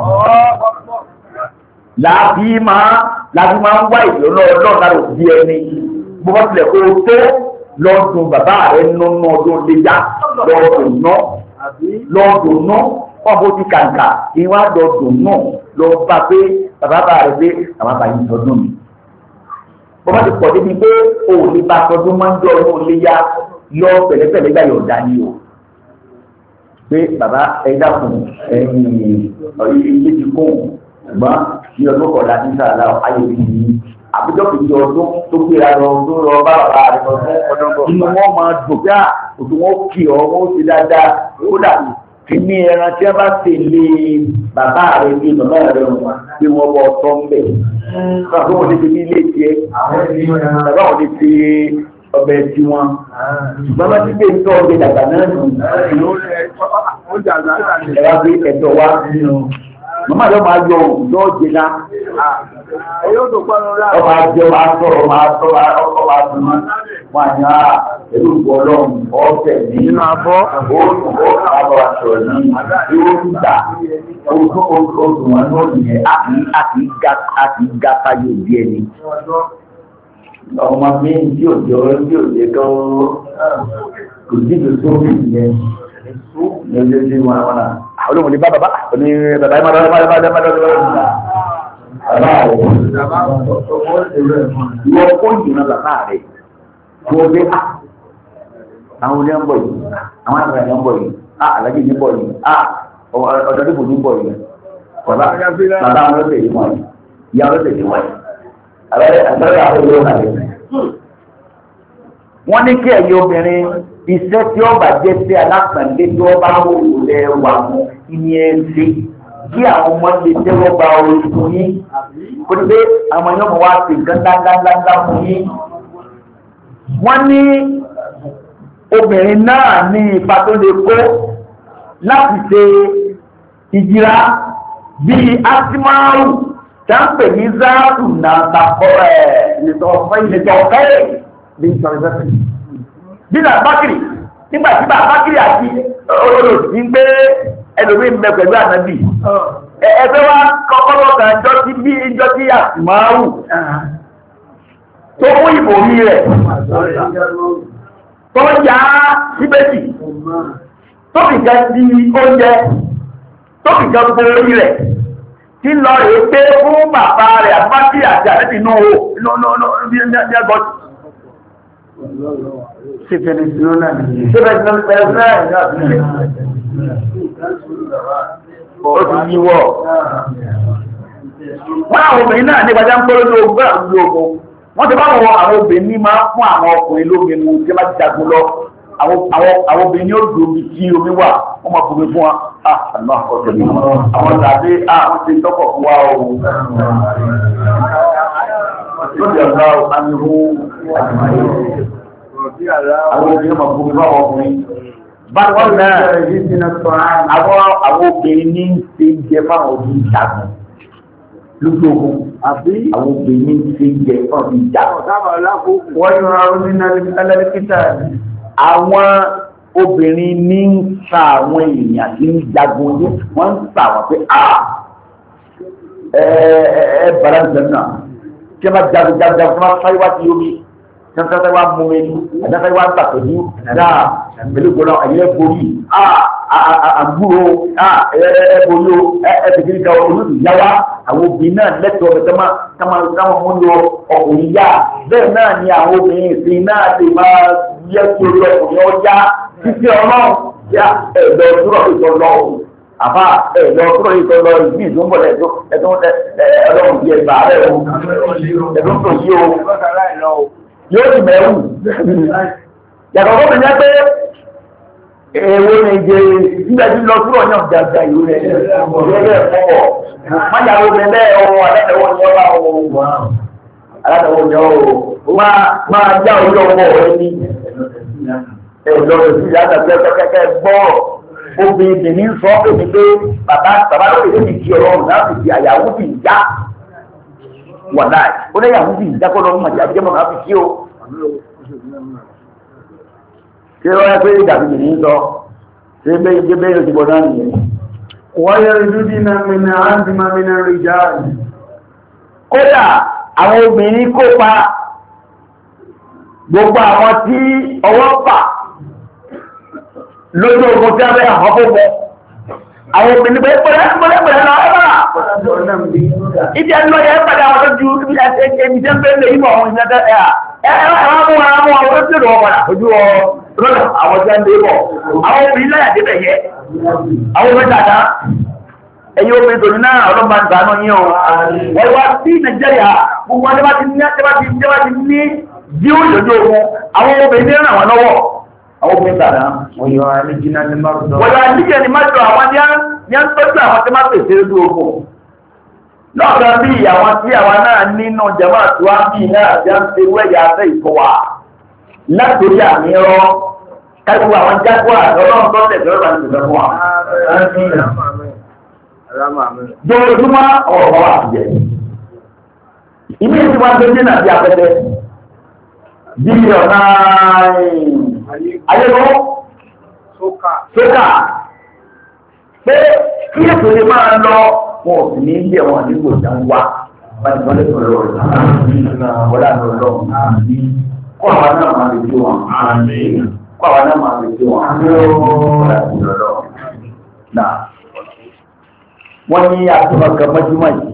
láàbí máa láàbí máa ń wá ìlú ọlọ́run lára òbí ẹni bó bá tilẹ̀ kó o tó lọ́dún bàbá rẹ̀ nínú ọdún léyà lọ́dún náà lọ́dún náà wọ́n bó ti kàǹkà ìwọ́n àdọ̀dún náà lọ bá pé bàbá bá rẹ̀ pé àwọn bá yìí sọdún mi. bó bá ti pọ̀ débi pé o ò lè bá sọdún máa ń jọ ọdún léyà lọ pẹ̀lẹ́pẹ̀lẹ́ gbà yọ̀ dání o. pé bàbá ẹ dákun ẹ̀yìn ilé ti kó ṣùgbọ́n ní ọdún kọ̀ọ̀dá ní sàlá ayé yìí àbújọ́ kìí ọdún tó gbéra lọ tó lọ bá bàbá rẹ̀ lọ́dún inú wọn máa dùn bí òtún wọn kì ọ́ wọn ó ti dáadáa kódà kí ní ẹran tí a bá tẹ̀lé bàbá rẹ̀ bí bàbá rẹ̀ wọn bí wọ́n bọ́ ọtọ́ ń bẹ̀. bàbá wọn lè fi ní ilé tiẹ̀ bàbá wọn lè fi ọbẹ̀ tí wọ́n ṣùgbọ́n bá ti gbé ìtọ́ ọgbẹ̀ dàgbà náà nù ẹ̀wà pé ẹ̀tọ́ wá mọ́mọ́ àjọ máa yọ òun náà jẹ náà ọba jẹ́ máa sọ̀rọ̀ máa sọ̀rọ̀ ọba tún wọn àyà ẹ̀rù ọlọ́run ọ̀fẹ́ nínú abọ́ ó àbọ̀ àṣọ̀rọ̀ ní yóò ń gbà oṣù oṣù wọn náà nìyẹn a kì í ga fáyé òbí ẹni ọmọ mi tí ò jọ tí ò jẹ tó kò sí ìdòtó yẹn ní ojú ojú wọn wọn náà olóhùn ní bá bàbá ní bàbá yìí máa dọ́dọ́ máa dọ́dọ́ máa dọ́dọ́ bàbá rẹ̀ ìwọ kó ìdùnnà bàbá rẹ̀ kó o dé àwọn olè ń bọ̀ yìí àwọn àgbàrá ń bọ̀ yìí alájí ní bọ̀ yìí ọ̀dọ́ dìbò ní bọ̀ yìí bàbá bàbá àwọn ọlọ́sẹ̀ yìí wọ̀nyí ìyá ọlọ́sẹ̀ yìí wọ̀nyí àbẹ̀rẹ̀ àbẹ̀rẹ̀ àwọn olè ń bọ̀ wọ́n ní kí ẹ̀yin obìnrin iṣẹ́ tí ó bá jẹ́ sí alápàdé tí wọ́n bá wò lẹ́ wà mú ní ẹ̀ńdé kí àwọn ọmọ lè tẹ́wọ́ gba orí fún yín kó ní pé àwọn èèyàn wá sí nǹkan dáadáa fún yín. wọ́n ní obìnrin náà ní ipa tó lè kó láti ṣe ìjìrá bíi asimaru táǹpẹ̀ ní záàtù náà takọ́ ẹ̀ lẹ́tọ̀ọ̀fẹ́ bí sọ̀rọ̀sẹ́sẹ̀. bí làbákìrì nígbà tí bàbákìrì àti olóòtú ń gbé ẹlòmí ń bẹ pẹ̀lú ànábì ẹgbẹ́ wa kọ́kọ́rọ́ kan jọ sí bí jọ sí àtìmáwù tó mú ìbòmí rẹ̀ tó yá síbẹ̀sì tó fi jẹ́ sí oúnjẹ tó fi jẹ́ gbórí rẹ̀ tí lọ rèé pé fún bàbá rẹ̀ àbákìrì àti ànábì náà ó bí ẹgbẹ́ Se Venezuela se Venezuela ó ti yíwọ́ wọ́n àwọn obìnrin náà ní ìbájá ń kọ́ lórí ogun àwọn ogun wọ́n ti bá wọn àwọn obìnrin ní máa fún àwọn ọkùnrin lómi mú tí wọ́n ti jagun lọ àwọn obìnrin ní ó dùn omi tí omi wà wọ́n máa fòmí fún wa àná ọ̀tọ̀ ní àwọn tàbí àwọn ti tọ́kọ̀ fún wa ohun lórí ọ̀gá àmì ohun àwọn obìnrin máa fòmí fún àwọn ọkùnrin bákan náà àwọn àwọn obìnrin ní ṣe jẹ fáwọn òbí ìjagun lójú ogun àbí àwọn obìnrin ní ṣe jẹ fáwọn òbí ìjagun. wọ́n yọ àwọn nínú ẹlẹ́kítà àwọn obìnrin ní ń sa àwọn èèyàn tí ń jagun ní wọ́n ń sa àwọn pé ẹ ẹ bàrà ń sẹ́nu náà tí wọ́n bá jagun jagun jagun tí wọ́n fáyé wá sí omi tí wọ́n fẹ́ wá mú mi àti wọ́n fẹ́ wá gbàtọ́jú dáa pẹ̀lú gbọ́dọ̀ ẹ̀yẹ borí àgbúrò ẹ̀bòyó ẹ̀ẹ́dẹ̀gbẹ̀rẹ̀ kan olóòtú yá wá àwọn obìnrin náà lẹ́tọ̀ọ́ ọ̀bẹ káwọn mú lọ ọkùnrin yá bẹ́ẹ̀ náà ni àwọn obìnrin ìsìn náà lè máa yẹ kí orí ọkùnrin ọjà títí ọlọ́run yá ẹ̀dọ̀ ọ̀túrọ̀ ìtọ́ lọ àbá ẹ̀dọ̀ ọ̀túrọ̀ ìtọ́ lọ ìbí ìdúnbọ̀lẹ̀ ẹ̀dùn ọlọ́run bí ẹgbà rẹ̀ ẹ̀dùn tó yí o yóò sì mẹ́rù yàtọ̀ fún mi ní pé èwo ni jẹ nígbàtí lọ sí ọ̀nà ìjàgbá ìlú rẹ̀ ìrẹ́lẹ̀ fọ́wọ́ májàwó bẹ̀rẹ̀ ọwọ́ alẹ́tẹ̀wọ́ ni ọba ọwọ́ alẹ́tẹ̀wọ́ ni ọwọ́ máa já orí ọwọ́ rẹ̀ ní ẹ̀lọ́ rẹ̀ sí ìyá àgbẹ̀ kẹ́kẹ́ gbọ́ obìnrin ní sọ pé mi pé bàbá bàbá lórí èdè mi kí ọlọ́run náà fi di àyàwó sì ń já wà láì ó lẹ́yìn àwọn sì ń já kọ́ lọ́mọ àjẹmọ́ náà fi kí o. Ṣé wọ́n yẹ pé ìdàbí ní sọ ṣé bẹ́ ìjẹ́ bẹ́ ìrìn ìbọn náà nìyẹn. Wọ́n yẹ ìdúdí na mìnà áńtìmá mìnà rí jáàrí. Kódà àwọn obìnrin kópa gbogbo àwọn tí ọwọ́ fà lójú ogun tí a bẹ́ àwọn fún mọ́. Àwọn obìnrin pẹ́ pẹ́lẹ́ pẹ́lẹ́ pẹ́lẹ́ lọ ẹ́bàrà. Ìdí ẹnu ọ̀yẹ́ pẹ̀lú àwọn tó ju ibi ẹni jẹ́ pé lè yíwọ̀ àwọn ìjọba ẹ̀ ẹ̀rọ mú ara mú àwọn olóṣèlú ọmọdà ojú ọ̀rọ̀ àwọn tí a ń dé bọ̀ àwọn obìnrin láyà débẹ̀ yẹ àwọn obìnrin dàdá ẹ̀yẹ obìnrin tòní náà ọlọ́mọ ìgbàanú yín o wọ́n wá sí Nàìjíríà gbogbo wọn tẹ́bá ti ní tẹ́bá ti tẹ́bá ti ní jíwò ìjọjọ́ ogun àwọn obìnrin ní ràn wọ́n lọ́wọ́ àwọn obìnrin dàdá wọ́n yọ àlejìnà ní márùn-ún wọ́n yọ àlejìnà ní márùn-ún àwọn ní à ń tọ́jú àwọn tẹ́ máa pèsè lójú ogun lọ́ọ̀kan bí àwọn tí àwọn náà nínú jẹ́mọ́ àtúwá bí náà jẹ́ ń ṣe wẹ́yà abẹ́ ìfọwà látòrí àmì ẹ̀rọ kájúwà àwọn jágbó àtọ́lọ́run tó tẹ̀sẹ̀ ọ̀rọ̀ àti ìfẹ́ fún wa. Jọjúmọ́ ọ̀rọ̀ àjẹ́. Ilé tí wọ́n tó dínà bí afẹ́fẹ́. Bí ọ̀nà ayébọ́, sókà. Pé kí ètò lè máa lọ, wọn ò sì ní ilé wọn nígbò ìjà ń wá. Báyìí wọ́n lè sọ̀rọ̀ ọ̀rọ̀ wọ́n láàrín ọlọ́run. Kọ́ àwọn náà máa lè jó wọn. Kọ́ àwọn náà máa lè jó wọn. Wọ́n láàrín ọlọ́run. Náà. Wọ́n ní àtúnmọ̀ kan mọ́júmọ́ yìí.